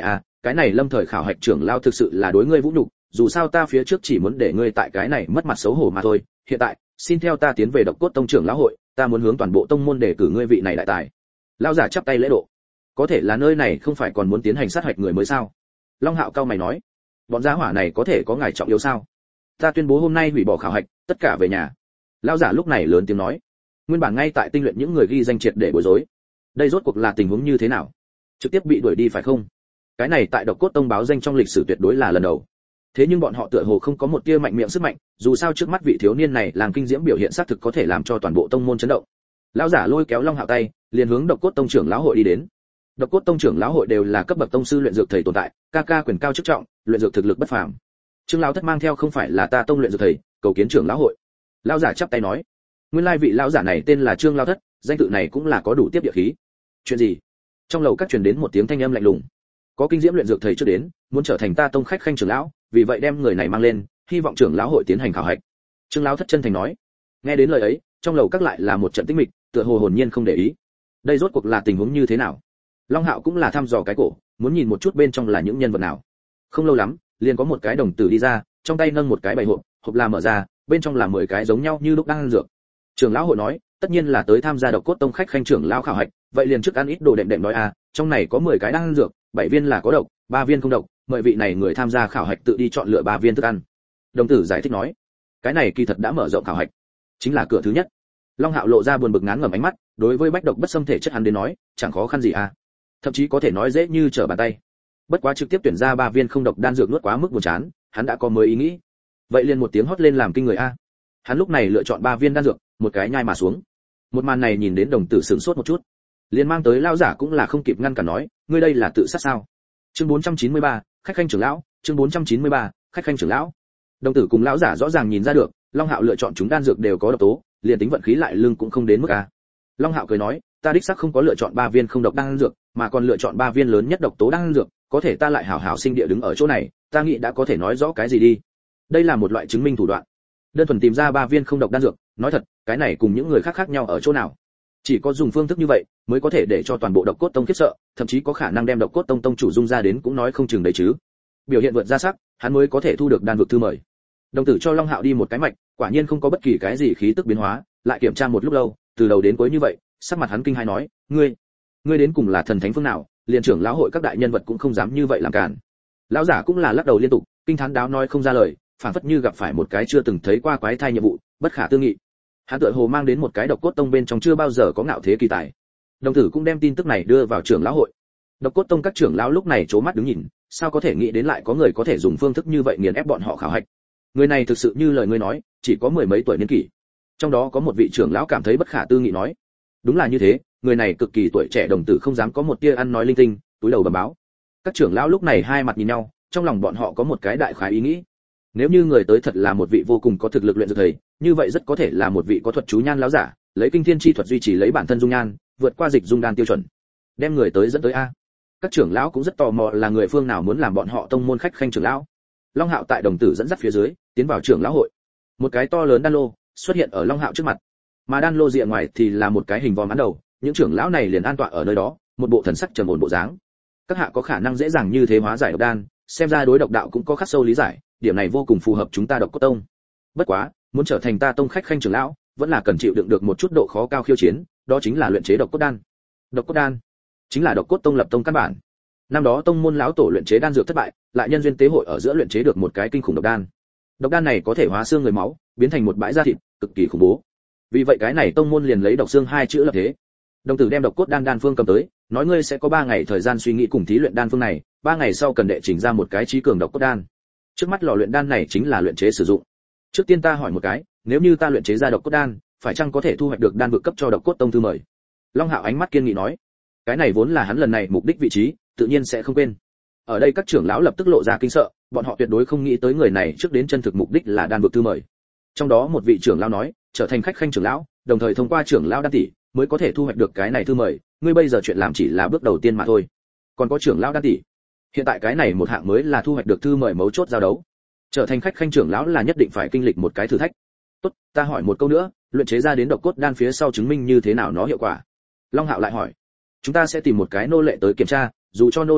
cái này lâm thời khảo hạch trưởng lão thực sự là đối ngươi vũ nhục, dù sao ta phía trước chỉ muốn để ngươi tại cái này mất mặt xấu hổ mà thôi, hiện tại xin theo ta tiến về Độc Cốt Tông trưởng lão hội, ta muốn hướng toàn bộ tông môn đề cử ngươi vị này đại tài. Lão giả chắp tay lễ độ. Có thể là nơi này không phải còn muốn tiến hành sát hạch người mới sao? Long Hạo cao mày nói, bọn gia hỏa này có thể có ngài trọng yếu sao? Ta tuyên bố hôm nay hủy bỏ khảo hạch, tất cả về nhà. Lão giả lúc này lớn tiếng nói, nguyên bản ngay tại tinh luyện những người ghi danh triệt để bối rối. Đây rốt cuộc là tình huống như thế nào? Trực tiếp bị đuổi đi phải không? Cái này tại Độc Cốt Tông báo danh trong lịch sử tuyệt đối là lần đầu. Thế nhưng bọn họ tựa hồ không có một tia mạnh miệng sức mạnh, dù sao trước mắt vị thiếu niên này làm kinh diễm biểu hiện xác thực có thể làm cho toàn bộ tông môn chấn động. Lão giả lôi kéo Long Hạo tay, liền hướng Độc Cốt Tông trưởng lão hội đi đến. Độc Cốt Tông trưởng lão hội đều là cấp bậc tông sư luyện dược thầy tồn tại, ca ca quyền cao chức trọng, luyện dược thực lực bất phàm. Trương lão thất mang theo không phải là ta tông luyện dược thầy, cầu kiến trưởng lão hội. Lão giả chắp tay nói, nguyên lai vị lão giả này tên là Trương lão thất, danh tự này cũng là có đủ tiếp địa khí. Chuyện gì? Trong lầu các truyền đến một tiếng thanh âm lạnh lùng. Có kinh diễm luyện dược thầy trước đến, muốn trở thành ta tông khách khanh trưởng lão, vì vậy đem người này mang lên, hy vọng trưởng lão hội tiến hành khảo hạch. Trương lão thất chân thành nói. Nghe đến lời ấy, trong lầu các lại là một trận tĩnh mịch, tựa hồ hồn nhiên không để ý. Đây rốt cuộc là tình huống như thế nào? Long Hạo cũng là thăm dò cái cổ, muốn nhìn một chút bên trong là những nhân vật nào. Không lâu lắm, liền có một cái đồng tử đi ra, trong tay nâng một cái bày hộp, hộp là mở ra, bên trong là mười cái giống nhau như lúc đang ăn dược. Trưởng lão hội nói, tất nhiên là tới tham gia Độc Cốt Tông khách khanh trưởng lão khảo hạch, vậy liền trước ăn ít đồ đệm đệm nói à, trong này có mười cái đang ăn dược, bảy viên là có độc, ba viên không độc, mời vị này người tham gia khảo hạch tự đi chọn lựa ba viên thức ăn. Đồng tử giải thích nói, cái này kỳ thật đã mở rộng khảo hạch, chính là cửa thứ nhất. Long Hạo lộ ra buồn bực ngán ngẩm ánh mắt, đối với bách độc bất xâm thể chất hắn đến nói, chẳng khó khăn gì à, thậm chí có thể nói dễ như trở bàn tay. Bất quá trực tiếp tuyển ra ba viên không độc đan dược nuốt quá mức buồn chán, hắn đã có mới ý nghĩ. Vậy liền một tiếng hót lên làm kinh người a. Hắn lúc này lựa chọn ba viên đan dược, một cái nhai mà xuống. Một màn này nhìn đến đồng tử sửng sốt một chút, liền mang tới lão giả cũng là không kịp ngăn cản nói, ngươi đây là tự sát sao? Chương bốn trăm chín mươi ba, khách khanh trưởng lão, chương bốn trăm chín mươi ba, khách khanh trưởng lão. Đồng tử cùng lão giả rõ ràng nhìn ra được, Long Hạo lựa chọn chúng đan dược đều có độc tố, liền tính vận khí lại lưng cũng không đến mức a. Long Hạo cười nói, ta đích xác không có lựa chọn ba viên không độc đan dược, mà còn lựa chọn ba viên lớn nhất độc tố đan dược, có thể ta lại hảo hảo sinh địa đứng ở chỗ này, ta nghĩ đã có thể nói rõ cái gì đi. Đây là một loại chứng minh thủ đoạn. Đơn thuần tìm ra ba viên không độc đan dược, nói thật, cái này cùng những người khác khác nhau ở chỗ nào? Chỉ có dùng phương thức như vậy, mới có thể để cho toàn bộ Độc Cốt Tông khiếp sợ, thậm chí có khả năng đem Độc Cốt Tông tông chủ dung ra đến cũng nói không chừng đấy chứ. Biểu hiện vượt ra sắc, hắn mới có thể thu được đan vực thư mời. Đồng tử cho Long Hạo đi một cái mạch, quả nhiên không có bất kỳ cái gì khí tức biến hóa, lại kiểm tra một lúc lâu, từ đầu đến cuối như vậy, sắc mặt hắn kinh hai nói, ngươi, ngươi đến cùng là thần thánh phương nào, liền trưởng lão hội các đại nhân vật cũng không dám như vậy làm cản. Lão giả cũng là lắc đầu liên tục, kinh thán đáo nói không ra lời, phảng phất như gặp phải một cái chưa từng thấy qua quái thai nhiệm vụ, bất khả tư nghị. Hắn tựa hồ mang đến một cái Độc Cốt Tông bên trong chưa bao giờ có ngạo thế kỳ tài. Đồng tử cũng đem tin tức này đưa vào trưởng lão hội. Độc Cốt Tông các trưởng lão lúc này trố mắt đứng nhìn, sao có thể nghĩ đến lại có người có thể dùng phương thức như vậy nghiền ép bọn họ khảo hạch. Người này thực sự như lời ngươi nói, chỉ có mười mấy tuổi niên kỷ. Trong đó có một vị trưởng lão cảm thấy bất khả tư nghị nói, đúng là như thế, người này cực kỳ tuổi trẻ. Đồng tử không dám có một tia ăn nói linh tinh, túi đầu bẩm báo. Các trưởng lão lúc này hai mặt nhìn nhau, trong lòng bọn họ có một cái đại khái ý nghĩ. Nếu như người tới thật là một vị vô cùng có thực lực luyện dược thầy, như vậy rất có thể là một vị có thuật chú nhan lão giả, lấy kinh thiên chi thuật duy trì lấy bản thân dung nhan, vượt qua dịch dung đan tiêu chuẩn. Đem người tới dẫn tới a. Các trưởng lão cũng rất tò mò là người phương nào muốn làm bọn họ tông môn khách khanh trưởng lão. Long Hạo tại đồng tử dẫn dắt phía dưới, tiến vào trưởng lão hội. Một cái to lớn đan lô xuất hiện ở Long Hạo trước mặt, mà đan lô rìa ngoài thì là một cái hình vòm án đầu, những trưởng lão này liền an tọa ở nơi đó, một bộ thần sắc trầm ổn bộ dáng. Các hạ có khả năng dễ dàng như thế hóa giải độc đan, xem ra đối độc đạo cũng có khắc sâu lý giải, điểm này vô cùng phù hợp chúng ta Độc Cốt Tông. Bất quá, muốn trở thành ta tông khách khanh trưởng lão, vẫn là cần chịu đựng được một chút độ khó cao khiêu chiến, đó chính là luyện chế độc cốt đan. Độc cốt đan chính là Độc Cốt Tông lập tông căn bản. Năm đó tông môn lão tổ luyện chế đan dược thất bại, lại nhân duyên tế hội ở giữa luyện chế được một cái kinh khủng độc đan. Độc đan này có thể hóa xương người máu, biến thành một bãi da thịt, cực kỳ khủng bố. Vì vậy cái này tông môn liền lấy độc xương hai chữ lập thế. Đồng tử đem độc cốt đan đan phương cầm tới, nói ngươi sẽ có ba ngày thời gian suy nghĩ cùng thí luyện đan phương này, ba ngày sau cần đệ chỉnh ra một cái trí cường độc cốt đan. Trước mắt lò luyện đan này chính là luyện chế sử dụng. Trước tiên ta hỏi một cái, nếu như ta luyện chế ra độc cốt đan, phải chăng có thể thu hoạch được đan vực cấp cho Độc Cốt Tông thư mời? Long Hạo ánh mắt kiên nghị nói, cái này vốn là hắn lần này mục đích vị trí, tự nhiên sẽ không quên. Ở đây các trưởng lão lập tức lộ ra kinh sợ, bọn họ tuyệt đối không nghĩ tới người này trước đến chân thực mục đích là đan vực thư mời. Trong đó một vị trưởng lão nói, trở thành khách khanh trưởng lão, đồng thời thông qua trưởng lão đan tỷ mới có thể thu hoạch được cái này thư mời, ngươi bây giờ chuyện làm chỉ là bước đầu tiên mà thôi. Còn có trưởng lão đan tỷ, hiện tại cái này một hạng mới là thu hoạch được thư mời mấu chốt giao đấu. Trở thành khách khanh trưởng lão là nhất định phải kinh lịch một cái thử thách. Tốt, ta hỏi một câu nữa, luyện chế ra đến độc cốt đan phía sau chứng minh như thế nào nó hiệu quả? Long Hạo lại hỏi. Chúng ta sẽ tìm một cái nô lệ tới kiểm tra, dù cho nô lệ chết,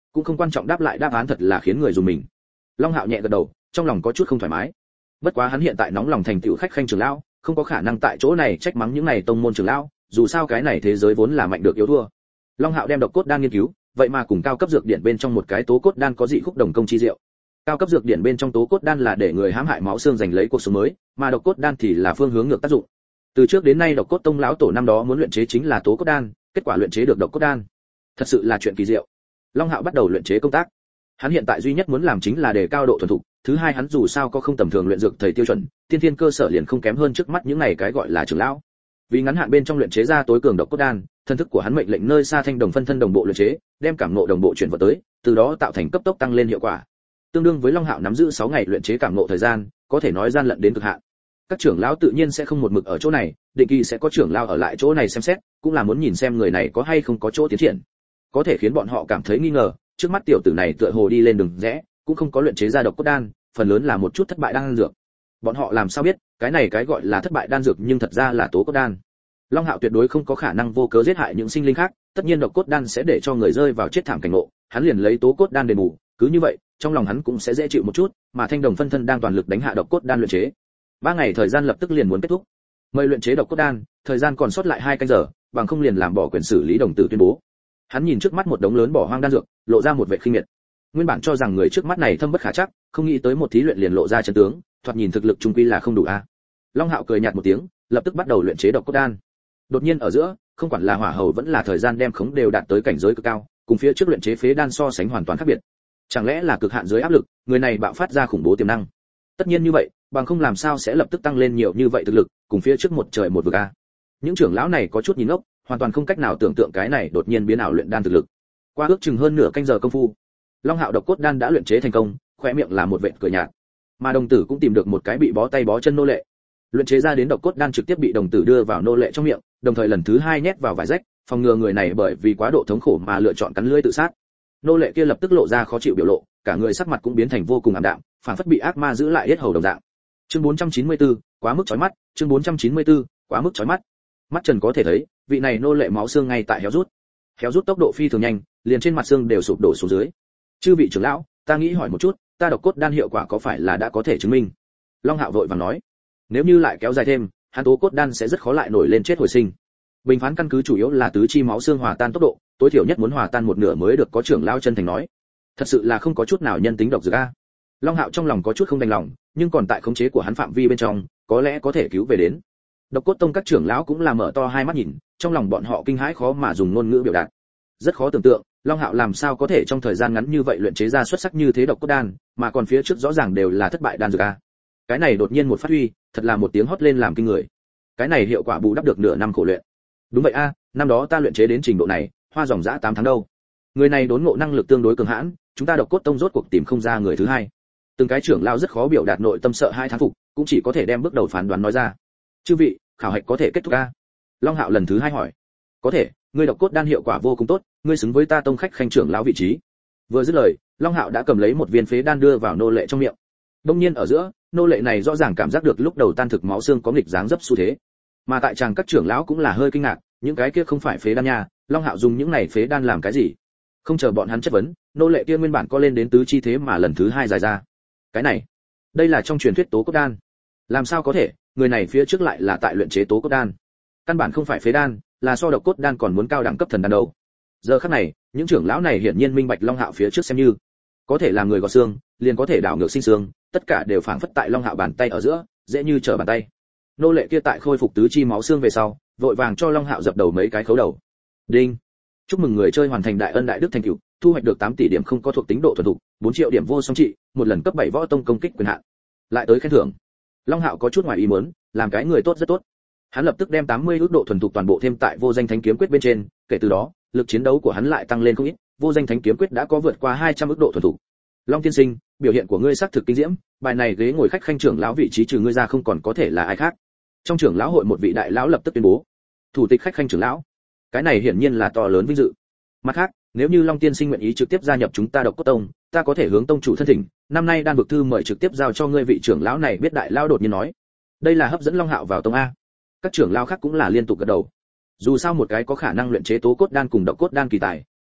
cũng không quan trọng đáp lại đáp án thật là khiến người dùng mình. Long Hạo nhẹ gật đầu, trong lòng có chút không thoải mái. Bất quá hắn hiện tại nóng lòng thành tựu khách khanh trưởng lão, không có khả năng tại chỗ này trách mắng những này tông môn trưởng lão, dù sao cái này thế giới vốn là mạnh được yếu thua. Long Hạo đem độc cốt đan nghiên cứu, vậy mà cùng cao cấp dược điển bên trong một cái tố cốt đan có dị khúc đồng công chi diệu. Cao cấp dược điển bên trong tố cốt đan là để người hãm hại máu xương giành lấy cuộc sống mới, mà độc cốt đan thì là phương hướng ngược tác dụng. Từ trước đến nay độc cốt tông lão tổ năm đó muốn luyện chế chính là tố cốt đan, kết quả luyện chế được độc cốt đan. Thật sự là chuyện kỳ diệu. Long Hạo bắt đầu luyện chế công tác. Hắn hiện tại duy nhất muốn làm chính là đề cao độ thuần thục, thứ hai hắn dù sao có không tầm thường luyện dược thầy tiêu chuẩn, tiên thiên cơ sở liền không kém hơn trước mắt những này cái gọi là trưởng lão. Vì ngắn hạn bên trong luyện chế ra tối cường độc cốt đan, thân thức của hắn mệnh lệnh nơi xa thanh đồng phân thân đồng bộ luyện chế, đem cảm ngộ đồng bộ chuyển vào tới, từ đó tạo thành cấp tốc tăng lên hiệu quả. Tương đương với Long Hạo nắm giữ sáu ngày luyện chế cảm ngộ thời gian, có thể nói gian lận đến cực hạn. Các trưởng lão tự nhiên sẽ không một mực ở chỗ này, định kỳ sẽ có trưởng lão ở lại chỗ này xem xét, cũng là muốn nhìn xem người này có hay không có chỗ tiến triển. Có thể khiến bọn họ cảm thấy nghi ngờ, trước mắt tiểu tử này tựa hồ đi lên đường rẽ, cũng không có luyện chế ra độc cốt đan, phần lớn là một chút thất bại đan dược. Bọn họ làm sao biết, cái này cái gọi là thất bại đan dược nhưng thật ra là tố cốt đan. Long Hạo tuyệt đối không có khả năng vô cớ giết hại những sinh linh khác, tất nhiên độc cốt đan sẽ để cho người rơi vào chết thảm cảnh ngộ, hắn liền lấy tố cốt đan đền bù, cứ như vậy, trong lòng hắn cũng sẽ dễ chịu một chút, mà thanh đồng phân thân đang toàn lực đánh hạ độc cốt đan luyện chế. Ba ngày thời gian lập tức liền muốn kết thúc. Mời luyện chế độc cốt đan, thời gian còn sót lại hai canh giờ, bằng không liền làm bỏ quyền xử lý đồng tử tuyên bố. Hắn nhìn trước mắt một đống lớn bỏ hoang đan dược, lộ ra một vẻ khinh miệt. Nguyên bản cho rằng người trước mắt này thâm bất khả trắc, không nghĩ tới một thí luyện liền lộ ra chân tướng, thoạt nhìn thực lực trung quy là không đủ a. Long Hạo cười nhạt một tiếng, lập tức bắt đầu luyện chế độc cốt đan. Đột nhiên ở giữa, không quản là hỏa hầu vẫn là thời gian đem khống đều đạt tới cảnh giới cực cao, cùng phía trước luyện chế phế đan so sánh hoàn toàn khác biệt. Chẳng lẽ là cực hạn dưới áp lực, người này bạo phát ra khủng bố tiềm năng. Tất nhiên như vậy, bằng không làm sao sẽ lập tức tăng lên nhiều như vậy thực lực, cùng phía trước một trời một vực a. Những trưởng lão này có chút nhìn ngốc, hoàn toàn không cách nào tưởng tượng cái này đột nhiên biến ảo luyện đan thực lực. Qua ước chừng hơn nửa canh giờ công phu, Long Hạo độc cốt đan đã luyện chế thành công, khóe miệng là một vệt cười nhạt. Mà đồng tử cũng tìm được một cái bị bó tay bó chân nô lệ. Luyện chế ra đến độc cốt đan trực tiếp bị đồng tử đưa vào nô lệ trong miệng, đồng thời lần thứ hai nhét vào vải rách, phòng ngừa người này bởi vì quá độ thống khổ mà lựa chọn cắn lưỡi tự sát. Nô lệ kia lập tức lộ ra khó chịu biểu lộ, cả người sắc mặt cũng biến thành vô cùng ảm đạm, phảng phất bị ác ma giữ lại yết hầu đồng dạng. Chương bốn trăm chín mươi tư, quá mức chói mắt, chương bốn trăm chín mươi tư, quá mức chói mắt. Mắt Trần có thể thấy, vị này nô lệ máu xương ngay tại héo rút. Héo rút tốc độ phi thường nhanh, liền trên mặt xương đều sụp đổ xuống dưới. Chư vị trưởng lão, ta nghĩ hỏi một chút, ta độc cốt đan hiệu quả có phải là đã có thể chứng minh? Long Hạo vội vàng nói, nếu như lại kéo dài thêm, hắn tố cốt đan sẽ rất khó lại nổi lên chết hồi sinh. Bình phán căn cứ chủ yếu là tứ chi máu xương hòa tan tốc độ, tối thiểu nhất muốn hòa tan một nửa mới được, có trưởng lão chân thành nói. Thật sự là không có chút nào nhân tính độc dược a. Long Hạo trong lòng có chút không đành lòng, nhưng còn tại khống chế của hắn phạm vi bên trong, có lẽ có thể cứu về đến. Độc cốt tông các trưởng lão cũng là mở to hai mắt nhìn, trong lòng bọn họ kinh hãi khó mà dùng ngôn ngữ biểu đạt. Rất khó tưởng tượng, Long Hạo làm sao có thể trong thời gian ngắn như vậy luyện chế ra xuất sắc như thế độc cốt đan, mà còn phía trước rõ ràng đều là thất bại đan dược a. Cái này đột nhiên một phát huy, thật là một tiếng hót lên làm kinh người. Cái này hiệu quả bù đắp được nửa năm khổ luyện. Đúng vậy a, năm đó ta luyện chế đến trình độ này, hoa dòng dã tám tháng đâu. Người này đốn ngộ năng lực tương đối cường hãn, chúng ta độc cốt tông rốt cuộc tìm không ra người thứ hai. Từng cái trưởng lão rất khó biểu đạt nội tâm sợ hai thán phục, cũng chỉ có thể đem bước đầu phán đoán nói ra. Chư vị, khảo hạch có thể kết thúc a? Long Hạo lần thứ hai hỏi. Có thể, ngươi độc cốt đan hiệu quả vô cùng tốt, ngươi xứng với ta tông khách khanh trưởng lão vị trí. Vừa dứt lời, Long Hạo đã cầm lấy một viên phế đan đưa vào nô lệ trong miệng. Đông nhiên ở giữa, nô lệ này rõ ràng cảm giác được lúc đầu tan thực máu xương có nghịch dáng dấp xu thế. Mà tại chàng các trưởng lão cũng là hơi kinh ngạc, những cái kia không phải phế đan nha, Long Hạo dùng những này phế đan làm cái gì? Không chờ bọn hắn chất vấn, nô lệ kia nguyên bản co lên đến tứ chi thế mà lần thứ hai dài ra. Cái này, đây là trong truyền thuyết tố cốt đan. Làm sao có thể, người này phía trước lại là tại luyện chế tố cốt đan. Căn bản không phải phế đan, là so độc cốt đan còn muốn cao đẳng cấp thần đan đấu. Giờ khắc này, những trưởng lão này hiển nhiên minh bạch Long Hạo phía trước xem như có thể làm người gọt xương, liền có thể đảo ngược sinh xương, tất cả đều phảng phất tại Long Hạo bàn tay ở giữa, dễ như trở bàn tay. Nô lệ kia tại khôi phục tứ chi máu xương về sau, vội vàng cho Long Hạo dập đầu mấy cái khấu đầu. Đinh. Chúc mừng người chơi hoàn thành đại ân đại đức thành tựu, thu hoạch được tám tỷ điểm không có thuộc tính độ thuần thục, bốn triệu điểm vô song trị, một lần cấp bảy võ tông công kích quyền hạn. Lại tới khen thưởng. Long Hạo có chút ngoài ý muốn, làm cái người tốt rất tốt. Hắn lập tức đem tám mươi ước độ thuần thục toàn bộ thêm tại vô danh thánh kiếm quyết bên trên, kể từ đó, lực chiến đấu của hắn lại tăng lên không ít, vô danh thánh kiếm quyết đã có vượt qua hai trăm ước độ thuần thục. Long tiên sinh, biểu hiện của ngươi xác thực kinh diễm, bài này ghế ngồi khách khanh trưởng lão vị trí trừ ngươi ra không còn có thể là ai khác. Trong trưởng lão hội một vị đại lão lập tức tuyên bố, thủ tịch khách khanh trưởng lão. Cái này hiển nhiên là to lớn vinh dự. Mặt khác, nếu như Long tiên sinh nguyện ý trực tiếp gia nhập chúng ta Độc Cốt Tông, ta có thể hướng tông chủ thân thỉnh, năm nay đan vực thư mời trực tiếp giao cho ngươi vị trưởng lão này biết. Đại lão đột nhiên nói, đây là hấp dẫn Long Hạo vào tông a. Các trưởng lão khác cũng là liên tục gật đầu. Dù sao một cái có khả năng luyện chế tố cốt đan cùng độc cốt đan kỳ tài,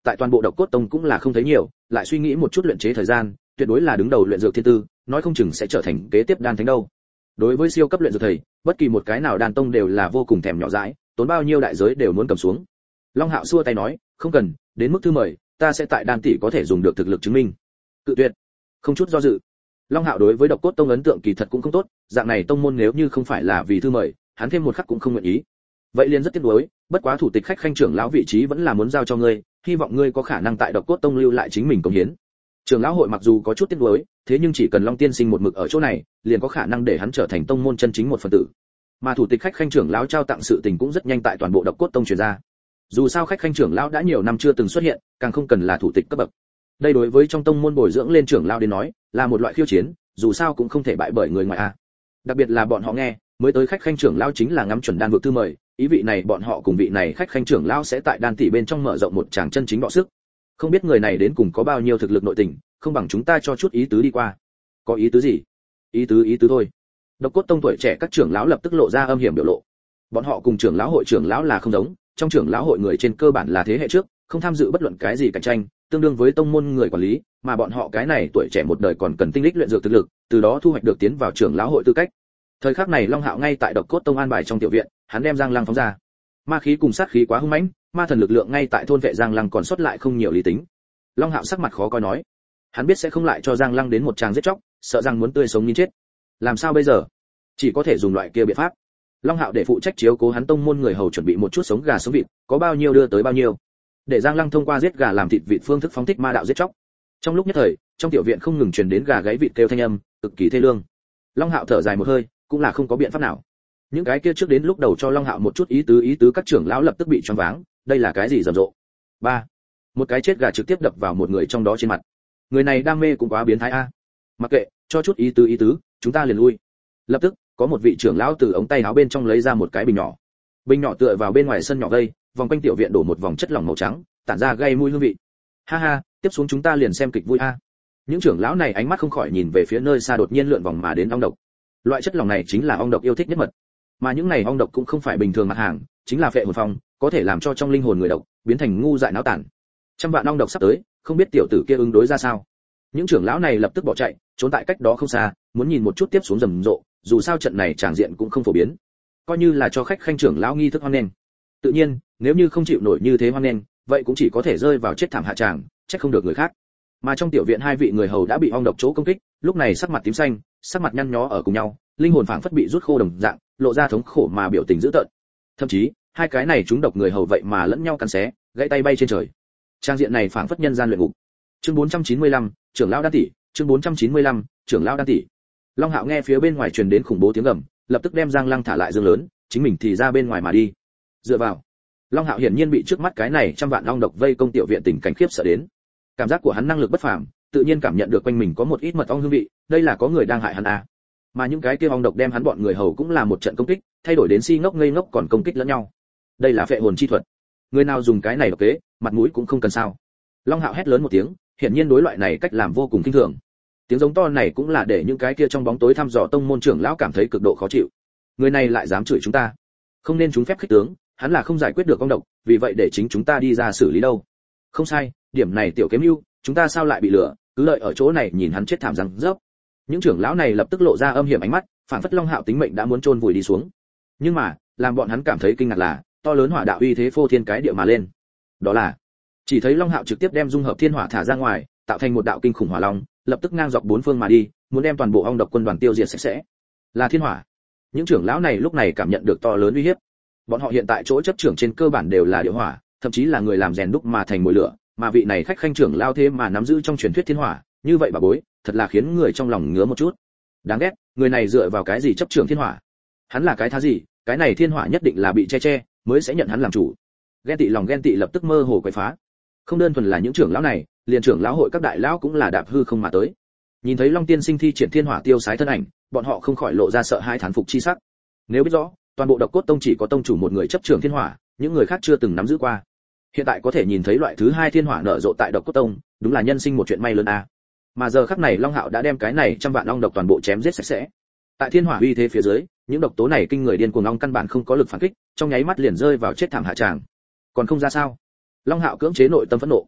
tại toàn bộ độc cốt tông cũng là không thấy nhiều, lại suy nghĩ một chút luyện chế thời gian, tuyệt đối là đứng đầu luyện dược thiên tư, nói không chừng sẽ trở thành kế tiếp đan thánh đâu. Đối với siêu cấp luyện dược thầy, bất kỳ một cái nào đan tông đều là vô cùng thèm nhỏ dãi, tốn bao nhiêu đại giới đều muốn cầm xuống. Long Hạo xua tay nói, không cần, đến mức thư mời, ta sẽ tại đan tỷ có thể dùng được thực lực chứng minh. Cự tuyệt. Không chút do dự. Long Hạo đối với độc cốt tông ấn tượng kỳ thật cũng không tốt, dạng này tông môn nếu như không phải là vì thư mời, hắn thêm một khắc cũng không nguyện ý. Vậy liền rất tiếc nuối, bất quá thủ tịch khách khanh trưởng lão vị trí vẫn là muốn giao cho ngươi, hy vọng ngươi có khả năng tại độc cốt tông lưu lại chính mình công hiến. Trưởng lão hội mặc dù có chút tiếc nuối, thế nhưng chỉ cần Long tiên sinh một mực ở chỗ này, liền có khả năng để hắn trở thành tông môn chân chính một phần tử. Mà thủ tịch khách khanh trưởng lão trao tặng sự tình cũng rất nhanh tại toàn bộ độc cốt tông truyền ra. Dù sao khách khanh trưởng lão đã nhiều năm chưa từng xuất hiện, càng không cần là thủ tịch cấp bậc. Đây đối với trong tông môn bồi dưỡng lên trưởng lão đến nói, là một loại khiêu chiến, dù sao cũng không thể bại bởi người ngoài a. Đặc biệt là bọn họ nghe, mới tới khách khanh trưởng lão chính là ngắm chuẩn đan vực thư mời, ý vị này bọn họ cùng vị này khách khanh trưởng lão sẽ tại đan tỷ bên trong mở rộng một tràng chân chính bọ sức. Không biết người này đến cùng có bao nhiêu thực lực nội tình, không bằng chúng ta cho chút ý tứ đi qua. Có ý tứ gì? Ý tứ ý tứ thôi. Độc cốt tông tuổi trẻ các trưởng lão lập tức lộ ra âm hiểm biểu lộ. Bọn họ cùng trưởng lão hội trưởng lão là không giống, trong trưởng lão hội người trên cơ bản là thế hệ trước, không tham dự bất luận cái gì cạnh tranh, tương đương với tông môn người quản lý, mà bọn họ cái này tuổi trẻ một đời còn cần tinh lích luyện dược thực lực, từ đó thu hoạch được tiến vào trưởng lão hội tư cách. Thời khắc này Long Hạo ngay tại Độc Cốt Tông an bài trong tiểu viện, hắn đem Giang Lăng phóng ra. Ma khí cùng sát khí quá hung mãnh, ma thần lực lượng ngay tại thôn vệ Giang Lăng còn sót lại không nhiều lý tính. Long Hạo sắc mặt khó coi nói, hắn biết sẽ không lại cho Giang Lăng đến một tràng giết chóc, sợ rằng muốn tươi sống như chết. Làm sao bây giờ? Chỉ có thể dùng loại kia biện pháp. Long Hạo để phụ trách chiếu cố hắn tông môn người hầu chuẩn bị một chút sống gà sống vịt, có bao nhiêu đưa tới bao nhiêu. Để Giang Lăng thông qua giết gà làm thịt vịt phương thức phóng thích ma đạo giết chóc. Trong lúc nhất thời, trong tiểu viện không ngừng truyền đến gà gáy vịt kêu thanh âm, cực kỳ thê lương. Long Hạo thở dài một hơi, cũng là không có biện pháp nào. Những cái kia trước đến lúc đầu cho Long Hạo một chút ý tứ ý tứ các trưởng lão lập tức bị choáng váng, đây là cái gì rầm rộ. Ba, một cái chết gà trực tiếp đập vào một người trong đó trên mặt. Người này đam mê cũng quá biến thái a. Mặc kệ, cho chút ý tứ ý tứ, chúng ta liền lui. Lập tức, có một vị trưởng lão từ ống tay áo bên trong lấy ra một cái bình nhỏ. Bình nhỏ tựa vào bên ngoài sân nhỏ gây, vòng quanh tiểu viện đổ một vòng chất lỏng màu trắng, tản ra gây mùi hương vị. Ha ha, tiếp xuống chúng ta liền xem kịch vui a. Những trưởng lão này ánh mắt không khỏi nhìn về phía nơi xa đột nhiên lượn vòng mà đến ong độc. Loại chất lỏng này chính là ong độc yêu thích nhất mật. Mà những này ong độc cũng không phải bình thường mặt hàng, chính là phệ hồn phong, có thể làm cho trong linh hồn người độc biến thành ngu dại náo tản. Trăm vạn ong độc sắp tới, không biết tiểu tử kia ứng đối ra sao. Những trưởng lão này lập tức bỏ chạy, trốn tại cách đó không xa, muốn nhìn một chút tiếp xuống rầm rộ, dù sao trận này tràng diện cũng không phổ biến, coi như là cho khách khanh trưởng lão nghi thức hoan nghênh. Tự nhiên, nếu như không chịu nổi như thế hoan nghênh, vậy cũng chỉ có thể rơi vào chết thảm hạ tràng, trách không được người khác. Mà trong tiểu viện hai vị người hầu đã bị ong độc chỗ công kích, lúc này sắc mặt tím xanh, sắc mặt nhăn nhó ở cùng nhau, linh hồn phảng phất bị rút khô đồng dạng, lộ ra thống khổ mà biểu tình dữ tợn. Thậm chí, hai cái này chúng độc người hầu vậy mà lẫn nhau cắn xé, gãy tay bay trên trời. Trang diện này phảng phất nhân gian luyện ngục. Chương bốn trăm chín mươi lăm, trưởng lão đan tỷ, chương bốn trăm chín mươi lăm, trưởng lão đan tỷ. Long Hạo nghe phía bên ngoài truyền đến khủng bố tiếng gầm, lập tức đem Giang Lăng thả lại giường lớn, chính mình thì ra bên ngoài mà đi. Dựa vào, Long Hạo hiển nhiên bị trước mắt cái này trăm vạn ong độc vây công tiểu viện tình cảnh khiếp sợ đến. Cảm giác của hắn năng lực bất phàm, tự nhiên cảm nhận được quanh mình có một ít mật ong hương vị, đây là có người đang hại hắn à. Mà những cái kia ong độc đem hắn bọn người hầu cũng là một trận công kích, thay đổi đến si ngốc ngây ngốc còn công kích lẫn nhau. Đây là phệ hồn chi thuật. Người nào dùng cái này độc kế, mặt mũi cũng không cần sao. Long Hạo hét lớn một tiếng, hiển nhiên đối loại này cách làm vô cùng kinh thường. Tiếng giống to này cũng là để những cái kia trong bóng tối thăm dò tông môn trưởng lão cảm thấy cực độ khó chịu. Người này lại dám chửi chúng ta, không nên chúng phép khích tướng, hắn là không giải quyết được ong độc, vì vậy để chính chúng ta đi ra xử lý đâu. Không sai, điểm này tiểu kiếm ưu, chúng ta sao lại bị lừa, cứ lợi ở chỗ này nhìn hắn chết thảm răng rớp. Những trưởng lão này lập tức lộ ra âm hiểm ánh mắt, phản phất Long Hạo tính mệnh đã muốn chôn vùi đi xuống. Nhưng mà, làm bọn hắn cảm thấy kinh ngạc là, to lớn hỏa đạo uy thế phô thiên cái địa mà lên. Đó là, chỉ thấy Long Hạo trực tiếp đem dung hợp thiên hỏa thả ra ngoài, tạo thành một đạo kinh khủng hỏa long, lập tức ngang dọc bốn phương mà đi, muốn đem toàn bộ ong độc quân đoàn tiêu diệt sạch sẽ. Là thiên hỏa. Những trưởng lão này lúc này cảm nhận được to lớn uy hiếp. Bọn họ hiện tại chỗ chấp trưởng trên cơ bản đều là địa hỏa, thậm chí là người làm rèn đúc mà thành mồi lửa, mà vị này khách khanh trưởng lao thế mà nắm giữ trong truyền thuyết thiên hỏa, như vậy bà bối, thật là khiến người trong lòng ngứa một chút. Đáng ghét, người này dựa vào cái gì chấp trưởng thiên hỏa? Hắn là cái thá gì? Cái này thiên hỏa nhất định là bị che che, mới sẽ nhận hắn làm chủ. Ghen tị lòng ghen tị lập tức mơ hồ quậy phá. Không đơn thuần là những trưởng lão này, liền trưởng lão hội các đại lão cũng là đạp hư không mà tới. Nhìn thấy Long Tiên Sinh thi triển thiên hỏa tiêu sái thân ảnh, bọn họ không khỏi lộ ra sợ hãi thán phục chi sắc. Nếu biết rõ, toàn bộ Độc Cốt Tông chỉ có tông chủ một người chấp trưởng thiên hỏa, những người khác chưa từng nắm giữ qua. Hiện tại có thể nhìn thấy loại thứ hai thiên hỏa nở rộ tại Độc Cốt Tông, đúng là nhân sinh một chuyện may lớn a. Mà giờ khắc này Long Hạo đã đem cái này trăm vạn ong độc toàn bộ chém giết sạch sẽ. Tại thiên hỏa uy thế phía dưới, những độc tố này kinh người điên cuồng ong căn bản không có lực phản kích, trong nháy mắt liền rơi vào chết thảm hạ tràng. Còn không ra sao? Long Hạo cưỡng chế nội tâm phẫn nộ,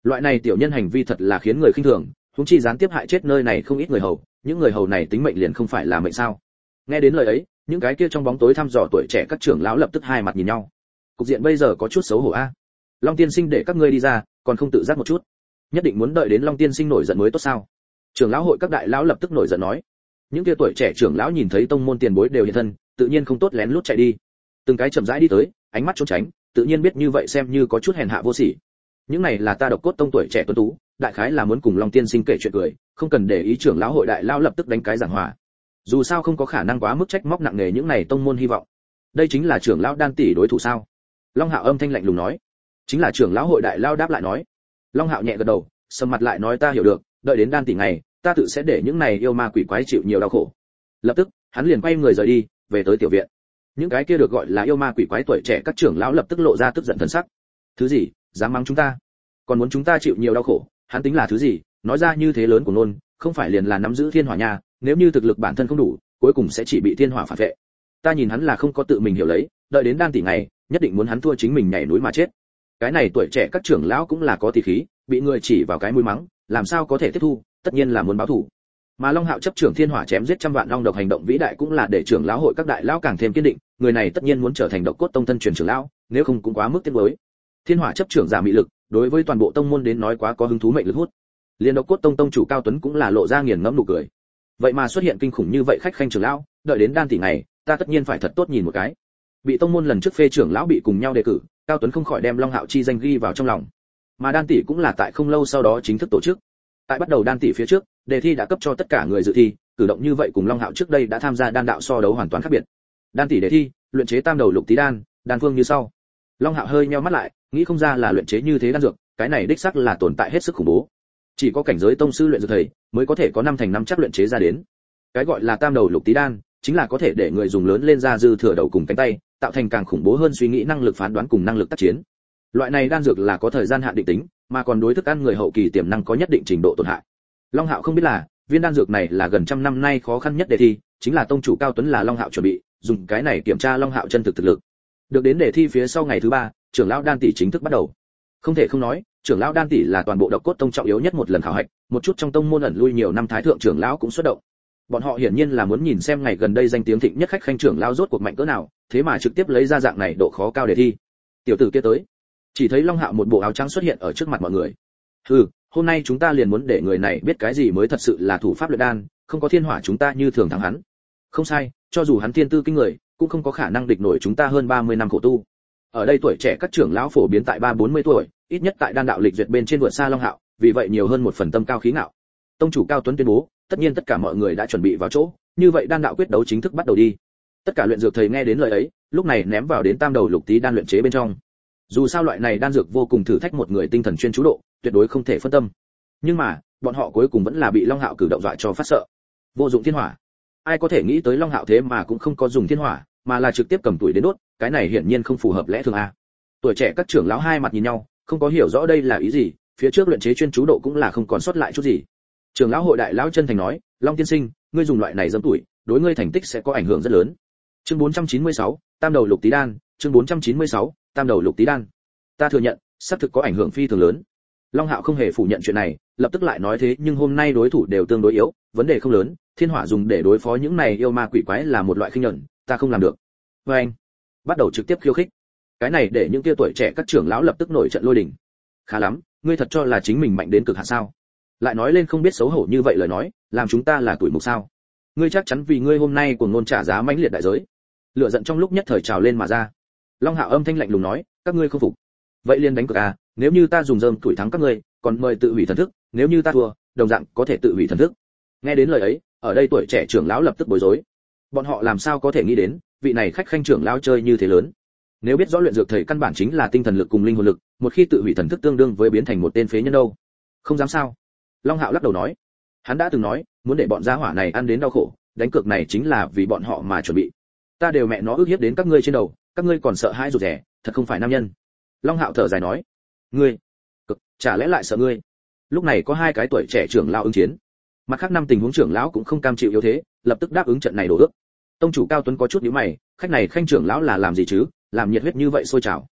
Loại này tiểu nhân hành vi thật là khiến người khinh thường, huống chi gián tiếp hại chết nơi này không ít người hầu, những người hầu này tính mệnh liền không phải là mệnh sao? Nghe đến lời ấy, những cái kia trong bóng tối thăm dò tuổi trẻ các trưởng lão lập tức hai mặt nhìn nhau. Cục diện bây giờ có chút xấu hổ a. Long tiên sinh để các ngươi đi ra, còn không tự giác một chút. Nhất định muốn đợi đến Long tiên sinh nổi giận mới tốt sao? Trưởng lão hội các đại lão lập tức nổi giận nói. Những kia tuổi trẻ trưởng lão nhìn thấy tông môn tiền bối đều hiện thân, tự nhiên không tốt lén lút chạy đi. Từng cái chậm rãi đi tới, ánh mắt trốn tránh, tự nhiên biết như vậy xem như có chút hèn hạ vô sỉ. Những này là ta Độc Cốt tông tuổi trẻ tuấn tú, đại khái là muốn cùng Long tiên sinh kể chuyện cười, không cần để ý trưởng lão hội đại lão lập tức đánh cái giảng hòa. Dù sao không có khả năng quá mức trách móc nặng nề những này tông môn hy vọng. Đây chính là trưởng lão Đan tỷ đối thủ sao? Long Hạo âm thanh lạnh lùng nói. Chính là trưởng lão hội đại lão đáp lại nói. Long Hạo nhẹ gật đầu, sầm mặt lại nói ta hiểu được, đợi đến Đan tỷ ngày, ta tự sẽ để những này yêu ma quỷ quái chịu nhiều đau khổ. Lập tức, hắn liền quay người rời đi, về tới tiểu viện. Những cái kia được gọi là yêu ma quỷ quái tuổi trẻ các trưởng lão lập tức lộ ra tức giận thần sắc. Thứ gì, dám mắng chúng ta? Còn muốn chúng ta chịu nhiều đau khổ, hắn tính là thứ gì? Nói ra như thế lớn của nôn, không phải liền là nắm giữ thiên hỏa nha, nếu như thực lực bản thân không đủ, cuối cùng sẽ chỉ bị thiên hỏa phản vệ. Ta nhìn hắn là không có tự mình hiểu lấy, đợi đến Đan tỷ ngày, nhất định muốn hắn thua chính mình nhảy núi mà chết. Cái này tuổi trẻ các trưởng lão cũng là có tỷ khí, bị người chỉ vào cái mũi mắng, làm sao có thể tiếp thu, tất nhiên là muốn báo thù. Mà Long Hạo chấp trưởng thiên hỏa chém giết trăm vạn long độc hành động vĩ đại cũng là để trưởng lão hội các đại lão càng thêm kiên định, người này tất nhiên muốn trở thành Độc Cốt tông thân truyền trưởng lão, nếu không cũng quá mức tiếc nuối. Thiên hỏa chấp trưởng giả mị lực, đối với toàn bộ tông môn đến nói quá có hứng thú mệnh lực hút. Liên Độc Cốt tông tông chủ Cao Tuấn cũng là lộ ra nghiền ngẫm nụ cười. Vậy mà xuất hiện kinh khủng như vậy khách khanh trưởng lão, đợi đến Đan tỷ ngày, ta tất nhiên phải thật tốt nhìn một cái. Bị tông môn lần trước phê trưởng lão bị cùng nhau đề cử, Cao Tuấn không khỏi đem Long Hạo chi danh ghi vào trong lòng. Mà Đan tỷ cũng là tại không lâu sau đó chính thức tổ chức. Tại bắt đầu Đan tỷ phía trước, đề thi đã cấp cho tất cả người dự thi, cử động như vậy cùng Long Hạo trước đây đã tham gia đan đạo so đấu hoàn toàn khác biệt. Đan tỷ đề thi, luyện chế tam đầu lục tí đan, đan phương như sau. Long Hạo hơi nheo mắt lại, nghĩ không ra là luyện chế như thế đan dược, cái này đích xác là tồn tại hết sức khủng bố. Chỉ có cảnh giới tông sư luyện dược thầy mới có thể có năm thành năm chắc luyện chế ra đến. Cái gọi là tam đầu lục tí đan, chính là có thể để người dùng lớn lên ra dư thừa đầu cùng cánh tay, tạo thành càng khủng bố hơn suy nghĩ năng lực phán đoán cùng năng lực tác chiến. Loại này đan dược là có thời gian hạn định tính, mà còn đối thức ăn người hậu kỳ tiềm năng có nhất định trình độ tổn hại. Long Hạo không biết là, viên đan dược này là gần trăm năm nay khó khăn nhất đề thi, chính là tông chủ Cao Tuấn là Long Hạo chuẩn bị, dùng cái này kiểm tra Long Hạo chân thực thực lực. Được đến đề thi phía sau ngày thứ ba, trưởng lão Đan tỷ chính thức bắt đầu. Không thể không nói, trưởng lão Đan tỷ là toàn bộ Độc Cốt tông trọng yếu nhất một lần khảo hạch, một chút trong tông môn ẩn lui nhiều năm thái thượng trưởng lão cũng xuất động. Bọn họ hiển nhiên là muốn nhìn xem ngày gần đây danh tiếng thịnh nhất khách khanh trưởng lão rốt cuộc mạnh cỡ nào, thế mà trực tiếp lấy ra dạng này độ khó cao đề thi. Tiểu tử kia tới, chỉ thấy Long Hạo một bộ áo trắng xuất hiện ở trước mặt mọi người. Hừ, hôm nay chúng ta liền muốn để người này biết cái gì mới thật sự là thủ pháp luyện đan, không có thiên hỏa chúng ta như thường thắng hắn. Không sai, cho dù hắn thiên tư kinh người, cũng không có khả năng địch nổi chúng ta hơn ba mươi năm khổ tu. Ở đây tuổi trẻ các trưởng lão phổ biến tại ba bốn mươi tuổi, ít nhất tại đan đạo lịch duyệt bên trên vượt xa Long Hạo, vì vậy nhiều hơn một phần tâm cao khí ngạo. Tông chủ Cao Tuấn tuyên bố, tất nhiên tất cả mọi người đã chuẩn bị vào chỗ, như vậy đan đạo quyết đấu chính thức bắt đầu đi. Tất cả luyện dược thầy nghe đến lời ấy, lúc này ném vào đến tam đầu lục tí đan luyện chế bên trong. Dù sao loại này đan dược vô cùng thử thách một người tinh thần chuyên chú độ, tuyệt đối không thể phân tâm. Nhưng mà, bọn họ cuối cùng vẫn là bị Long Hạo cử động dọa cho phát sợ. Vô dụng thiên hỏa. Ai có thể nghĩ tới Long Hạo thế mà cũng không có dùng thiên hỏa, mà là trực tiếp cầm tuổi đến đốt, cái này hiển nhiên không phù hợp lẽ thường a. Tuổi trẻ các trưởng lão hai mặt nhìn nhau, không có hiểu rõ đây là ý gì, phía trước luyện chế chuyên chú độ cũng là không còn sót lại chút gì. Trưởng lão hội đại lão chân thành nói, Long tiên sinh, ngươi dùng loại này dâm tuổi, đối ngươi thành tích sẽ có ảnh hưởng rất lớn. Chương bốn trăm chín mươi sáu, tam đầu lục tí đan, chương bốn trăm chín mươi sáu, tam đầu lục tí đan. Ta thừa nhận, xác thực có ảnh hưởng phi thường lớn. Long Hạo không hề phủ nhận chuyện này, lập tức lại nói thế nhưng hôm nay đối thủ đều tương đối yếu, vấn đề không lớn, thiên hỏa dùng để đối phó những này yêu ma quỷ quái là một loại khinh nhẫn, ta không làm được. Và anh, bắt đầu trực tiếp khiêu khích. Cái này để những kia tuổi trẻ các trưởng lão lập tức nổi trận lôi đình. Khá lắm, ngươi thật cho là chính mình mạnh đến cực hạn sao? Lại nói lên không biết xấu hổ như vậy lời nói, làm chúng ta là tuổi mục sao? Ngươi chắc chắn vì ngươi hôm nay của ngôn trả giá mãnh liệt đại giới. Lửa giận trong lúc nhất thời trào lên mà ra. Long Hạo âm thanh lạnh lùng nói, các ngươi không phục, vậy liền đánh cược à, nếu như ta dùng dơm tuổi thắng các ngươi, còn mời tự hủy thần thức, nếu như ta thua, đồng dạng có thể tự hủy thần thức. Nghe đến lời ấy, ở đây tuổi trẻ trưởng lão lập tức bối rối. Bọn họ làm sao có thể nghĩ đến, vị này khách khanh trưởng lão chơi như thế lớn. Nếu biết rõ luyện dược thầy căn bản chính là tinh thần lực cùng linh hồn lực, một khi tự hủy thần thức tương đương với biến thành một tên phế nhân đâu. Không dám sao? Long Hạo lắc đầu nói, hắn đã từng nói, muốn để bọn gia hỏa này ăn đến đau khổ, đánh cược này chính là vì bọn họ mà chuẩn bị. Ta đều mẹ nó ước hiếp đến các ngươi trên đầu, các ngươi còn sợ hãi rụt rè, thật không phải nam nhân. Long Hạo thở dài nói, ngươi, cực, chả lẽ lại sợ ngươi? Lúc này có hai cái tuổi trẻ trưởng lão ứng chiến, mặt khác năm tình huống trưởng lão cũng không cam chịu yếu thế, lập tức đáp ứng trận này đổ ước. Tông chủ Cao Tuấn có chút nhíu mày, khách này khanh trưởng lão là làm gì chứ, làm nhiệt huyết như vậy sôi trào.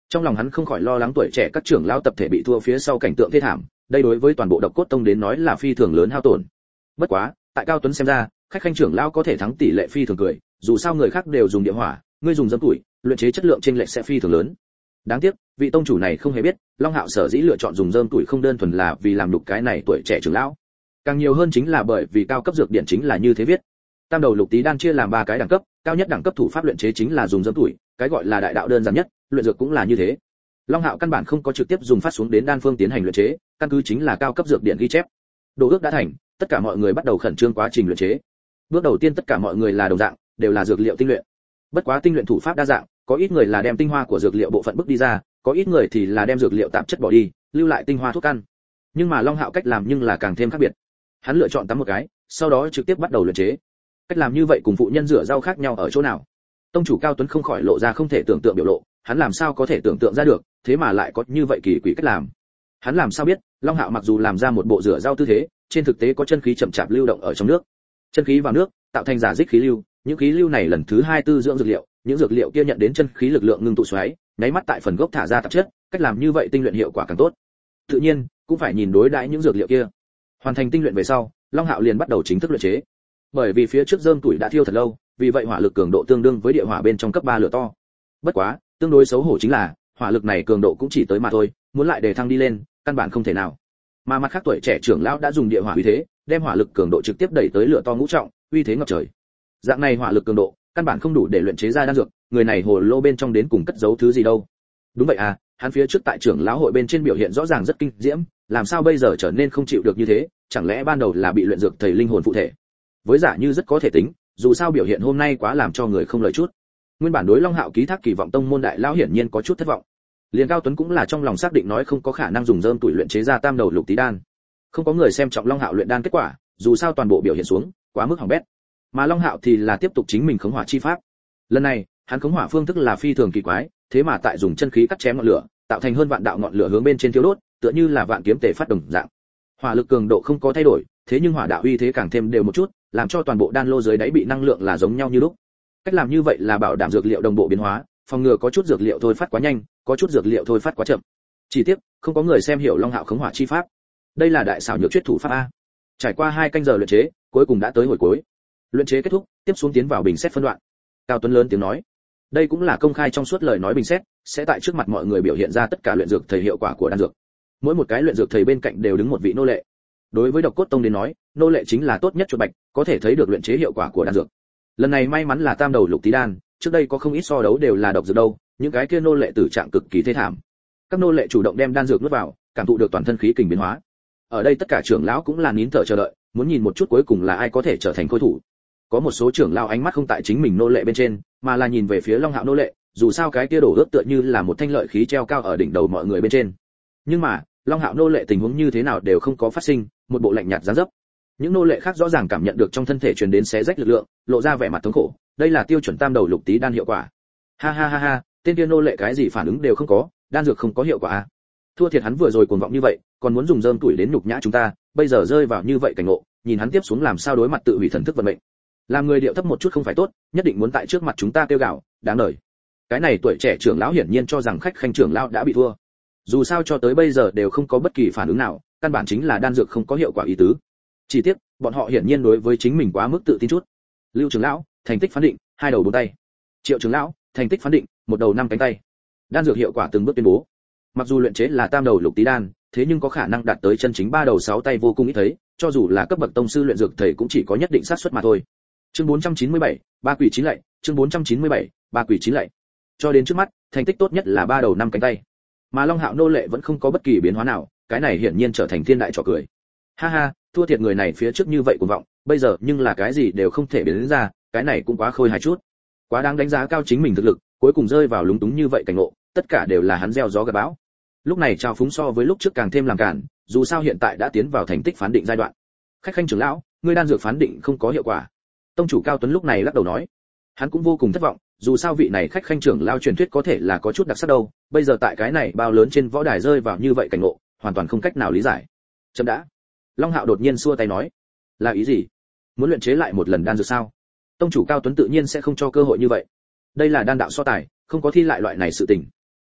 Trong lòng hắn không khỏi lo lắng tuổi trẻ các trưởng lão tập thể bị thua phía sau cảnh tượng thê thảm, đây đối với toàn bộ Độc Cốt Tông đến nói là phi thường lớn hao tổn. Bất quá, tại Cao Tuấn xem ra, khách khanh trưởng lão có thể thắng tỷ lệ phi thường cười, dù sao người khác đều dùng địa hỏa, ngươi dùng dâm tuổi, luyện chế chất lượng chênh lệch sẽ phi thường lớn. Đáng tiếc, vị tông chủ này không hề biết, Long Hạo sở dĩ lựa chọn dùng dơm tuổi không đơn thuần là vì làm đục cái này tuổi trẻ trưởng lão, càng nhiều hơn chính là bởi vì cao cấp dược điển chính là như thế viết. Tam đầu lục tí đan chia làm ba cái đẳng cấp, cao nhất đẳng cấp thủ pháp luyện chế chính là dùng dơm tuổi, cái gọi là đại đạo đơn giản nhất, luyện dược cũng là như thế. Long Hạo căn bản không có trực tiếp dùng phát xuống đến đan phương tiến hành luyện chế, căn cứ chính là cao cấp dược điển ghi chép. Đồ ước đã thành, tất cả mọi người bắt đầu khẩn trương quá trình luyện chế. Bước đầu tiên tất cả mọi người là đồng dạng, đều là dược liệu tinh luyện. Bất quá tinh luyện thủ pháp đa dạng, có ít người là đem tinh hoa của dược liệu bộ phận bức đi ra, có ít người thì là đem dược liệu tạp chất bỏ đi, lưu lại tinh hoa thuốc căn. Nhưng mà Long Hạo cách làm nhưng là càng thêm khác biệt. Hắn lựa chọn tắm một cái, sau đó trực tiếp bắt đầu luyện chế. Cách làm như vậy cùng phụ nhân rửa rau khác nhau ở chỗ nào? Tông chủ Cao Tuấn không khỏi lộ ra không thể tưởng tượng biểu lộ, hắn làm sao có thể tưởng tượng ra được, thế mà lại có như vậy kỳ quỷ cách làm. Hắn làm sao biết, Long Hạo mặc dù làm ra một bộ rửa rau tư thế, trên thực tế có chân khí chậm chạp lưu động ở trong nước. Chân khí vào nước, tạo thành giả dích khí lưu, những khí lưu này lần thứ hai tư dưỡng dược liệu, những dược liệu kia nhận đến chân khí lực lượng ngưng tụ xoáy, nháy mắt tại phần gốc thả ra tạp chất, cách làm như vậy tinh luyện hiệu quả càng tốt. Tự nhiên, cũng phải nhìn đối đãi những dược liệu kia. Hoàn thành tinh luyện về sau, Long Hạo liền bắt đầu chính thức luyện chế. Bởi vì phía trước dơm tuổi đã thiêu thật lâu, vì vậy hỏa lực cường độ tương đương với địa hỏa bên trong cấp ba lửa to. Bất quá, tương đối xấu hổ chính là, hỏa lực này cường độ cũng chỉ tới mà thôi, muốn lại để thăng đi lên, căn bản không thể nào. Mà mặt khác tuổi trẻ trưởng lão đã dùng địa hỏa uy thế, đem hỏa lực cường độ trực tiếp đẩy tới lửa to ngũ trọng, uy thế ngập trời. Dạng này hỏa lực cường độ, căn bản không đủ để luyện chế ra đan dược, người này hồ lô bên trong đến cùng cất giấu thứ gì đâu. Đúng vậy à, hắn phía trước tại trưởng lão hội bên trên biểu hiện rõ ràng rất kinh diễm, làm sao bây giờ trở nên không chịu được như thế, chẳng lẽ ban đầu là bị luyện dược thầy linh hồn phụ thể. Với giả như rất có thể tính, dù sao biểu hiện hôm nay quá làm cho người không lời chút. Nguyên bản đối Long Hạo ký thác kỳ vọng tông môn đại lão hiển nhiên có chút thất vọng. Liên Cao Tuấn cũng là trong lòng xác định nói không có khả năng dùng dơm tuổi luyện chế ra tam đầu lục tí đan. Không có người xem trọng Long Hạo luyện đan kết quả, dù sao toàn bộ biểu hiện xuống, quá mức hỏng bét. Mà Long Hạo thì là tiếp tục chính mình khống hỏa chi pháp. Lần này, hắn khống hỏa phương thức là phi thường kỳ quái, thế mà tại dùng chân khí cắt chém ngọn lửa, tạo thành hơn vạn đạo ngọn lửa hướng bên trên thiêu đốt, tựa như là vạn kiếm tề phát đồng dạng. Hỏa lực cường độ không có thay đổi, thế nhưng hỏa đạo uy thế càng thêm đều một chút, làm cho toàn bộ đan lô dưới đáy bị năng lượng là giống nhau như lúc. Cách làm như vậy là bảo đảm dược liệu đồng bộ biến hóa, phòng ngừa có chút dược liệu thôi phát quá nhanh, có chút dược liệu thôi phát quá chậm. Chỉ tiếc, không có người xem hiểu Long Hạo khống hỏa chi pháp. Đây là đại xảo nhược chuyết thủ pháp a. Trải qua hai canh giờ luyện chế, cuối cùng đã tới hồi cuối. Luyện chế kết thúc, tiếp xuống tiến vào bình xét phân đoạn. Cao Tuấn lớn tiếng nói, đây cũng là công khai trong suốt lời nói bình xét, sẽ tại trước mặt mọi người biểu hiện ra tất cả luyện dược thầy hiệu quả của đan dược. Mỗi một cái luyện dược thầy bên cạnh đều đứng một vị nô lệ. Đối với Độc Cốt Tông đến nói, nô lệ chính là tốt nhất chuột bạch, có thể thấy được luyện chế hiệu quả của đan dược. Lần này may mắn là tam đầu lục tí đan, trước đây có không ít so đấu đều là độc dược đâu, những cái kia nô lệ tử trạng cực kỳ thê thảm. Các nô lệ chủ động đem đan dược nuốt vào, cảm thụ được toàn thân khí kình biến hóa. Ở đây tất cả trưởng lão cũng là nín thở chờ đợi, muốn nhìn một chút cuối cùng là ai có thể trở thành khôi thủ. Có một số trưởng lão ánh mắt không tại chính mình nô lệ bên trên, mà là nhìn về phía Long Hạo nô lệ, dù sao cái kia đổ ướt tựa như là một thanh lợi khí treo cao ở đỉnh đầu mọi người bên trên. Nhưng mà, Long Hạo nô lệ tình huống như thế nào đều không có phát sinh, một bộ lạnh nhạt dáng dấp. Những nô lệ khác rõ ràng cảm nhận được trong thân thể truyền đến xé rách lực lượng, lộ ra vẻ mặt thống khổ, đây là tiêu chuẩn tam đầu lục tí đan hiệu quả. Ha ha ha ha, tên kia nô lệ cái gì phản ứng đều không có, đan dược không có hiệu quả à? Thua thiệt hắn vừa rồi cuồng vọng như vậy, còn muốn dùng dơm tuổi đến nhục nhã chúng ta, bây giờ rơi vào như vậy cảnh ngộ, nhìn hắn tiếp xuống làm sao đối mặt tự hủy thần thức vận mệnh. Làm người điệu thấp một chút không phải tốt, nhất định muốn tại trước mặt chúng ta kêu gào, đáng đời. Cái này tuổi trẻ trưởng lão hiển nhiên cho rằng khách khanh trưởng lão đã bị thua. Dù sao cho tới bây giờ đều không có bất kỳ phản ứng nào, căn bản chính là đan dược không có hiệu quả ý tứ. Chỉ tiếc, bọn họ hiển nhiên đối với chính mình quá mức tự tin chút. Lưu trưởng lão, thành tích phán định, hai đầu bốn tay. Triệu trưởng lão, thành tích phán định, một đầu năm cánh tay. Đan dược hiệu quả từng bước tuyên bố. Mặc dù luyện chế là tam đầu lục tí đan, thế nhưng có khả năng đạt tới chân chính ba đầu sáu tay vô cùng ít thấy, cho dù là cấp bậc tông sư luyện dược thầy cũng chỉ có nhất định xác suất mà thôi. Chương bốn trăm chín mươi bảy, ba quỷ chín lạy, chương bốn trăm chín mươi bảy, ba quỷ chín lạy. Cho đến trước mắt, thành tích tốt nhất là ba đầu năm cánh tay. Mà Long Hạo nô lệ vẫn không có bất kỳ biến hóa nào, cái này hiển nhiên trở thành thiên đại trò cười. Ha ha, thua thiệt người này phía trước như vậy cuồng vọng, bây giờ nhưng là cái gì đều không thể biến đến ra, cái này cũng quá khôi hài chút. Quá đáng đánh giá cao chính mình thực lực, cuối cùng rơi vào lúng túng như vậy cảnh ngộ, tất cả đều là hắn gieo gió gặt bão. Lúc này trao phúng so với lúc trước càng thêm làm cản, dù sao hiện tại đã tiến vào thành tích phán định giai đoạn. Khách khanh trưởng lão, ngươi đan dược phán định không có hiệu quả. Tông chủ Cao Tuấn lúc này lắc đầu nói, hắn cũng vô cùng thất vọng, dù sao vị này khách khanh trưởng lao truyền thuyết có thể là có chút đặc sắc đâu, bây giờ tại cái này bao lớn trên võ đài rơi vào như vậy cảnh ngộ, hoàn toàn không cách nào lý giải. Chậm đã. Long Hạo đột nhiên xua tay nói, là ý gì? Muốn luyện chế lại một lần đan dược sao? Tông chủ Cao Tuấn tự nhiên sẽ không cho cơ hội như vậy. Đây là đan đạo so tài, không có thi lại loại này sự tình.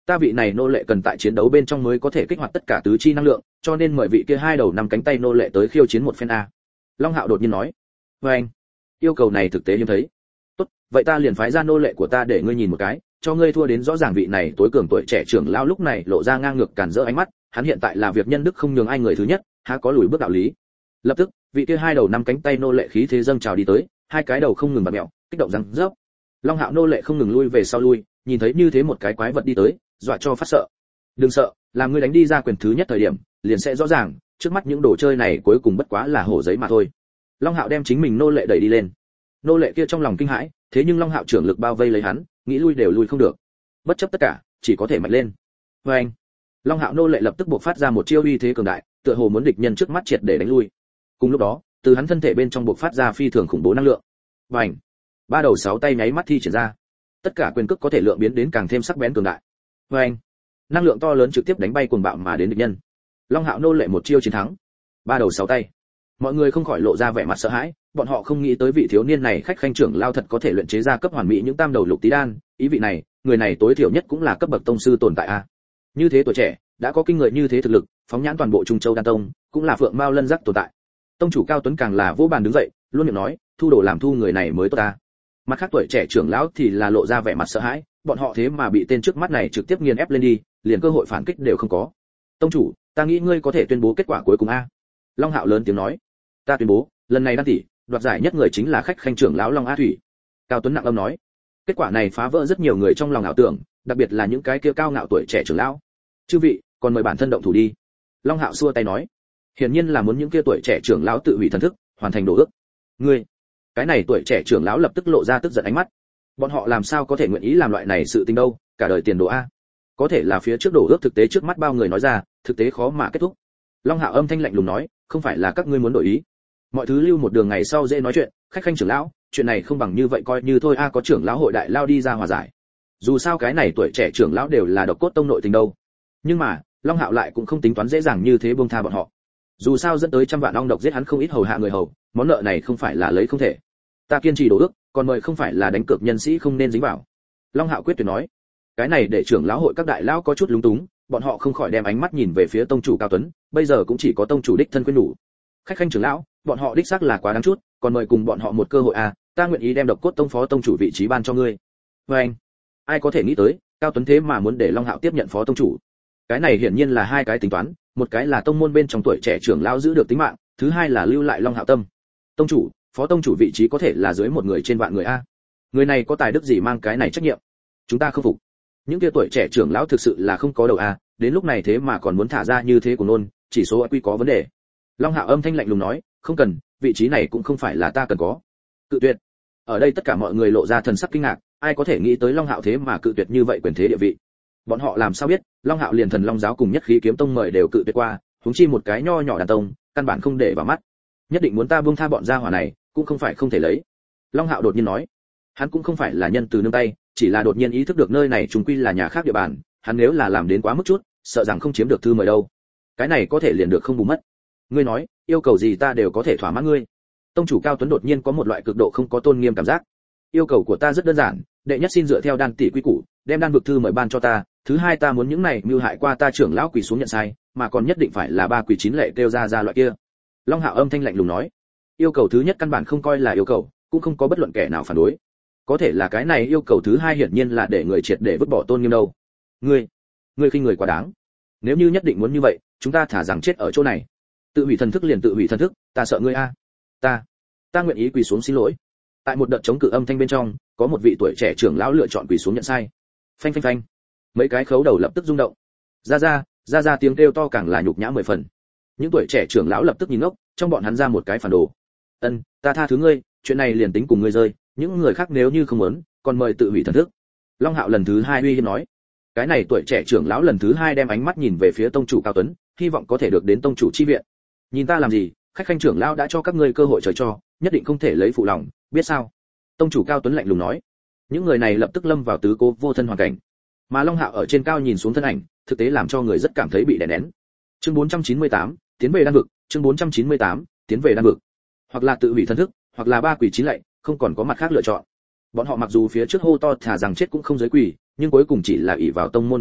Ta vị này nô lệ cần tại chiến đấu bên trong mới có thể kích hoạt tất cả tứ chi năng lượng, cho nên mời vị kia hai đầu năm cánh tay nô lệ tới khiêu chiến một phen a. Long Hạo đột nhiên nói. Với anh, yêu cầu này thực tế hiếm thấy. Tốt, vậy ta liền phái ra nô lệ của ta để ngươi nhìn một cái, cho ngươi thua đến rõ ràng. Vị này tối cường tuổi trẻ trưởng lão lúc này lộ ra ngang ngược cản rỡ ánh mắt, hắn hiện tại là việc nhân đức không nhường ai người thứ nhất, há có lùi bước đạo lý. Lập tức, vị kia hai đầu năm cánh tay nô lệ khí thế dâng trào đi tới, hai cái đầu không ngừng bật mèo, kích động răng rớp. Long Hạo nô lệ không ngừng lui về sau lui, nhìn thấy như thế một cái quái vật đi tới, dọa cho phát sợ. Đừng sợ, làm ngươi đánh đi ra quyền thứ nhất thời điểm, liền sẽ rõ ràng, trước mắt những đồ chơi này cuối cùng bất quá là hổ giấy mà thôi. Long Hạo đem chính mình nô lệ đẩy đi lên. Nô lệ kia trong lòng kinh hãi, thế nhưng Long Hạo trưởng lực bao vây lấy hắn, nghĩ lui đều lui không được. Bất chấp tất cả, chỉ có thể mạnh lên. Và anh, Long Hạo nô lệ lập tức bộc phát ra một chiêu uy thế cường đại, tựa hồ muốn địch nhân trước mắt triệt để đánh lui. Cùng lúc đó, từ hắn thân thể bên trong bộc phát ra phi thường khủng bố năng lượng. Bành! Ba đầu sáu tay nháy mắt thi triển ra. Tất cả quyền cước có thể lượng biến đến càng thêm sắc bén cường đại. Và anh, năng lượng to lớn trực tiếp đánh bay cuồng bạo mà đến địch nhân. Long Hạo nô lệ một chiêu chiến thắng. Ba đầu sáu tay. Mọi người không khỏi lộ ra vẻ mặt sợ hãi, bọn họ không nghĩ tới vị thiếu niên này khách khanh trưởng lao thật có thể luyện chế ra cấp hoàn mỹ những tam đầu lục tí đan, ý vị này, người này tối thiểu nhất cũng là cấp bậc tông sư tồn tại a. Như thế tuổi trẻ, đã có kinh người như thế thực lực, phóng nhãn toàn bộ Trung Châu Đan Tông, cũng là phượng mao lân giác tồn tại. Tông chủ Cao Tuấn càng là vô bàn đứng dậy, luôn miệng nói, thu đồ làm thu người này mới tốt ta. Mặt khác tuổi trẻ trưởng lão thì là lộ ra vẻ mặt sợ hãi, bọn họ thế mà bị tên trước mắt này trực tiếp nghiền ép lên đi, liền cơ hội phản kích đều không có. Tông chủ, ta nghĩ ngươi có thể tuyên bố kết quả cuối cùng a. Long Hạo lớn tiếng nói. Ta tuyên bố, lần này đan tỷ, đoạt giải nhất người chính là khách khanh trưởng lão Long A Thủy. Cao Tuấn nặng âm nói. Kết quả này phá vỡ rất nhiều người trong lòng ảo tưởng, đặc biệt là những cái kia cao ngạo tuổi trẻ trưởng lão. Chư vị, còn mời bản thân động thủ đi. Long Hạo xua tay nói. Hiển nhiên là muốn những kia tuổi trẻ trưởng lão tự hủy thần thức, hoàn thành đồ ước. Ngươi, cái này tuổi trẻ trưởng lão lập tức lộ ra tức giận ánh mắt. Bọn họ làm sao có thể nguyện ý làm loại này sự tình đâu, cả đời tiền đồ a. Có thể là phía trước đổ ước thực tế trước mắt bao người nói ra, thực tế khó mà kết thúc. Long Hạo âm thanh lạnh lùng nói, không phải là các ngươi muốn đổi ý. Mọi thứ lưu một đường ngày sau dễ nói chuyện, khách khanh trưởng lão, chuyện này không bằng như vậy coi như thôi a, có trưởng lão hội đại lao đi ra hòa giải. Dù sao cái này tuổi trẻ trưởng lão đều là độc cốt tông nội tình đâu. Nhưng mà, Long Hạo lại cũng không tính toán dễ dàng như thế buông tha bọn họ. Dù sao dẫn tới trăm vạn ong độc giết hắn không ít hầu hạ người hầu, món nợ này không phải là lấy không thể. Ta kiên trì đổ ước, còn mời không phải là đánh cược nhân sĩ không nên dính vào. Long Hạo quyết tuyệt nói. Cái này để trưởng lão hội các đại lão có chút lúng túng, bọn họ không khỏi đem ánh mắt nhìn về phía tông chủ Cao Tuấn, bây giờ cũng chỉ có tông chủ đích thân khuyên nhủ. Khách khanh trưởng lão, bọn họ đích xác là quá đáng chút, còn mời cùng bọn họ một cơ hội à, ta nguyện ý đem độc cốt tông phó tông chủ vị trí ban cho ngươi. Với anh, ai có thể nghĩ tới, Cao Tuấn thế mà muốn để Long Hạo tiếp nhận phó tông chủ. Cái này hiển nhiên là hai cái tính toán, một cái là tông môn bên trong tuổi trẻ trưởng lão giữ được tính mạng, thứ hai là lưu lại Long Hạo tâm. Tông chủ, phó tông chủ vị trí có thể là dưới một người trên vạn người a. Người này có tài đức gì mang cái này trách nhiệm? Chúng ta không phục. Những kia tuổi trẻ trưởng lão thực sự là không có đầu a, đến lúc này thế mà còn muốn thả ra như thế của nôn, chỉ số i kiu có vấn đề. Long Hạo âm thanh lạnh lùng nói, không cần, vị trí này cũng không phải là ta cần có. Cự tuyệt. Ở đây tất cả mọi người lộ ra thần sắc kinh ngạc, ai có thể nghĩ tới Long Hạo thế mà cự tuyệt như vậy quyền thế địa vị. Bọn họ làm sao biết, Long Hạo liền thần Long giáo cùng nhất khí kiếm tông mời đều cự tuyệt qua, huống chi một cái nho nhỏ đàn tông, căn bản không để vào mắt. Nhất định muốn ta buông tha bọn gia hỏa này, cũng không phải không thể lấy. Long Hạo đột nhiên nói, hắn cũng không phải là nhân từ nương tay, chỉ là đột nhiên ý thức được nơi này trùng quy là nhà khác địa bàn, hắn nếu là làm đến quá mức chút, sợ rằng không chiếm được thư mời đâu. Cái này có thể liền được không bù mất. Ngươi nói, yêu cầu gì ta đều có thể thỏa mãn ngươi. Tông chủ Cao Tuấn đột nhiên có một loại cực độ không có tôn nghiêm cảm giác. Yêu cầu của ta rất đơn giản, đệ nhất xin dựa theo đan tỷ quy củ, đem đan vực thư mời ban cho ta, thứ hai ta muốn những này mưu hại qua ta trưởng lão quỳ xuống nhận sai, mà còn nhất định phải là ba quỳ chín lệ kêu ra ra loại kia. Long Hạo âm thanh lạnh lùng nói, yêu cầu thứ nhất căn bản không coi là yêu cầu, cũng không có bất luận kẻ nào phản đối. Có thể là cái này yêu cầu thứ hai hiển nhiên là để người triệt để vứt bỏ tôn nghiêm đâu. Ngươi, ngươi khinh người quá đáng. Nếu như nhất định muốn như vậy, chúng ta thả rằng chết ở chỗ này. Tự hủy thần thức liền tự hủy thần thức, ta sợ ngươi a. Ta, ta nguyện ý quỳ xuống xin lỗi. Tại một đợt chống cự âm thanh bên trong, có một vị tuổi trẻ trưởng lão lựa chọn quỳ xuống nhận sai. Phanh phanh phanh. Mấy cái khấu đầu lập tức rung động. Ra ra, ra ra tiếng kêu to càng là nhục nhã mười phần. Những tuổi trẻ trưởng lão lập tức nhìn ngốc, trong bọn hắn ra một cái phản đồ. Ân, ta tha thứ ngươi, chuyện này liền tính cùng ngươi rơi, những người khác nếu như không muốn, còn mời tự hủy thần thức. Long Hạo lần thứ hai uy hiếp nói. Cái này tuổi trẻ trưởng lão lần thứ hai đem ánh mắt nhìn về phía tông chủ Cao Tuấn, hy vọng có thể được đến tông chủ chi viện. Nhìn ta làm gì, khách khanh trưởng lão đã cho các ngươi cơ hội trời cho, nhất định không thể lấy phụ lòng, biết sao? Tông chủ Cao Tuấn lạnh lùng nói. Những người này lập tức lâm vào tứ cố vô thân hoàn cảnh. Mà Long Hạo ở trên cao nhìn xuống thân ảnh, thực tế làm cho người rất cảm thấy bị đè nén. Chương bốn trăm chín mươi tám, tiến về đan vực, chương bốn trăm chín mươi tám, tiến về đan vực. Hoặc là tự hủy thân thức, hoặc là ba quỷ chín lạy, không còn có mặt khác lựa chọn. Bọn họ mặc dù phía trước hô to thả rằng chết cũng không giới quỷ, nhưng cuối cùng chỉ là ỷ vào tông môn như thế,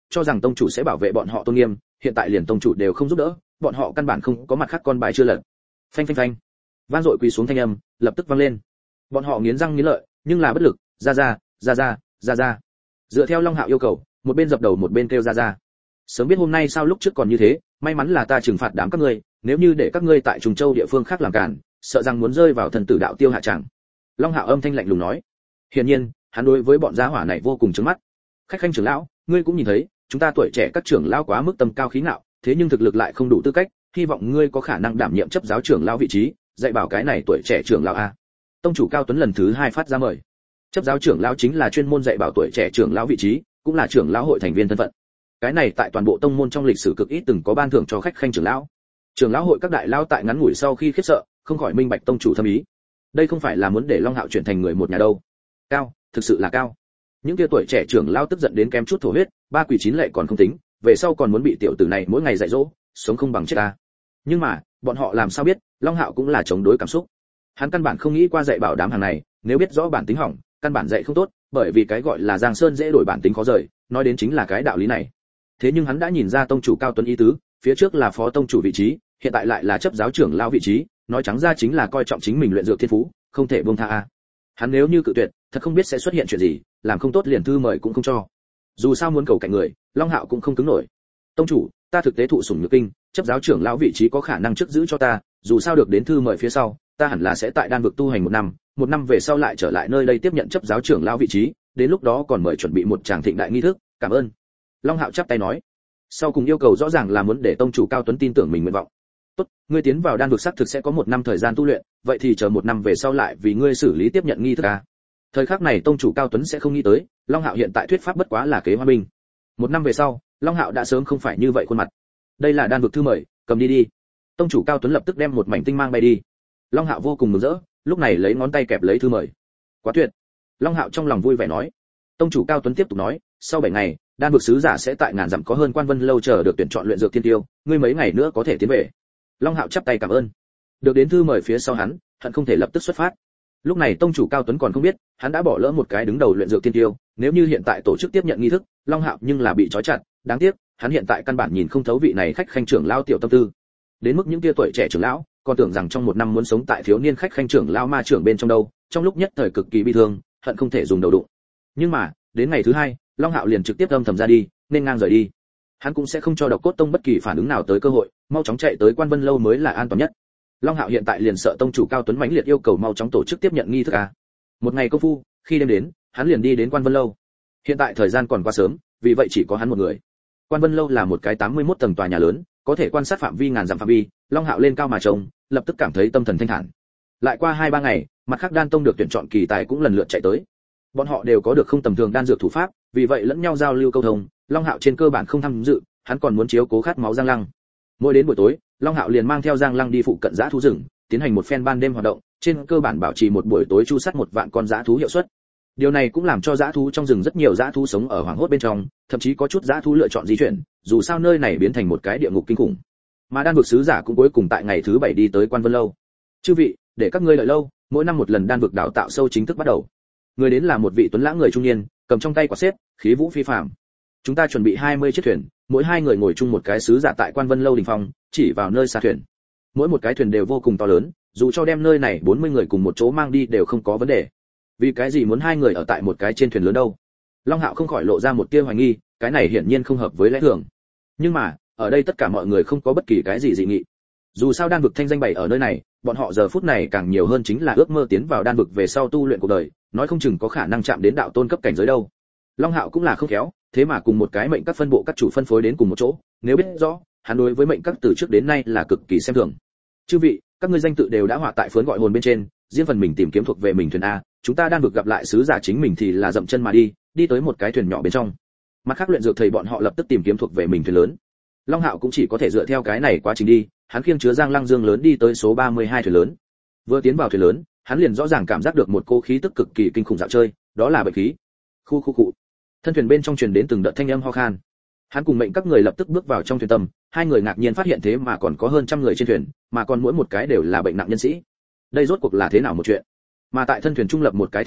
cho rằng tông chủ sẽ bảo vệ bọn họ tôn nghiêm, hiện tại liền tông chủ đều không giúp đỡ, bọn họ căn bản không có mặt khác con bài chưa lật. Phanh phanh phanh, vang dội quỳ xuống thanh âm lập tức vang lên. Bọn họ nghiến răng nghiến lợi, nhưng là bất lực, ra ra, ra ra, ra ra. Dựa theo Long Hạo yêu cầu, một bên dập đầu một bên kêu ra ra. Sớm biết hôm nay sao lúc trước còn như thế, may mắn là ta trừng phạt đám các ngươi, nếu như để các ngươi tại Trùng Châu địa phương khác làm cản, sợ rằng muốn rơi vào thần tử đạo tiêu hạ trạng. Long Hạo âm thanh lạnh lùng nói. Hiển nhiên, hắn đối với bọn gia hỏa này vô cùng trừng mắt. Khách khanh trưởng lão, ngươi cũng nhìn thấy, chúng ta tuổi trẻ các trưởng lão quá mức tầm cao khí ngạo, thế nhưng thực lực lại không đủ tư cách, hy vọng ngươi có khả năng đảm nhiệm chấp giáo trưởng lão vị trí, dạy bảo cái này tuổi trẻ trưởng lão a. Tông chủ Cao Tuấn lần thứ hai phát ra mời. Chấp giáo trưởng lão chính là chuyên môn dạy bảo tuổi trẻ trưởng lão vị trí, cũng là trưởng lão hội thành viên thân phận. Cái này tại toàn bộ tông môn trong lịch sử cực ít từng có ban thưởng cho khách khanh trưởng lão. Trưởng lão hội các đại lão tại ngắn ngủi sau khi khiếp sợ, không khỏi minh bạch tông chủ thâm ý. Đây không phải là muốn để Long Hạo chuyển thành người một nhà đâu. Cao, thực sự là cao. Những kia tuổi trẻ trưởng lão tức giận đến kém chút thổ huyết, ba quỷ chín lệ còn không tính, về sau còn muốn bị tiểu tử này mỗi ngày dạy dỗ, sống không bằng chết ta. Nhưng mà, bọn họ làm sao biết, Long Hạo cũng là chống đối cảm xúc. Hắn căn bản không nghĩ qua dạy bảo đám hàng này, nếu biết rõ bản tính hỏng, căn bản dạy không tốt, bởi vì cái gọi là Giang Sơn dễ đổi bản tính khó rời, nói đến chính là cái đạo lý này. Thế nhưng hắn đã nhìn ra tông chủ Cao Tuấn ý tứ, phía trước là phó tông chủ vị trí, hiện tại lại là chấp giáo trưởng lão vị trí, nói trắng ra chính là coi trọng chính mình luyện dược thiên phú, không thể buông tha a. Hắn nếu như cự tuyệt, thật không biết sẽ xuất hiện chuyện gì, làm không tốt liền thư mời cũng không cho. Dù sao muốn cầu cạnh người, Long Hạo cũng không cứng nổi. Tông chủ, ta thực tế thụ sủng nhược kinh, chấp giáo trưởng lão vị trí có khả năng trước giữ cho ta, dù sao được đến thư mời phía sau, ta hẳn là sẽ tại đan vực tu hành một năm, một năm về sau lại trở lại nơi đây tiếp nhận chấp giáo trưởng lão vị trí, đến lúc đó còn mời chuẩn bị một tràng thịnh đại nghi thức, cảm ơn. Long Hạo chắp tay nói. Sau cùng yêu cầu rõ ràng là muốn để tông chủ Cao Tuấn tin tưởng mình nguyện vọng. Tốt, ngươi tiến vào đan vực xác thực sẽ có một năm thời gian tu luyện, vậy thì chờ một năm về sau lại vì ngươi xử lý tiếp nhận nghi thức a. Thời khắc này tông chủ Cao Tuấn sẽ không nghĩ tới, Long Hạo hiện tại thuyết pháp bất quá là kế hoa binh. Một năm về sau, Long Hạo đã sớm không phải như vậy khuôn mặt. Đây là đan vực thư mời, cầm đi đi. Tông chủ Cao Tuấn lập tức đem một mảnh tinh mang bay đi. Long Hạo vô cùng mừng rỡ, lúc này lấy ngón tay kẹp lấy thư mời. Quá tuyệt. Long Hạo trong lòng vui vẻ nói. Tông chủ Cao Tuấn tiếp tục nói, sau bảy ngày, đan vực sứ giả sẽ tại ngàn dặm có hơn Quan Vân lâu chờ được tuyển chọn luyện dược thiên tiêu, ngươi mấy ngày nữa có thể tiến về. Long Hạo chắp tay cảm ơn. Được đến thư mời phía sau hắn, hận không thể lập tức xuất phát. Lúc này tông chủ Cao Tuấn còn không biết, hắn đã bỏ lỡ một cái đứng đầu luyện dược thiên tiêu, nếu như hiện tại tổ chức tiếp nhận nghi thức, Long Hạo nhưng là bị trói chặt, đáng tiếc, hắn hiện tại căn bản nhìn không thấu vị này khách khanh trưởng lão tiểu tâm tư. Đến mức những kia tuổi trẻ trưởng lão, còn tưởng rằng trong một năm muốn sống tại thiếu niên khách khanh trưởng lão ma trưởng bên trong đâu, trong lúc nhất thời cực kỳ bi thương, hận không thể dùng đầu đụng. Nhưng mà, đến ngày thứ hai, Long Hạo liền trực tiếp âm thầm ra đi, nên ngang rời đi. Hắn cũng sẽ không cho Độc Cốt Tông bất kỳ phản ứng nào tới cơ hội, mau chóng chạy tới Quan Vân lâu mới là an toàn nhất. Long Hạo hiện tại liền sợ tông chủ Cao Tuấn mãnh liệt yêu cầu mau chóng tổ chức tiếp nhận nghi thức a. Một ngày công phu, khi đêm đến, hắn liền đi đến Quan Vân lâu. Hiện tại thời gian còn quá sớm, vì vậy chỉ có hắn một người. Quan Vân lâu là một cái tám mươi mốt tầng tòa nhà lớn, có thể quan sát phạm vi ngàn dặm phạm vi, Long Hạo lên cao mà trông, lập tức cảm thấy tâm thần thanh thản. Lại qua hai ba ngày, mặt khác đan tông được tuyển chọn kỳ tài cũng lần lượt chạy tới. Bọn họ đều có được không tầm thường đan dược thủ pháp, vì vậy lẫn nhau giao lưu câu thông, Long Hạo trên cơ bản không tham dự, hắn còn muốn chiếu cố khát máu Giang Lăng. Mỗi đến buổi tối, Long Hạo liền mang theo Giang Lăng đi phụ cận dã thú rừng, tiến hành một phen ban đêm hoạt động, trên cơ bản bảo trì một buổi tối chu sát một vạn con dã thú hiệu suất. Điều này cũng làm cho dã thú trong rừng rất nhiều dã thú sống ở hoảng hốt bên trong, thậm chí có chút dã thú lựa chọn di chuyển, dù sao nơi này biến thành một cái địa ngục kinh khủng. Mà đan vực sứ giả cũng cuối cùng tại ngày thứ bảy đi tới Quan Vân lâu. Chư vị, để các ngươi đợi lâu, mỗi năm một lần đan vực đào tạo sâu chính thức bắt đầu. Người đến là một vị tuấn lãng người trung niên, cầm trong tay quả xếp, khí vũ phi phàm. Chúng ta chuẩn bị hai mươi chiếc thuyền, mỗi hai người ngồi chung một cái sứ giả tại Quan Vân lâu đỉnh phong, chỉ vào nơi xa thuyền. Mỗi một cái thuyền đều vô cùng to lớn, dù cho đem nơi này bốn mươi người cùng một chỗ mang đi đều không có vấn đề. Vì cái gì muốn hai người ở tại một cái trên thuyền lớn đâu? Long Hạo không khỏi lộ ra một tia hoài nghi, cái này hiển nhiên không hợp với lẽ thường. Nhưng mà, ở đây tất cả mọi người không có bất kỳ cái gì dị nghị. Dù sao đan vực thanh danh bày ở nơi này, bọn họ giờ phút này càng nhiều hơn chính là ước mơ tiến vào đan vực về sau tu luyện cuộc đời, nói không chừng có khả năng chạm đến đạo tôn cấp cảnh giới đâu. Long Hạo cũng là không khéo, thế mà cùng một cái mệnh các phân bộ các chủ phân phối đến cùng một chỗ, nếu biết rõ, hắn đối với mệnh các từ trước đến nay là cực kỳ xem thường. Chư vị, các ngươi danh tự đều đã họa tại phớn gọi hồn bên trên, riêng phần mình tìm kiếm thuộc về mình thuyền a, chúng ta đang được gặp lại sứ giả chính mình thì là dậm chân mà đi, đi tới một cái thuyền nhỏ bên trong. Mặt khác luyện dược thầy bọn họ lập tức tìm kiếm thuộc về mình thuyền lớn. Long Hạo cũng chỉ có thể dựa theo cái này quá trình đi, hắn khiêng chứa Giang Lăng Dương lớn đi tới số ba mươi hai thuyền lớn. Vừa tiến vào thuyền lớn, hắn liền rõ ràng cảm giác được một cô khí tức cực kỳ kinh khủng dạo chơi, đó là bệnh khí. Khu khu cụ. Thân thuyền bên trong truyền đến từng đợt thanh âm ho khan. Hắn cùng mệnh các người lập tức bước vào trong thuyền tầm, hai người ngạc nhiên phát hiện thế mà còn có hơn trăm người trên thuyền, mà còn mỗi một cái đều là bệnh nặng nhân sĩ. Đây rốt cuộc là thế nào một chuyện? Mà tại thân thuyền trung lập một cái thẻ bài,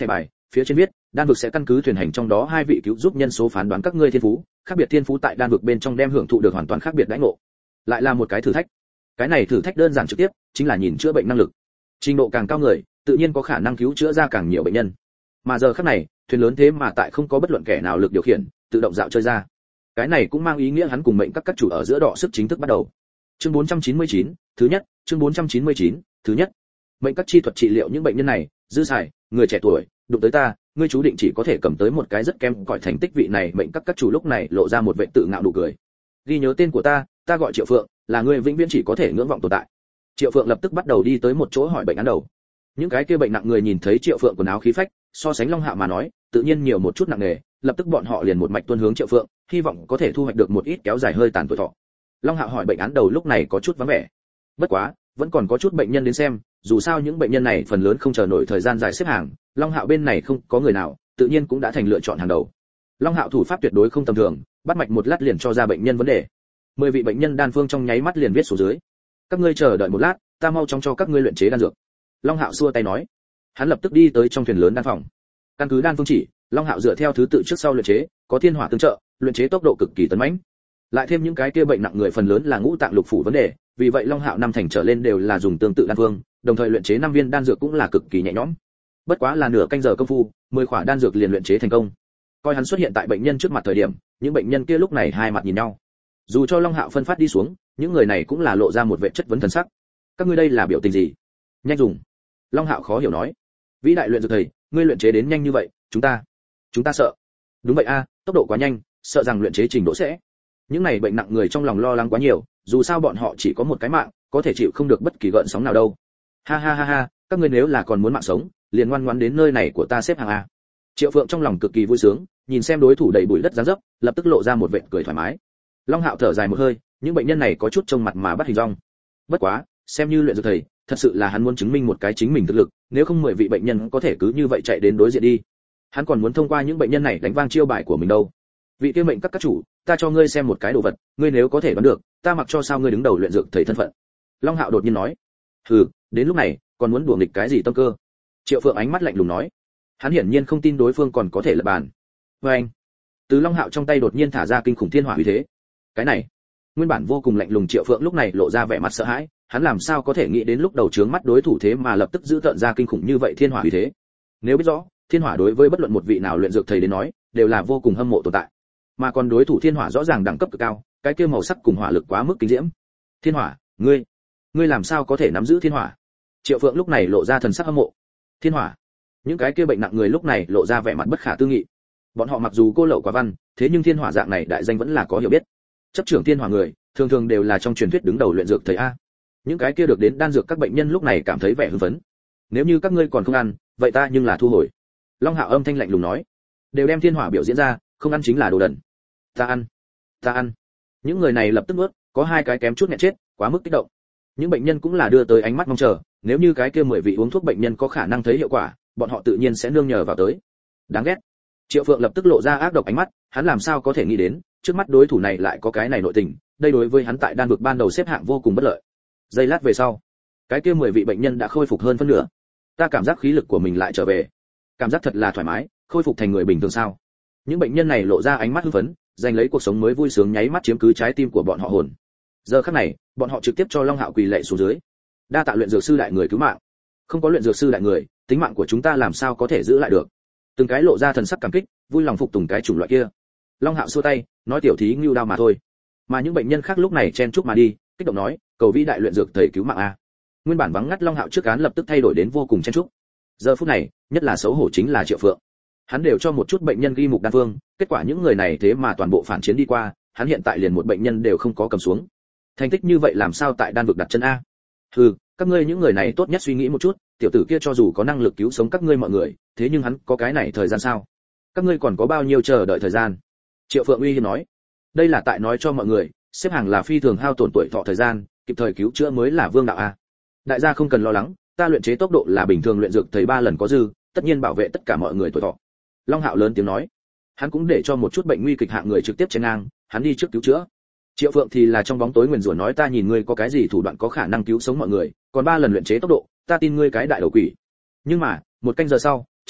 phía trên viết, đan vực sẽ căn cứ thuyền hành trong đó hai vị cứu giúp nhân số phán đoán các ngươi thiên phú, khác biệt thiên phú tại đan vực bên trong đem hưởng thụ được hoàn toàn khác biệt đãi ngộ. Lại là một cái thử thách. Cái này thử thách đơn giản trực tiếp, chính là nhìn chữa bệnh năng lực. Trình độ càng cao người, tự nhiên có khả năng cứu chữa ra càng nhiều bệnh nhân. Mà giờ khắc này, thuyền lớn thế mà tại không có bất luận kẻ nào lực điều khiển, tự động dạo chơi ra. Cái này cũng mang ý nghĩa hắn cùng mệnh các các chủ ở giữa đọ sức chính thức bắt đầu. Chương bốn trăm chín mươi chín, thứ nhất, chương bốn trăm chín mươi chín, thứ nhất. Mệnh các chi thuật trị liệu những bệnh nhân này, dư xài, người trẻ tuổi, đụng tới ta, ngươi chú định chỉ có thể cầm tới một cái rất kém cỏi thành tích. Vị này mệnh các các chủ lúc này lộ ra một vẻ tự ngạo nụ cười. Ghi nhớ tên của ta, ta gọi Triệu Phượng, là người vĩnh viễn chỉ có thể ngưỡng vọng tồn tại. Triệu Phượng lập tức bắt đầu đi tới một chỗ hỏi bệnh án đầu. Những cái kia bệnh nặng người nhìn thấy Triệu Phượng quần áo khí phách, so sánh Long Hạo mà nói, tự nhiên nhiều một chút nặng nề, lập tức bọn họ liền một mạch tuân hướng Triệu Phượng, hy vọng có thể thu hoạch được một ít kéo dài hơi tàn tuổi thọ. Long Hạo hỏi bệnh án đầu lúc này có chút vắng vẻ. Bất quá, vẫn còn có chút bệnh nhân đến xem, dù sao những bệnh nhân này phần lớn không chờ nổi thời gian dài xếp hàng, Long Hạo bên này không có người nào, tự nhiên cũng đã thành lựa chọn hàng đầu. Long Hạo thủ pháp tuyệt đối không tầm thường, bắt mạch một lát liền cho ra bệnh nhân vấn đề. Mười vị bệnh nhân đan phương trong nháy mắt liền viết số dưới. Các ngươi chờ đợi một lát, ta mau chóng cho các ngươi luyện chế đan dược. Long Hạo xua tay nói. Hắn lập tức đi tới trong thuyền lớn đan phòng. Căn cứ đan phương chỉ, Long Hạo dựa theo thứ tự trước sau luyện chế, có thiên hỏa tương trợ, luyện chế tốc độ cực kỳ tấn mãnh. Lại thêm những cái kia bệnh nặng người phần lớn là ngũ tạng lục phủ vấn đề, vì vậy Long Hạo năm thành trở lên đều là dùng tương tự đan phương, đồng thời luyện chế năm viên đan dược cũng là cực kỳ nhẹ nhõm. Bất quá là nửa canh giờ công phu, mười khỏa đan dược liền luyện chế thành công. Coi hắn xuất hiện tại bệnh nhân trước mặt thời điểm, những bệnh nhân kia lúc này hai mặt nhìn nhau. Dù cho Long Hạo phân phát đi xuống, những người này cũng là lộ ra một vẻ chất vấn thần sắc. Các ngươi đây là biểu tình gì? Nhanh dùng. Long Hạo khó hiểu nói. Vĩ đại luyện dược thầy, ngươi luyện chế đến nhanh như vậy, chúng ta, chúng ta sợ. Đúng vậy a, tốc độ quá nhanh, sợ rằng luyện chế trình độ sẽ. Những này bệnh nặng người trong lòng lo lắng quá nhiều, dù sao bọn họ chỉ có một cái mạng, có thể chịu không được bất kỳ gợn sóng nào đâu. Ha ha ha ha, các ngươi nếu là còn muốn mạng sống, liền ngoan ngoãn đến nơi này của ta xếp hàng a. Triệu Phượng trong lòng cực kỳ vui sướng, nhìn xem đối thủ đầy bụi đất dáng dấp, lập tức lộ ra một vệt cười thoải mái. Long Hạo thở dài một hơi, những bệnh nhân này có chút trông mặt mà bắt hình dong. Bất quá, xem như luyện dược thầy, thật sự là hắn muốn chứng minh một cái chính mình thực lực, nếu không mười vị bệnh nhân có thể cứ như vậy chạy đến đối diện đi. Hắn còn muốn thông qua những bệnh nhân này đánh vang chiêu bài của mình đâu. Vị kia mệnh các các chủ, ta cho ngươi xem một cái đồ vật, ngươi nếu có thể đoán được, ta mặc cho sao ngươi đứng đầu luyện dược thầy thân phận. Long Hạo đột nhiên nói. Hừ, đến lúc này, còn muốn đùa nghịch cái gì tâm cơ? Triệu Phượng ánh mắt lạnh lùng nói. Hắn hiển nhiên không tin đối phương còn có thể lật bàn. Và anh, từ Long Hạo trong tay đột nhiên thả ra kinh khủng thiên hỏa uy thế. Cái này, nguyên bản vô cùng lạnh lùng Triệu Phượng lúc này lộ ra vẻ mặt sợ hãi, hắn làm sao có thể nghĩ đến lúc đầu trướng mắt đối thủ thế mà lập tức giữ tận ra kinh khủng như vậy thiên hỏa uy thế. Nếu biết rõ, thiên hỏa đối với bất luận một vị nào luyện dược thầy đến nói, đều là vô cùng hâm mộ tồn tại. Mà còn đối thủ thiên hỏa rõ ràng đẳng cấp cực cao, cái kia màu sắc cùng hỏa lực quá mức kinh diễm. Thiên hỏa, ngươi, ngươi làm sao có thể nắm giữ thiên hỏa? Triệu Phượng lúc này lộ ra thần sắc hâm mộ. Thiên hỏa, những cái kia bệnh nặng người lúc này lộ ra vẻ mặt bất khả tư nghị. Bọn họ mặc dù cô lậu quá văn, thế nhưng thiên hỏa dạng này đại danh vẫn là có hiểu biết. Chấp trưởng thiên hỏa người, thường thường đều là trong truyền thuyết đứng đầu luyện dược thầy a. Những cái kia được đến đan dược các bệnh nhân lúc này cảm thấy vẻ hưng phấn. Nếu như các ngươi còn không ăn, vậy ta nhưng là thu hồi. Long Hạo âm thanh lạnh lùng nói. Đều đem thiên hỏa biểu diễn ra, không ăn chính là đồ đần. Ta ăn, ta ăn. Những người này lập tức nuốt, có hai cái kém chút nghẹn chết, quá mức kích động. Những bệnh nhân cũng là đưa tới ánh mắt mong chờ, nếu như cái kia mười vị uống thuốc bệnh nhân có khả năng thấy hiệu quả, bọn họ tự nhiên sẽ nương nhờ vào tới. Đáng ghét. Triệu Phượng lập tức lộ ra ác độc ánh mắt, hắn làm sao có thể nghĩ đến, trước mắt đối thủ này lại có cái này nội tình, đây đối với hắn tại đan vực ban đầu xếp hạng vô cùng bất lợi. Giây lát về sau, cái kia mười vị bệnh nhân đã khôi phục hơn phân nửa. Ta cảm giác khí lực của mình lại trở về, cảm giác thật là thoải mái, khôi phục thành người bình thường sao? Những bệnh nhân này lộ ra ánh mắt hưng phấn, giành lấy cuộc sống mới vui sướng nháy mắt chiếm cứ trái tim của bọn họ hồn. Giờ khắc này, bọn họ trực tiếp cho Long Hạo quỳ lạy xuống dưới. Đa tạ luyện dược sư đại người cứu mạng. Không có luyện dược sư đại người, tính mạng của chúng ta làm sao có thể giữ lại được? Từng cái lộ ra thần sắc cảm kích, vui lòng phục tùng cái chủng loại kia. Long Hạo xua tay, nói tiểu thí ngưu đao mà thôi. Mà những bệnh nhân khác lúc này chen chúc mà đi, kích động nói, cầu vĩ đại luyện dược thầy cứu mạng a. Nguyên bản vắng ngắt Long Hạo trước án lập tức thay đổi đến vô cùng chen chúc. Giờ phút này, nhất là xấu hổ chính là Triệu Phượng. Hắn đều cho một chút bệnh nhân ghi mục đan phương, kết quả những người này thế mà toàn bộ phản chiến đi qua, hắn hiện tại liền một bệnh nhân đều không có cầm xuống. Thành tích như vậy làm sao tại đan vực đặt chân a? Hừ, các ngươi những người này tốt nhất suy nghĩ một chút, tiểu tử kia cho dù có năng lực cứu sống các ngươi mọi người, thế nhưng hắn có cái này thời gian sao? Các ngươi còn có bao nhiêu chờ đợi thời gian? Triệu Phượng uy hiếp nói. Đây là tại nói cho mọi người, xếp hàng là phi thường hao tổn tuổi thọ thời gian, kịp thời cứu chữa mới là vương đạo a. Đại gia không cần lo lắng, ta luyện chế tốc độ là bình thường luyện dược thầy ba lần có dư, tất nhiên bảo vệ tất cả mọi người tuổi thọ. Long Hạo lớn tiếng nói. Hắn cũng để cho một chút bệnh nguy kịch hạng người trực tiếp chen ngang, hắn đi trước cứu chữa. Triệu Phượng thì là trong bóng tối nguyền rủa nói ta nhìn ngươi có cái gì thủ đoạn có khả năng cứu sống mọi người, còn ba lần luyện chế tốc độ, ta tin ngươi cái đại đầu quỷ. Nhưng mà, một canh giờ sau,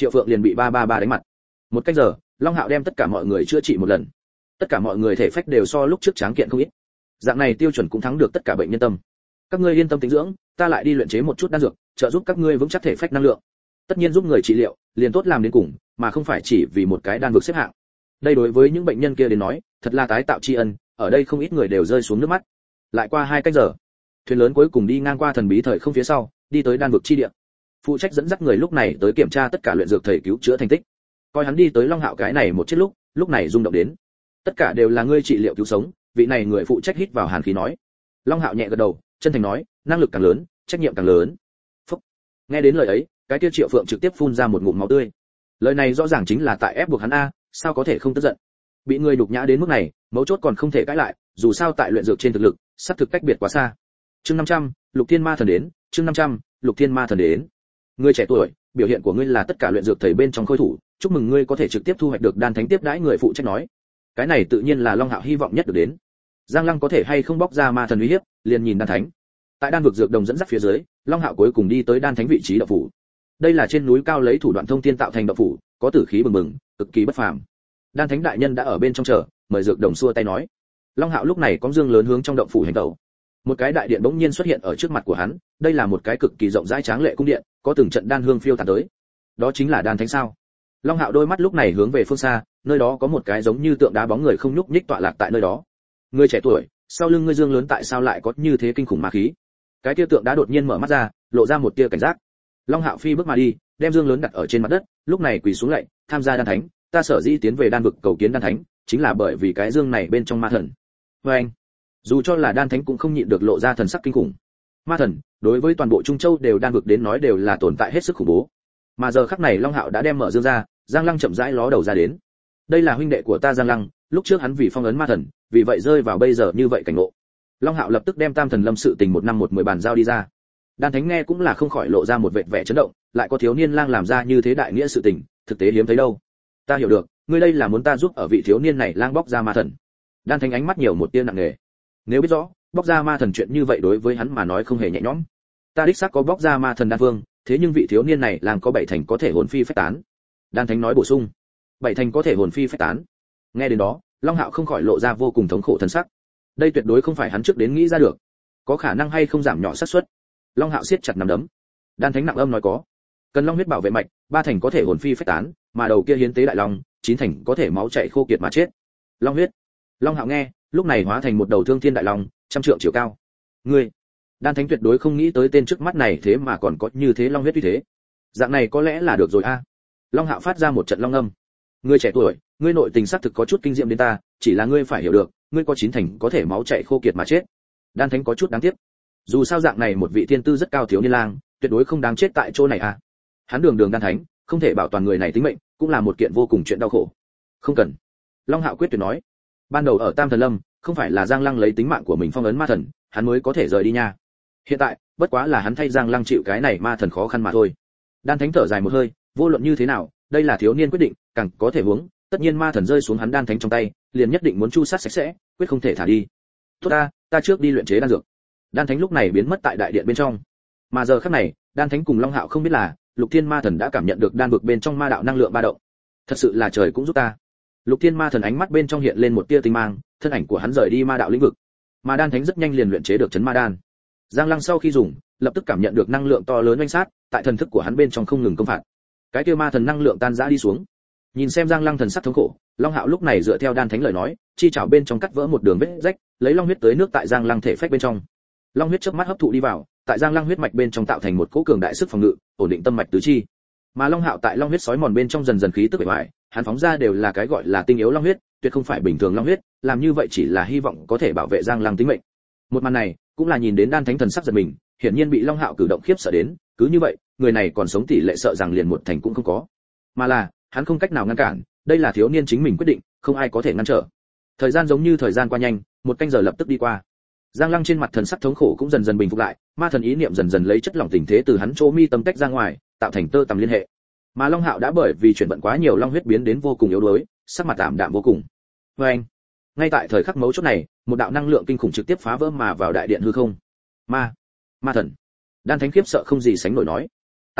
Triệu Phượng liền bị ba ba ba đánh mặt. Một cách giờ, Long Hạo đem tất cả mọi người chữa trị một lần. Tất cả mọi người thể phách đều so lúc trước tráng kiện không ít. Dạng này tiêu chuẩn cũng thắng được tất cả bệnh nhân tâm. Các ngươi yên tâm tĩnh dưỡng, ta lại đi luyện chế một chút đan dược, trợ giúp các ngươi vững chắc thể phách năng lượng. Tất nhiên giúp người trị liệu, liền tốt làm đến cùng, mà không phải chỉ vì một cái đan vực xếp hạng. Đây đối với những bệnh nhân kia đến nói, thật là tái tạo tri ân, ở đây không ít người đều rơi xuống nước mắt. Lại qua hai cách giờ, thuyền lớn cuối cùng đi ngang qua thần bí thời không phía sau, đi tới đan vực chi địa. Phụ trách dẫn dắt người lúc này tới kiểm tra tất cả luyện dược thầy cứu chữa thành tích. Coi hắn đi tới Long Hạo cái này một chiếc lúc, lúc này rung động đến. Tất cả đều là ngươi trị liệu cứu sống, vị này người phụ trách hít vào hàn khí nói. Long Hạo nhẹ gật đầu, chân thành nói, năng lực càng lớn, trách nhiệm càng lớn. Phúc. Nghe đến lời ấy, cái kia Triệu Phượng trực tiếp phun ra một ngụm máu tươi. Lời này rõ ràng chính là tại ép buộc hắn a, sao có thể không tức giận. Bị người nhục nhã đến mức này, mấu chốt còn không thể cãi lại, dù sao tại luyện dược trên thực lực, sắp thực cách biệt quá xa. Chương năm trăm, Lục Thiên Ma thần đến, chương năm trăm, Lục Thiên Ma thần đến. Ngươi trẻ tuổi, biểu hiện của ngươi là tất cả luyện dược thầy bên trong khôi thủ, chúc mừng ngươi có thể trực tiếp thu hoạch được đan thánh tiếp đãi, người phụ trách nói. Cái này tự nhiên là Long Hạo hy vọng nhất được đến. Giang Lăng có thể hay không bóc ra ma thần uy hiếp, liền nhìn đan thánh. Tại đan vực dược đồng dẫn dắt phía dưới, Long Hạo cuối cùng đi tới đan thánh vị trí động phủ. Đây là trên núi cao lấy thủ đoạn thông thiên tạo thành động phủ, có tử khí bừng bừng, cực kỳ bất phàm. Đan thánh đại nhân đã ở bên trong chờ, mời dược đồng xua tay nói. Long Hạo lúc này có dương lớn hướng trong động phủ hành tẩu. Một cái đại điện bỗng nhiên xuất hiện ở trước mặt của hắn, đây là một cái cực kỳ rộng rãi tráng lệ cung điện, có từng trận đan hương phiêu tán tới. Đó chính là đan thánh sao? Long Hạo đôi mắt lúc này hướng về phương xa, nơi đó có một cái giống như tượng đá bóng người không nhúc nhích tọa lạc tại nơi đó. Người trẻ tuổi, sau lưng ngươi dương lớn tại sao lại có như thế kinh khủng ma khí? Cái tia tượng đá đột nhiên mở mắt ra, lộ ra một tia cảnh giác. Long Hạo phi bước mà đi, đem dương lớn đặt ở trên mặt đất, lúc này quỳ xuống lạy, tham gia đan thánh, ta sở dĩ tiến về đan vực cầu kiến đan thánh, chính là bởi vì cái dương này bên trong ma thần. Và anh, dù cho là đan thánh cũng không nhịn được lộ ra thần sắc kinh khủng. Ma thần, đối với toàn bộ Trung Châu đều đan vực đến nói đều là tồn tại hết sức khủng bố. Mà giờ khắc này Long Hạo đã đem mở dương ra, Giang Lăng chậm rãi ló đầu ra đến. Đây là huynh đệ của ta Giang Lăng, lúc trước hắn vì phong ấn ma thần, vì vậy rơi vào bây giờ như vậy cảnh ngộ. Long Hạo lập tức đem Tam Thần Lâm sự tình một năm một mười bàn giao đi ra. Đan Thánh nghe cũng là không khỏi lộ ra một vệt vẻ chấn động, lại có thiếu niên lang làm ra như thế đại nghĩa sự tình, thực tế hiếm thấy đâu. Ta hiểu được, ngươi đây là muốn ta giúp ở vị thiếu niên này lang bóc ra ma thần. Đan Thánh ánh mắt nhiều một tia nặng nề. Nếu biết rõ, bóc ra ma thần chuyện như vậy đối với hắn mà nói không hề nhẹ nhõm. Ta đích xác có bóc ra ma thần đan vương, thế nhưng vị thiếu niên này lang có bảy thành có thể hồn phi phách tán. Đan Thánh nói bổ sung. Bảy thành có thể hồn phi phách tán. Nghe đến đó, Long Hạo không khỏi lộ ra vô cùng thống khổ thần sắc. Đây tuyệt đối không phải hắn trước đến nghĩ ra được. Có khả năng hay không giảm nhỏ xác suất. Long Hạo siết chặt nắm đấm. Đan Thánh nặng âm nói có. Cần long huyết bảo vệ mạch, ba thành có thể hồn phi phách tán, mà đầu kia hiến tế đại long, chín thành có thể máu chảy khô kiệt mà chết. Long huyết. Long Hạo nghe, lúc này hóa thành một đầu thương thiên đại long, trăm trượng chiều cao. Ngươi, Đan Thánh tuyệt đối không nghĩ tới tên trước mắt này thế mà còn có như thế long huyết uy thế. Dạng này có lẽ là được rồi a. Long Hạo phát ra một trận long âm. Ngươi trẻ tuổi, ngươi nội tình xác thực có chút kinh diệm đến ta, chỉ là ngươi phải hiểu được, ngươi có chín thành có thể máu chảy khô kiệt mà chết. Đan Thánh có chút đáng tiếc. Dù sao dạng này một vị thiên tư rất cao thiếu niên lang, tuyệt đối không đáng chết tại chỗ này a. Hắn đường đường Đan Thánh, không thể bảo toàn người này tính mệnh, cũng là một kiện vô cùng chuyện đau khổ. Không cần. Long Hạo quyết tuyệt nói. Ban đầu ở Tam Thần Lâm, không phải là Giang Lăng lấy tính mạng của mình phong ấn ma thần, hắn mới có thể rời đi nha. Hiện tại, bất quá là hắn thay Giang Lăng chịu cái này ma thần khó khăn mà thôi. Đan Thánh thở dài một hơi, vô luận như thế nào, đây là thiếu niên quyết định, càng có thể huống, tất nhiên ma thần rơi xuống hắn Đan Thánh trong tay, liền nhất định muốn chu sát sạch sẽ, quyết không thể thả đi. Tốt ta, ta trước đi luyện chế đan dược. Đan Thánh lúc này biến mất tại đại điện bên trong. Mà giờ khắc này, Đan Thánh cùng Long Hạo không biết là, Lục Thiên Ma Thần đã cảm nhận được đan vực bên trong ma đạo năng lượng ba động. Thật sự là trời cũng giúp ta. Lục Thiên Ma Thần ánh mắt bên trong hiện lên một tia tinh mang, thân ảnh của hắn rời đi ma đạo lĩnh vực. Mà Đan Thánh rất nhanh liền luyện chế được chấn ma đan. Giang Lăng sau khi dùng, lập tức cảm nhận được năng lượng to lớn oanh sát, tại thần thức của hắn bên trong không ngừng công phạt. Cái kia ma thần năng lượng tan rã đi xuống. Nhìn xem Giang Lăng thần sắc thống khổ, Long Hạo lúc này dựa theo Đan Thánh lời nói, chi chảo bên trong cắt vỡ một đường vết rách, lấy long huyết tới nước tại Giang Lăng thể phách bên trong. Long huyết chớp mắt hấp thụ đi vào, tại Giang Lăng huyết mạch bên trong tạo thành một cỗ cường đại sức phòng ngự, ổn định tâm mạch tứ chi. Mà Long Hạo tại long huyết sói mòn bên trong dần dần khí tức bề ngoài, hắn phóng ra đều là cái gọi là tinh yếu long huyết, tuyệt không phải bình thường long huyết, làm như vậy chỉ là hy vọng có thể bảo vệ Giang Lăng tính mệnh. Một màn này, cũng là nhìn đến Đan Thánh thần sắc giật mình, hiển nhiên bị Long Hạo cử động khiếp sợ đến, cứ như vậy, người này còn sống tỷ lệ sợ rằng liền một thành cũng không có. Mà là, hắn không cách nào ngăn cản, đây là thiếu niên chính mình quyết định, không ai có thể ngăn trở. Thời gian giống như thời gian qua nhanh, một canh giờ lập tức đi qua. Giang Lăng trên mặt thần sắc thống khổ cũng dần dần bình phục lại, ma thần ý niệm dần dần lấy chất lỏng tình thế từ hắn chỗ mi tâm tách ra ngoài, tạo thành tơ tằm liên hệ. Mà Long Hạo đã bởi vì chuyển vận quá nhiều long huyết biến đến vô cùng yếu đuối, sắc mặt tạm đạm vô cùng. Và anh, ngay tại thời khắc mấu chốt này, một đạo năng lượng kinh khủng trực tiếp phá vỡ mà vào đại điện hư không. Ma, ma thần. Đan Thánh khiếp sợ không gì sánh nổi nói.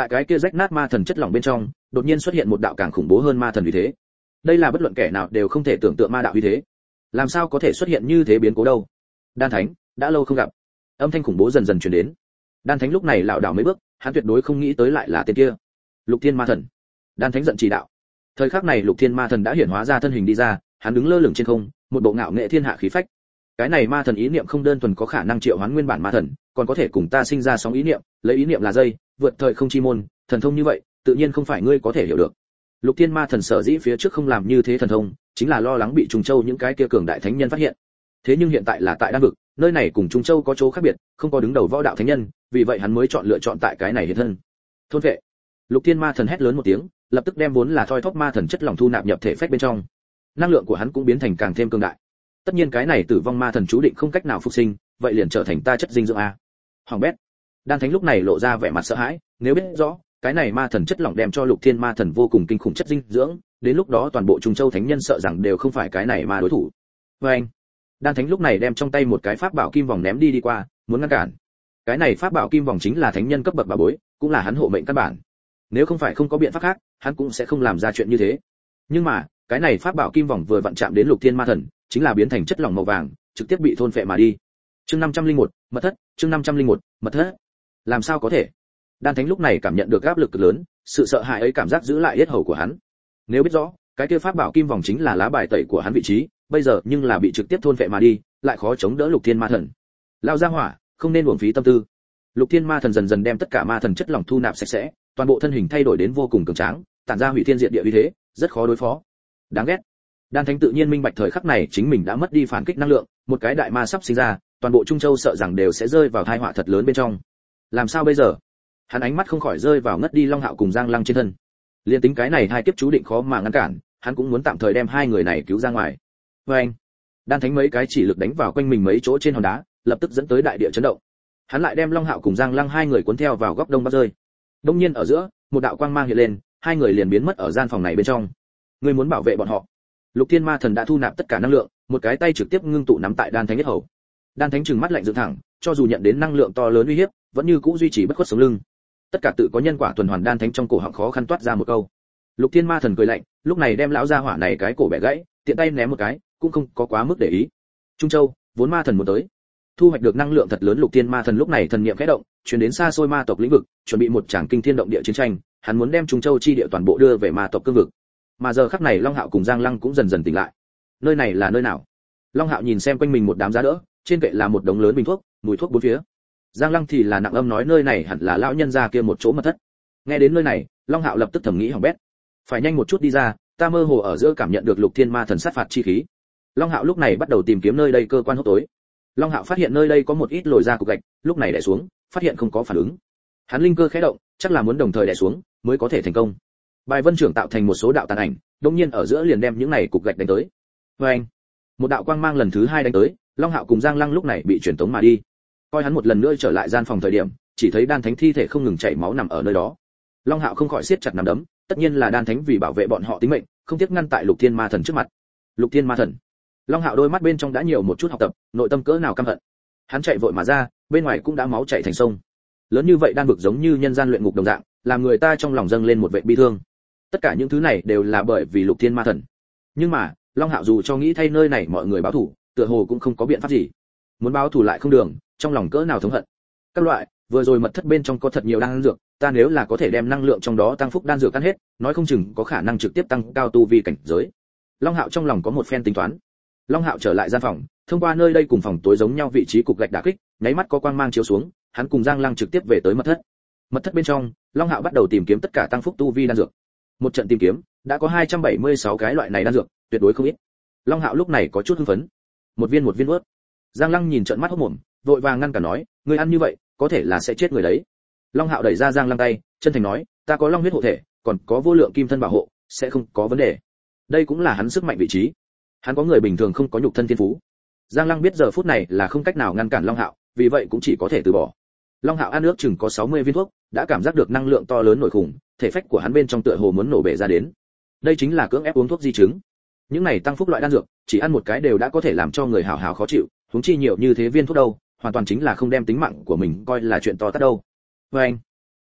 Tại cái kia rách nát ma thần chất lỏng bên trong, đột nhiên xuất hiện một đạo càng khủng bố hơn ma thần uy thế. Đây là bất luận kẻ nào đều không thể tưởng tượng ma đạo uy thế. Làm sao có thể xuất hiện như thế biến cố đâu? Đan Thánh, đã lâu không gặp. Âm thanh khủng bố dần dần truyền đến. Đan Thánh lúc này lảo đảo mấy bước, hắn tuyệt đối không nghĩ tới lại là tên kia. Lục Thiên Ma Thần. Đan Thánh giận chỉ đạo. Thời khắc này Lục Thiên Ma Thần đã hiển hóa ra thân hình đi ra, hắn đứng lơ lửng trên không, một bộ ngạo nghệ thiên hạ khí phách. Cái này ma thần ý niệm không đơn thuần có khả năng triệu hoán nguyên bản ma thần, còn có thể cùng ta sinh ra sóng ý niệm, lấy ý niệm là dây, vượt thời không chi môn, thần thông như vậy, tự nhiên không phải ngươi có thể hiểu được. Lục Thiên Ma Thần sở dĩ phía trước không làm như thế thần thông, chính là lo lắng bị Trung Châu những cái kia cường đại thánh nhân phát hiện. Thế nhưng hiện tại là tại Đan vực, nơi này cùng Trung Châu có chỗ khác biệt, không có đứng đầu võ đạo thánh nhân, vì vậy hắn mới chọn lựa chọn tại cái này hiện thân. Thôn vệ. Lục Thiên Ma Thần hét lớn một tiếng, lập tức đem vốn là thoi thóp ma thần chất lỏng thu nạp nhập thể phách bên trong. Năng lượng của hắn cũng biến thành càng thêm cường đại. Tất nhiên cái này tử vong ma thần chú định không cách nào phục sinh, vậy liền trở thành ta chất dinh dưỡng a. Hoàng bét. Đan Thánh lúc này lộ ra vẻ mặt sợ hãi, nếu biết rõ, cái này ma thần chất lỏng đem cho Lục Thiên Ma Thần vô cùng kinh khủng chất dinh dưỡng, đến lúc đó toàn bộ Trung Châu thánh nhân sợ rằng đều không phải cái này ma đối thủ. Với anh, Đan Thánh lúc này đem trong tay một cái pháp bảo kim vòng ném đi đi qua, muốn ngăn cản. Cái này pháp bảo kim vòng chính là thánh nhân cấp bậc bảo bối, cũng là hắn hộ mệnh căn bản. Nếu không phải không có biện pháp khác, hắn cũng sẽ không làm ra chuyện như thế. Nhưng mà, cái này pháp bảo kim vòng vừa vặn chạm đến Lục Thiên Ma Thần, chính là biến thành chất lỏng màu vàng, trực tiếp bị thôn phệ mà đi. Chương năm trăm lẻ một, mật thất, chương năm trăm lẻ một, mật thất. Làm sao có thể? Đan Thánh lúc này cảm nhận được áp lực cực lớn, sự sợ hãi ấy cảm giác giữ lại yết hầu của hắn. Nếu biết rõ, cái kia pháp bảo kim vòng chính là lá bài tẩy của hắn vị trí, bây giờ nhưng là bị trực tiếp thôn phệ mà đi, lại khó chống đỡ Lục Thiên Ma Thần. Lao ra hỏa, không nên uổng phí tâm tư. Lục Thiên Ma Thần dần dần đem tất cả ma thần chất lỏng thu nạp sạch sẽ, toàn bộ thân hình thay đổi đến vô cùng cường tráng, tản ra hủy thiên diệt địa uy thế, rất khó đối phó. Đáng ghét. Đan Thánh tự nhiên minh bạch thời khắc này chính mình đã mất đi phản kích năng lượng, một cái đại ma sắp sinh ra, toàn bộ Trung Châu sợ rằng đều sẽ rơi vào tai họa thật lớn bên trong. Làm sao bây giờ? Hắn ánh mắt không khỏi rơi vào ngất đi Long Hạo cùng Giang Lăng trên thân. Liên tính cái này hai kiếp chú định khó mà ngăn cản, hắn cũng muốn tạm thời đem hai người này cứu ra ngoài. Với anh, Đan Thánh mấy cái chỉ lực đánh vào quanh mình mấy chỗ trên hòn đá, lập tức dẫn tới đại địa chấn động. Hắn lại đem Long Hạo cùng Giang Lăng hai người cuốn theo vào góc đông bắc rơi. Đông nhiên ở giữa, một đạo quang mang hiện lên, hai người liền biến mất ở gian phòng này bên trong. Ngươi muốn bảo vệ bọn họ? Lục Thiên Ma Thần đã thu nạp tất cả năng lượng, một cái tay trực tiếp ngưng tụ nắm tại Đan Thánh huyết hầu. Đan Thánh trừng mắt lạnh dựng thẳng, cho dù nhận đến năng lượng to lớn uy hiếp, vẫn như cũ duy trì bất khuất sống lưng. Tất cả tự có nhân quả tuần hoàn. Đan Thánh trong cổ họng khó khăn toát ra một câu. Lục Thiên Ma Thần cười lạnh, lúc này đem lão gia hỏa này cái cổ bẻ gãy, tiện tay ném một cái, cũng không có quá mức để ý. Trung Châu, vốn ma thần muốn tới. Thu hoạch được năng lượng thật lớn, Lục Thiên Ma Thần lúc này thần niệm khẽ động, chuyển đến xa xôi ma tộc lĩnh vực, chuẩn bị một tràng kinh thiên động địa chiến tranh, hắn muốn đem Trung Châu chi địa toàn bộ đưa về ma tộc cương vực. Mà giờ khắc này Long Hạo cùng Giang Lăng cũng dần dần tỉnh lại. Nơi này là nơi nào? Long Hạo nhìn xem quanh mình một đám giá đỡ, trên kệ là một đống lớn bình thuốc, mùi thuốc bốn phía. Giang Lăng thì là nặng âm nói nơi này hẳn là lão nhân gia kia một chỗ mật thất. Nghe đến nơi này, Long Hạo lập tức thầm nghĩ hỏng bét. Phải nhanh một chút đi ra, ta mơ hồ ở giữa cảm nhận được Lục Thiên Ma Thần sát phạt chi khí. Long Hạo lúc này bắt đầu tìm kiếm nơi đây cơ quan hốc tối. Long Hạo phát hiện nơi đây có một ít lồi ra cục gạch, lúc này đè xuống, phát hiện không có phản ứng. Hắn linh cơ khẽ động, chắc là muốn đồng thời đè xuống mới có thể thành công. Bài Vân trưởng tạo thành một số đạo tàn ảnh, đột nhiên ở giữa liền đem những này cục gạch đánh tới. Và anh, một đạo quang mang lần thứ hai đánh tới, Long Hạo cùng Giang Lăng lúc này bị chuyển tống mà đi. Coi hắn một lần nữa trở lại gian phòng thời điểm, chỉ thấy Đan Thánh thi thể không ngừng chảy máu nằm ở nơi đó. Long Hạo không khỏi siết chặt nắm đấm, tất nhiên là Đan Thánh vì bảo vệ bọn họ tính mệnh, không tiếc ngăn tại Lục Thiên Ma Thần trước mặt. Lục Thiên Ma Thần. Long Hạo đôi mắt bên trong đã nhiều một chút học tập, nội tâm cỡ nào căm hận. Hắn chạy vội mà ra, bên ngoài cũng đã máu chảy thành sông. Lớn như vậy đan vực giống như nhân gian luyện ngục đồng dạng, làm người ta trong lòng dâng lên một vệ bi thương. Tất cả những thứ này đều là bởi vì Lục Thiên Ma Thần. Nhưng mà, Long Hạo dù cho nghĩ thay nơi này mọi người báo thù, tựa hồ cũng không có biện pháp gì. Muốn báo thù lại không đường, trong lòng cỡ nào thống hận. Các loại, vừa rồi mật thất bên trong có thật nhiều đan dược, ta nếu là có thể đem năng lượng trong đó tăng phúc đan dược ăn hết, nói không chừng có khả năng trực tiếp tăng cao tu vi cảnh giới. Long Hạo trong lòng có một phen tính toán. Long Hạo trở lại gian phòng, thông qua nơi đây cùng phòng tối giống nhau vị trí cục gạch đả kích, nháy mắt có quang mang chiếu xuống, hắn cùng Giang Lăng trực tiếp về tới mật thất. Mật thất bên trong, Long Hạo bắt đầu tìm kiếm tất cả tăng phúc tu vi đan dược. Một trận tìm kiếm, đã có hai trăm bảy mươi sáu cái loại này đan dược, tuyệt đối không ít. Long Hạo lúc này có chút hưng phấn. Một viên một viên nuốt. Giang Lăng nhìn trợn mắt hốt mồm, vội vàng ngăn cản nói, ngươi ăn như vậy, có thể là sẽ chết người đấy. Long Hạo đẩy ra Giang Lăng tay, chân thành nói, ta có long huyết hộ thể, còn có vô lượng kim thân bảo hộ, sẽ không có vấn đề. Đây cũng là hắn sức mạnh vị trí. Hắn có người bình thường không có nhục thân thiên phú. Giang Lăng biết giờ phút này là không cách nào ngăn cản Long Hạo, vì vậy cũng chỉ có thể từ bỏ. Long Hạo ăn ước chừng có sáu mươi viên thuốc, đã cảm giác được năng lượng to lớn nổi khủng, thể phách của hắn bên trong tựa hồ muốn nổ bể ra đến. Đây chính là cưỡng ép uống thuốc di chứng. Những này tăng phúc loại đan dược, chỉ ăn một cái đều đã có thể làm cho người hào hào khó chịu, huống chi nhiều như thế viên thuốc đâu, hoàn toàn chính là không đem tính mạng của mình coi là chuyện to tát đâu. Và anh,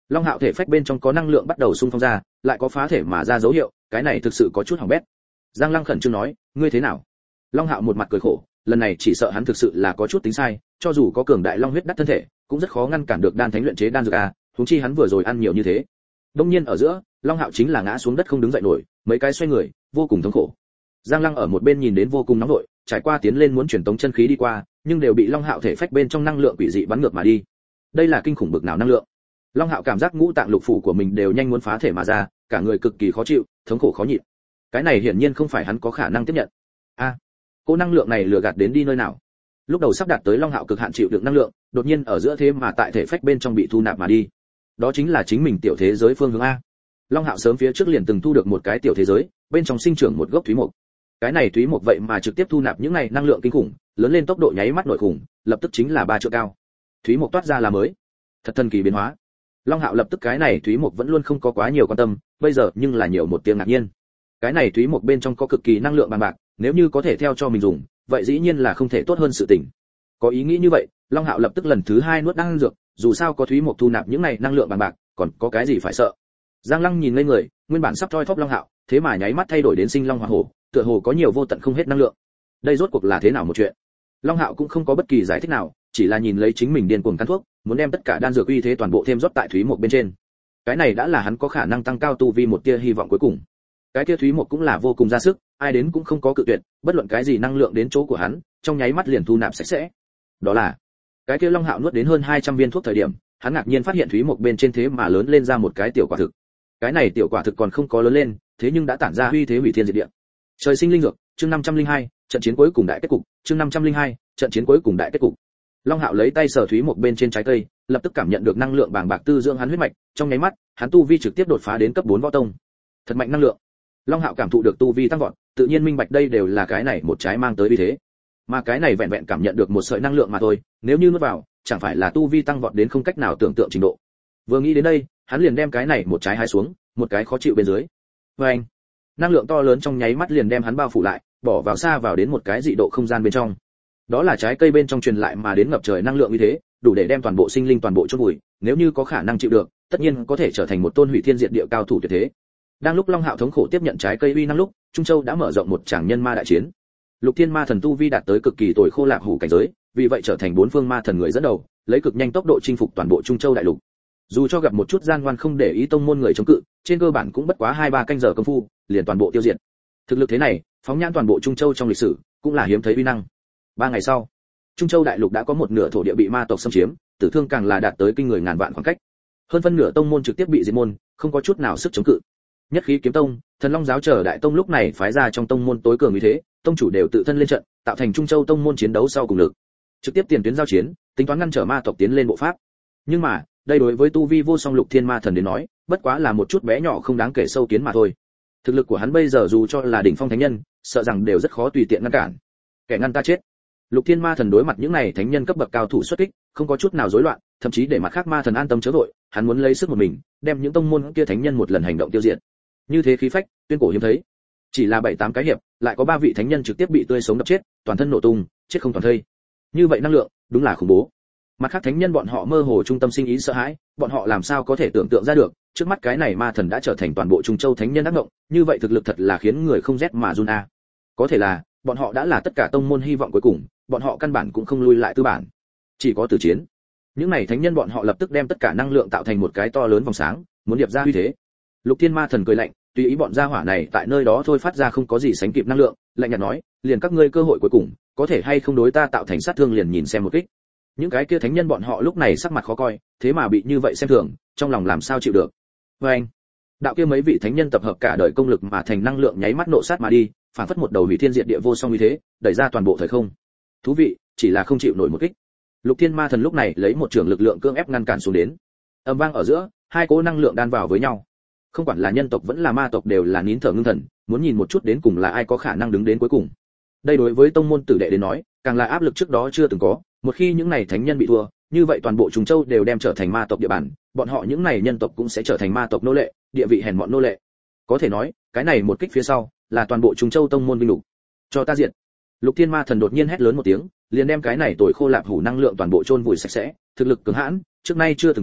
Long Hạo thể phách bên trong có năng lượng bắt đầu xung phong ra, lại có phá thể mà ra dấu hiệu, cái này thực sự có chút hỏng bét. Giang Lăng khẩn trương nói, ngươi thế nào? Long Hạo một mặt cười khổ, lần này chỉ sợ hắn thực sự là có chút tính sai, cho dù có cường đại long huyết đắt thân thể, cũng rất khó ngăn cản được đan thánh luyện chế đan dược a, huống chi hắn vừa rồi ăn nhiều như thế. Đông nhiên ở giữa, Long Hạo chính là ngã xuống đất không đứng dậy nổi, mấy cái xoay người, vô cùng thống khổ. Giang Lăng ở một bên nhìn đến vô cùng nóng nổi, trải qua tiến lên muốn truyền tống chân khí đi qua, nhưng đều bị Long Hạo thể phách bên trong năng lượng quỷ dị bắn ngược mà đi. Đây là kinh khủng bực nào năng lượng? Long Hạo cảm giác ngũ tạng lục phủ của mình đều nhanh muốn phá thể mà ra, cả người cực kỳ khó chịu, thống khổ khó nhịn. Cái này hiển nhiên không phải hắn có khả năng tiếp nhận. A, à, cô năng lượng này lừa gạt đến đi nơi nào? Lúc đầu sắp đạt tới Long Hạo cực hạn chịu đựng năng lượng, đột nhiên ở giữa thế mà tại thể phách bên trong bị thu nạp mà đi. Đó chính là chính mình tiểu thế giới phương hướng a. Long Hạo sớm phía trước liền từng thu được một cái tiểu thế giới, bên trong sinh trưởng một gốc thúy mộc. Cái này thúy mộc vậy mà trực tiếp thu nạp những này năng lượng kinh khủng, lớn lên tốc độ nháy mắt nội khủng, lập tức chính là ba trượng cao. Thúy mộc toát ra là mới, thật thần kỳ biến hóa. Long Hạo lập tức cái này thúy mộc vẫn luôn không có quá nhiều quan tâm, bây giờ nhưng là nhiều một tiếng ngạc nhiên. Cái này thúy mộc bên trong có cực kỳ năng lượng bằng bạc, nếu như có thể theo cho mình dùng, vậy dĩ nhiên là không thể tốt hơn sự tình. Có ý nghĩ như vậy, Long Hạo lập tức lần thứ hai nuốt đan dược, dù sao có thúy mộc thu nạp những này năng lượng bằng bạc, còn có cái gì phải sợ. Giang Lăng nhìn lên người, nguyên bản sắp thoi thóp Long Hạo, thế mà nháy mắt thay đổi đến sinh long hỏa hổ, tựa hồ có nhiều vô tận không hết năng lượng. Đây rốt cuộc là thế nào một chuyện? Long Hạo cũng không có bất kỳ giải thích nào, chỉ là nhìn lấy chính mình điên cuồng căn thuốc, muốn đem tất cả đan dược uy thế toàn bộ thêm rót tại thúy mộc bên trên. Cái này đã là hắn có khả năng tăng cao tu vi một tia hy vọng cuối cùng. Cái kia thúy mộc cũng là vô cùng ra sức, ai đến cũng không có cự tuyệt, bất luận cái gì năng lượng đến chỗ của hắn, trong nháy mắt liền thu nạp sạch sẽ. Đó là, cái kia Long Hạo nuốt đến hơn hai trăm viên thuốc thời điểm, hắn ngạc nhiên phát hiện thúy mộc bên trên thế mà lớn lên ra một cái tiểu quả thực. Cái này tiểu quả thực còn không có lớn lên, thế nhưng đã tản ra uy thế hủy thiên diệt địa. Trời sinh linh dược, chương năm trăm linh hai, trận chiến cuối cùng đại kết cục, chương năm trăm linh hai, trận chiến cuối cùng đại kết cục. Long Hạo lấy tay sờ thúy mộc bên trên trái cây, lập tức cảm nhận được năng lượng bàng bạc tư dưỡng hắn huyết mạch, trong nháy mắt, hắn tu vi trực tiếp đột phá đến cấp bốn võ tông. Thật mạnh năng lượng. Long Hạo cảm thụ được tu vi tăng vọt, tự nhiên minh bạch đây đều là cái này một trái mang tới uy thế. Mà cái này vẹn vẹn cảm nhận được một sợi năng lượng mà thôi, nếu như nuốt vào, chẳng phải là tu vi tăng vọt đến không cách nào tưởng tượng trình độ. Vừa nghĩ đến đây, hắn liền đem cái này một trái hái xuống, một cái khó chịu bên dưới. Oeng! Năng lượng to lớn trong nháy mắt liền đem hắn bao phủ lại, bỏ vào xa vào đến một cái dị độ không gian bên trong. Đó là trái cây bên trong truyền lại mà đến ngập trời năng lượng như thế, đủ để đem toàn bộ sinh linh toàn bộ chôn vùi, nếu như có khả năng chịu được, tất nhiên có thể trở thành một tôn hủy thiên diệt địa cao thủ tuyệt thế. Đang lúc Long Hạo thống khổ tiếp nhận trái cây uy năng lúc, Trung Châu đã mở rộng một tràng nhân ma đại chiến. Lục Thiên Ma Thần tu vi đạt tới cực kỳ tồi khô lạc hủ cảnh giới, vì vậy trở thành bốn phương ma thần người dẫn đầu, lấy cực nhanh tốc độ chinh phục toàn bộ Trung Châu đại lục. Dù cho gặp một chút gian ngoan không để ý tông môn người chống cự, trên cơ bản cũng bất quá hai ba canh giờ công phu, liền toàn bộ tiêu diệt. Thực lực thế này, phóng nhãn toàn bộ Trung Châu trong lịch sử, cũng là hiếm thấy uy năng. Ba ngày sau, Trung Châu đại lục đã có một nửa thổ địa bị ma tộc xâm chiếm, tử thương càng là đạt tới kinh người ngàn vạn khoảng cách. Hơn phân nửa tông môn trực tiếp bị diệt môn, không có chút nào sức chống cự. Nhất khí kiếm tông, Thần Long giáo chờ đại tông lúc này phái ra trong tông môn tối cường như thế, tông chủ đều tự thân lên trận, tạo thành Trung Châu tông môn chiến đấu sau cùng lực. Trực tiếp tiền tuyến giao chiến, tính toán ngăn trở ma tộc tiến lên bộ pháp. Nhưng mà, đây đối với tu vi vô song Lục Thiên Ma Thần đến nói, bất quá là một chút bé nhỏ không đáng kể sâu kiến mà thôi. Thực lực của hắn bây giờ dù cho là đỉnh phong thánh nhân, sợ rằng đều rất khó tùy tiện ngăn cản. Kẻ ngăn ta chết. Lục Thiên Ma Thần đối mặt những này thánh nhân cấp bậc cao thủ xuất kích, không có chút nào rối loạn, thậm chí để mặt khác ma thần an tâm chớ vội, hắn muốn lấy sức một mình, đem những tông môn kia thánh nhân một lần hành động tiêu diệt. Như thế khí phách, tuyên cổ hiếm thấy. Chỉ là bảy tám cái hiệp, lại có ba vị thánh nhân trực tiếp bị tươi sống đập chết, toàn thân nổ tung, chết không toàn thây. Như vậy năng lượng, đúng là khủng bố. Mặt khác thánh nhân bọn họ mơ hồ trung tâm sinh ý sợ hãi, bọn họ làm sao có thể tưởng tượng ra được, trước mắt cái này ma thần đã trở thành toàn bộ Trung Châu thánh nhân ác ngộng, như vậy thực lực thật là khiến người không rét mà run a. Có thể là, bọn họ đã là tất cả tông môn hy vọng cuối cùng, bọn họ căn bản cũng không lui lại tư bản, chỉ có tử chiến. Những này thánh nhân bọn họ lập tức đem tất cả năng lượng tạo thành một cái to lớn vòng sáng, muốn điệp ra uy thế. Lục Thiên Ma Thần cười lạnh, tùy ý bọn gia hỏa này tại nơi đó thôi phát ra không có gì sánh kịp năng lượng, lạnh nhạt nói, liền các ngươi cơ hội cuối cùng, có thể hay không đối ta tạo thành sát thương liền nhìn xem một kích. Những cái kia thánh nhân bọn họ lúc này sắc mặt khó coi, thế mà bị như vậy xem thường, trong lòng làm sao chịu được. Và anh, đạo kia mấy vị thánh nhân tập hợp cả đời công lực mà thành năng lượng nháy mắt nộ sát mà đi, phản phất một đầu hủy thiên diệt địa vô song như thế, đẩy ra toàn bộ thời không. Thú vị, chỉ là không chịu nổi một kích. Lục Thiên Ma Thần lúc này lấy một trường lực lượng cưỡng ép ngăn cản xuống đến. Âm vang ở giữa, hai cỗ năng lượng đan vào với nhau. Không quản là nhân tộc vẫn là ma tộc đều là nín thở ngưng thần, muốn nhìn một chút đến cùng là ai có khả năng đứng đến cuối cùng. Đây đối với tông môn tử đệ đến nói, càng là áp lực trước đó chưa từng có, một khi những này thánh nhân bị thua, như vậy toàn bộ Trung Châu đều đem trở thành ma tộc địa bàn, bọn họ những này nhân tộc cũng sẽ trở thành ma tộc nô lệ, địa vị hèn mọn nô lệ. Có thể nói, cái này một kích phía sau, là toàn bộ Trung Châu tông môn vinh lục. Cho ta diệt. Lục Thiên Ma Thần đột nhiên hét lớn một tiếng, liền đem cái này tồi khô lạp hủ năng lượng toàn bộ chôn vùi sạch sẽ, thực lực cường hãn, trước nay chưa từng có,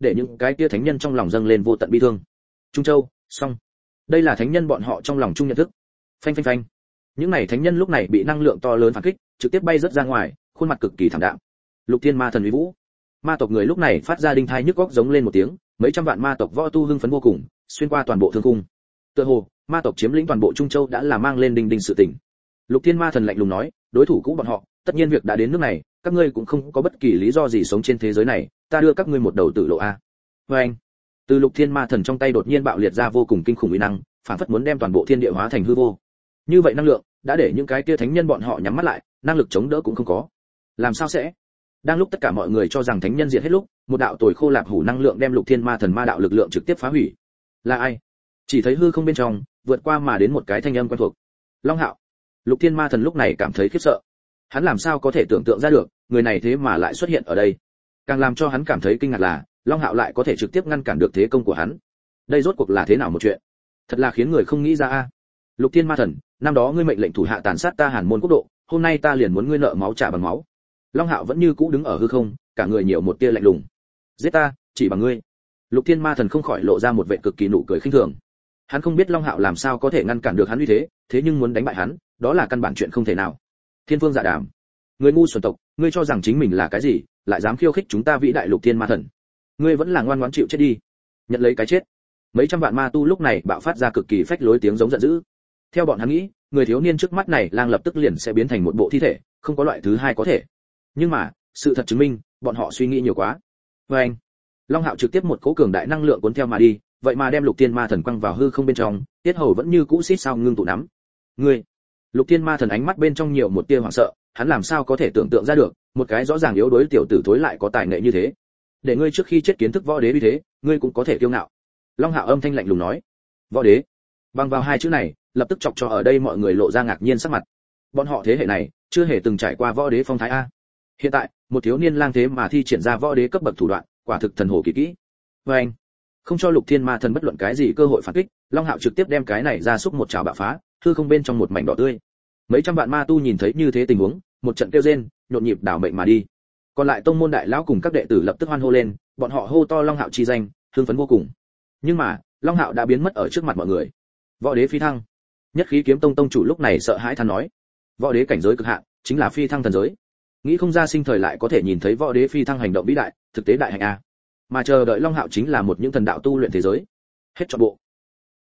để những cái kia thánh nhân trong lòng dâng lên vô tận bi thương. Trung Châu, xong. Đây là thánh nhân bọn họ trong lòng chung nhận thức. Phanh phanh phanh. Những này thánh nhân lúc này bị năng lượng to lớn phản kích, trực tiếp bay rất ra ngoài, khuôn mặt cực kỳ thảm đạm. Lục Thiên Ma Thần uy vũ. Ma tộc người lúc này phát ra đinh thai nhức óc giống lên một tiếng, mấy trăm vạn ma tộc võ tu hưng phấn vô cùng, xuyên qua toàn bộ thương cung. Tựa hồ, ma tộc chiếm lĩnh toàn bộ Trung Châu đã là mang lên đinh đinh sự tình. Lục Thiên Ma Thần lạnh lùng nói, đối thủ cũ bọn họ, tất nhiên việc đã đến nước này, các ngươi cũng không có bất kỳ lý do gì sống trên thế giới này, ta đưa các ngươi một đầu tử lộ a. Và anh, từ Lục Thiên Ma Thần trong tay đột nhiên bạo liệt ra vô cùng kinh khủng uy năng, phản phất muốn đem toàn bộ thiên địa hóa thành hư vô. Như vậy năng lượng đã để những cái kia thánh nhân bọn họ nhắm mắt lại, năng lực chống đỡ cũng không có. Làm sao sẽ? Đang lúc tất cả mọi người cho rằng thánh nhân diệt hết lúc, một đạo tồi khô lạp hủ năng lượng đem Lục Thiên Ma Thần ma đạo lực lượng trực tiếp phá hủy. Là ai? Chỉ thấy hư không bên trong, vượt qua mà đến một cái thanh âm quen thuộc. Long Hạo. Lục Thiên Ma Thần lúc này cảm thấy khiếp sợ. Hắn làm sao có thể tưởng tượng ra được, người này thế mà lại xuất hiện ở đây. Càng làm cho hắn cảm thấy kinh ngạc là, Long Hạo lại có thể trực tiếp ngăn cản được thế công của hắn. Đây rốt cuộc là thế nào một chuyện? Thật là khiến người không nghĩ ra a. Lục Thiên Ma Thần, năm đó ngươi mệnh lệnh thủ hạ tàn sát ta Hàn Môn quốc độ, hôm nay ta liền muốn ngươi nợ máu trả bằng máu. Long Hạo vẫn như cũ đứng ở hư không, cả người nhiều một tia lạnh lùng. Giết ta, chỉ bằng ngươi. Lục Thiên Ma Thần không khỏi lộ ra một vẻ cực kỳ nụ cười khinh thường. Hắn không biết Long Hạo làm sao có thể ngăn cản được hắn uy thế, thế nhưng muốn đánh bại hắn, đó là căn bản chuyện không thể nào. Thiên Phương Dạ Đàm, người ngu xuẩn tộc, ngươi cho rằng chính mình là cái gì, lại dám khiêu khích chúng ta vĩ đại Lục Thiên Ma Thần? Ngươi vẫn là ngoan ngoãn chịu chết đi, nhận lấy cái chết. Mấy trăm vạn ma tu lúc này bạo phát ra cực kỳ phách lối tiếng giống giận dữ. Theo bọn hắn nghĩ, người thiếu niên trước mắt này lang lập tức liền sẽ biến thành một bộ thi thể, không có loại thứ hai có thể. Nhưng mà, sự thật chứng minh, bọn họ suy nghĩ nhiều quá. Và anh, Long Hạo trực tiếp một cỗ cường đại năng lượng cuốn theo mà đi, vậy mà đem Lục Thiên Ma Thần quăng vào hư không bên trong, tiết hầu vẫn như cũ xít sao ngưng tụ nắm. Ngươi, Lục Thiên Ma Thần ánh mắt bên trong nhiều một tia hoảng sợ, hắn làm sao có thể tưởng tượng ra được, một cái rõ ràng yếu đuối tiểu tử thối lại có tài nghệ như thế. Để ngươi trước khi chết kiến thức võ đế như thế, ngươi cũng có thể kiêu ngạo. Long Hạo âm thanh lạnh lùng nói. Võ đế? Bằng vào hai chữ này, lập tức chọc cho ở đây mọi người lộ ra ngạc nhiên sắc mặt. Bọn họ thế hệ này, chưa hề từng trải qua võ đế phong thái a. Hiện tại, một thiếu niên lang thế mà thi triển ra võ đế cấp bậc thủ đoạn, quả thực thần hồ kỳ kỹ. Và anh, không cho Lục Thiên Ma Thần bất luận cái gì cơ hội phản kích, Long Hạo trực tiếp đem cái này ra xúc một trảo bạo phá, hư không bên trong một mảnh đỏ tươi. Mấy trăm vạn ma tu nhìn thấy như thế tình huống, một trận kêu rên, nhộn nhịp đảo mệnh mà đi. Còn lại tông môn đại lão cùng các đệ tử lập tức hoan hô lên, bọn họ hô to Long Hạo chi danh, hưng phấn vô cùng. Nhưng mà, Long Hạo đã biến mất ở trước mặt mọi người. Võ đế phi thăng. Nhất Khí Kiếm Tông tông chủ lúc này sợ hãi than nói, võ đế cảnh giới cực hạn, chính là phi thăng thần giới. Nghĩ không ra sinh thời lại có thể nhìn thấy võ đế phi thăng hành động vĩ đại, thực tế đại hạnh a. Mà chờ đợi Long Hạo chính là một những thần đạo tu luyện thế giới. Hết trọn bộ.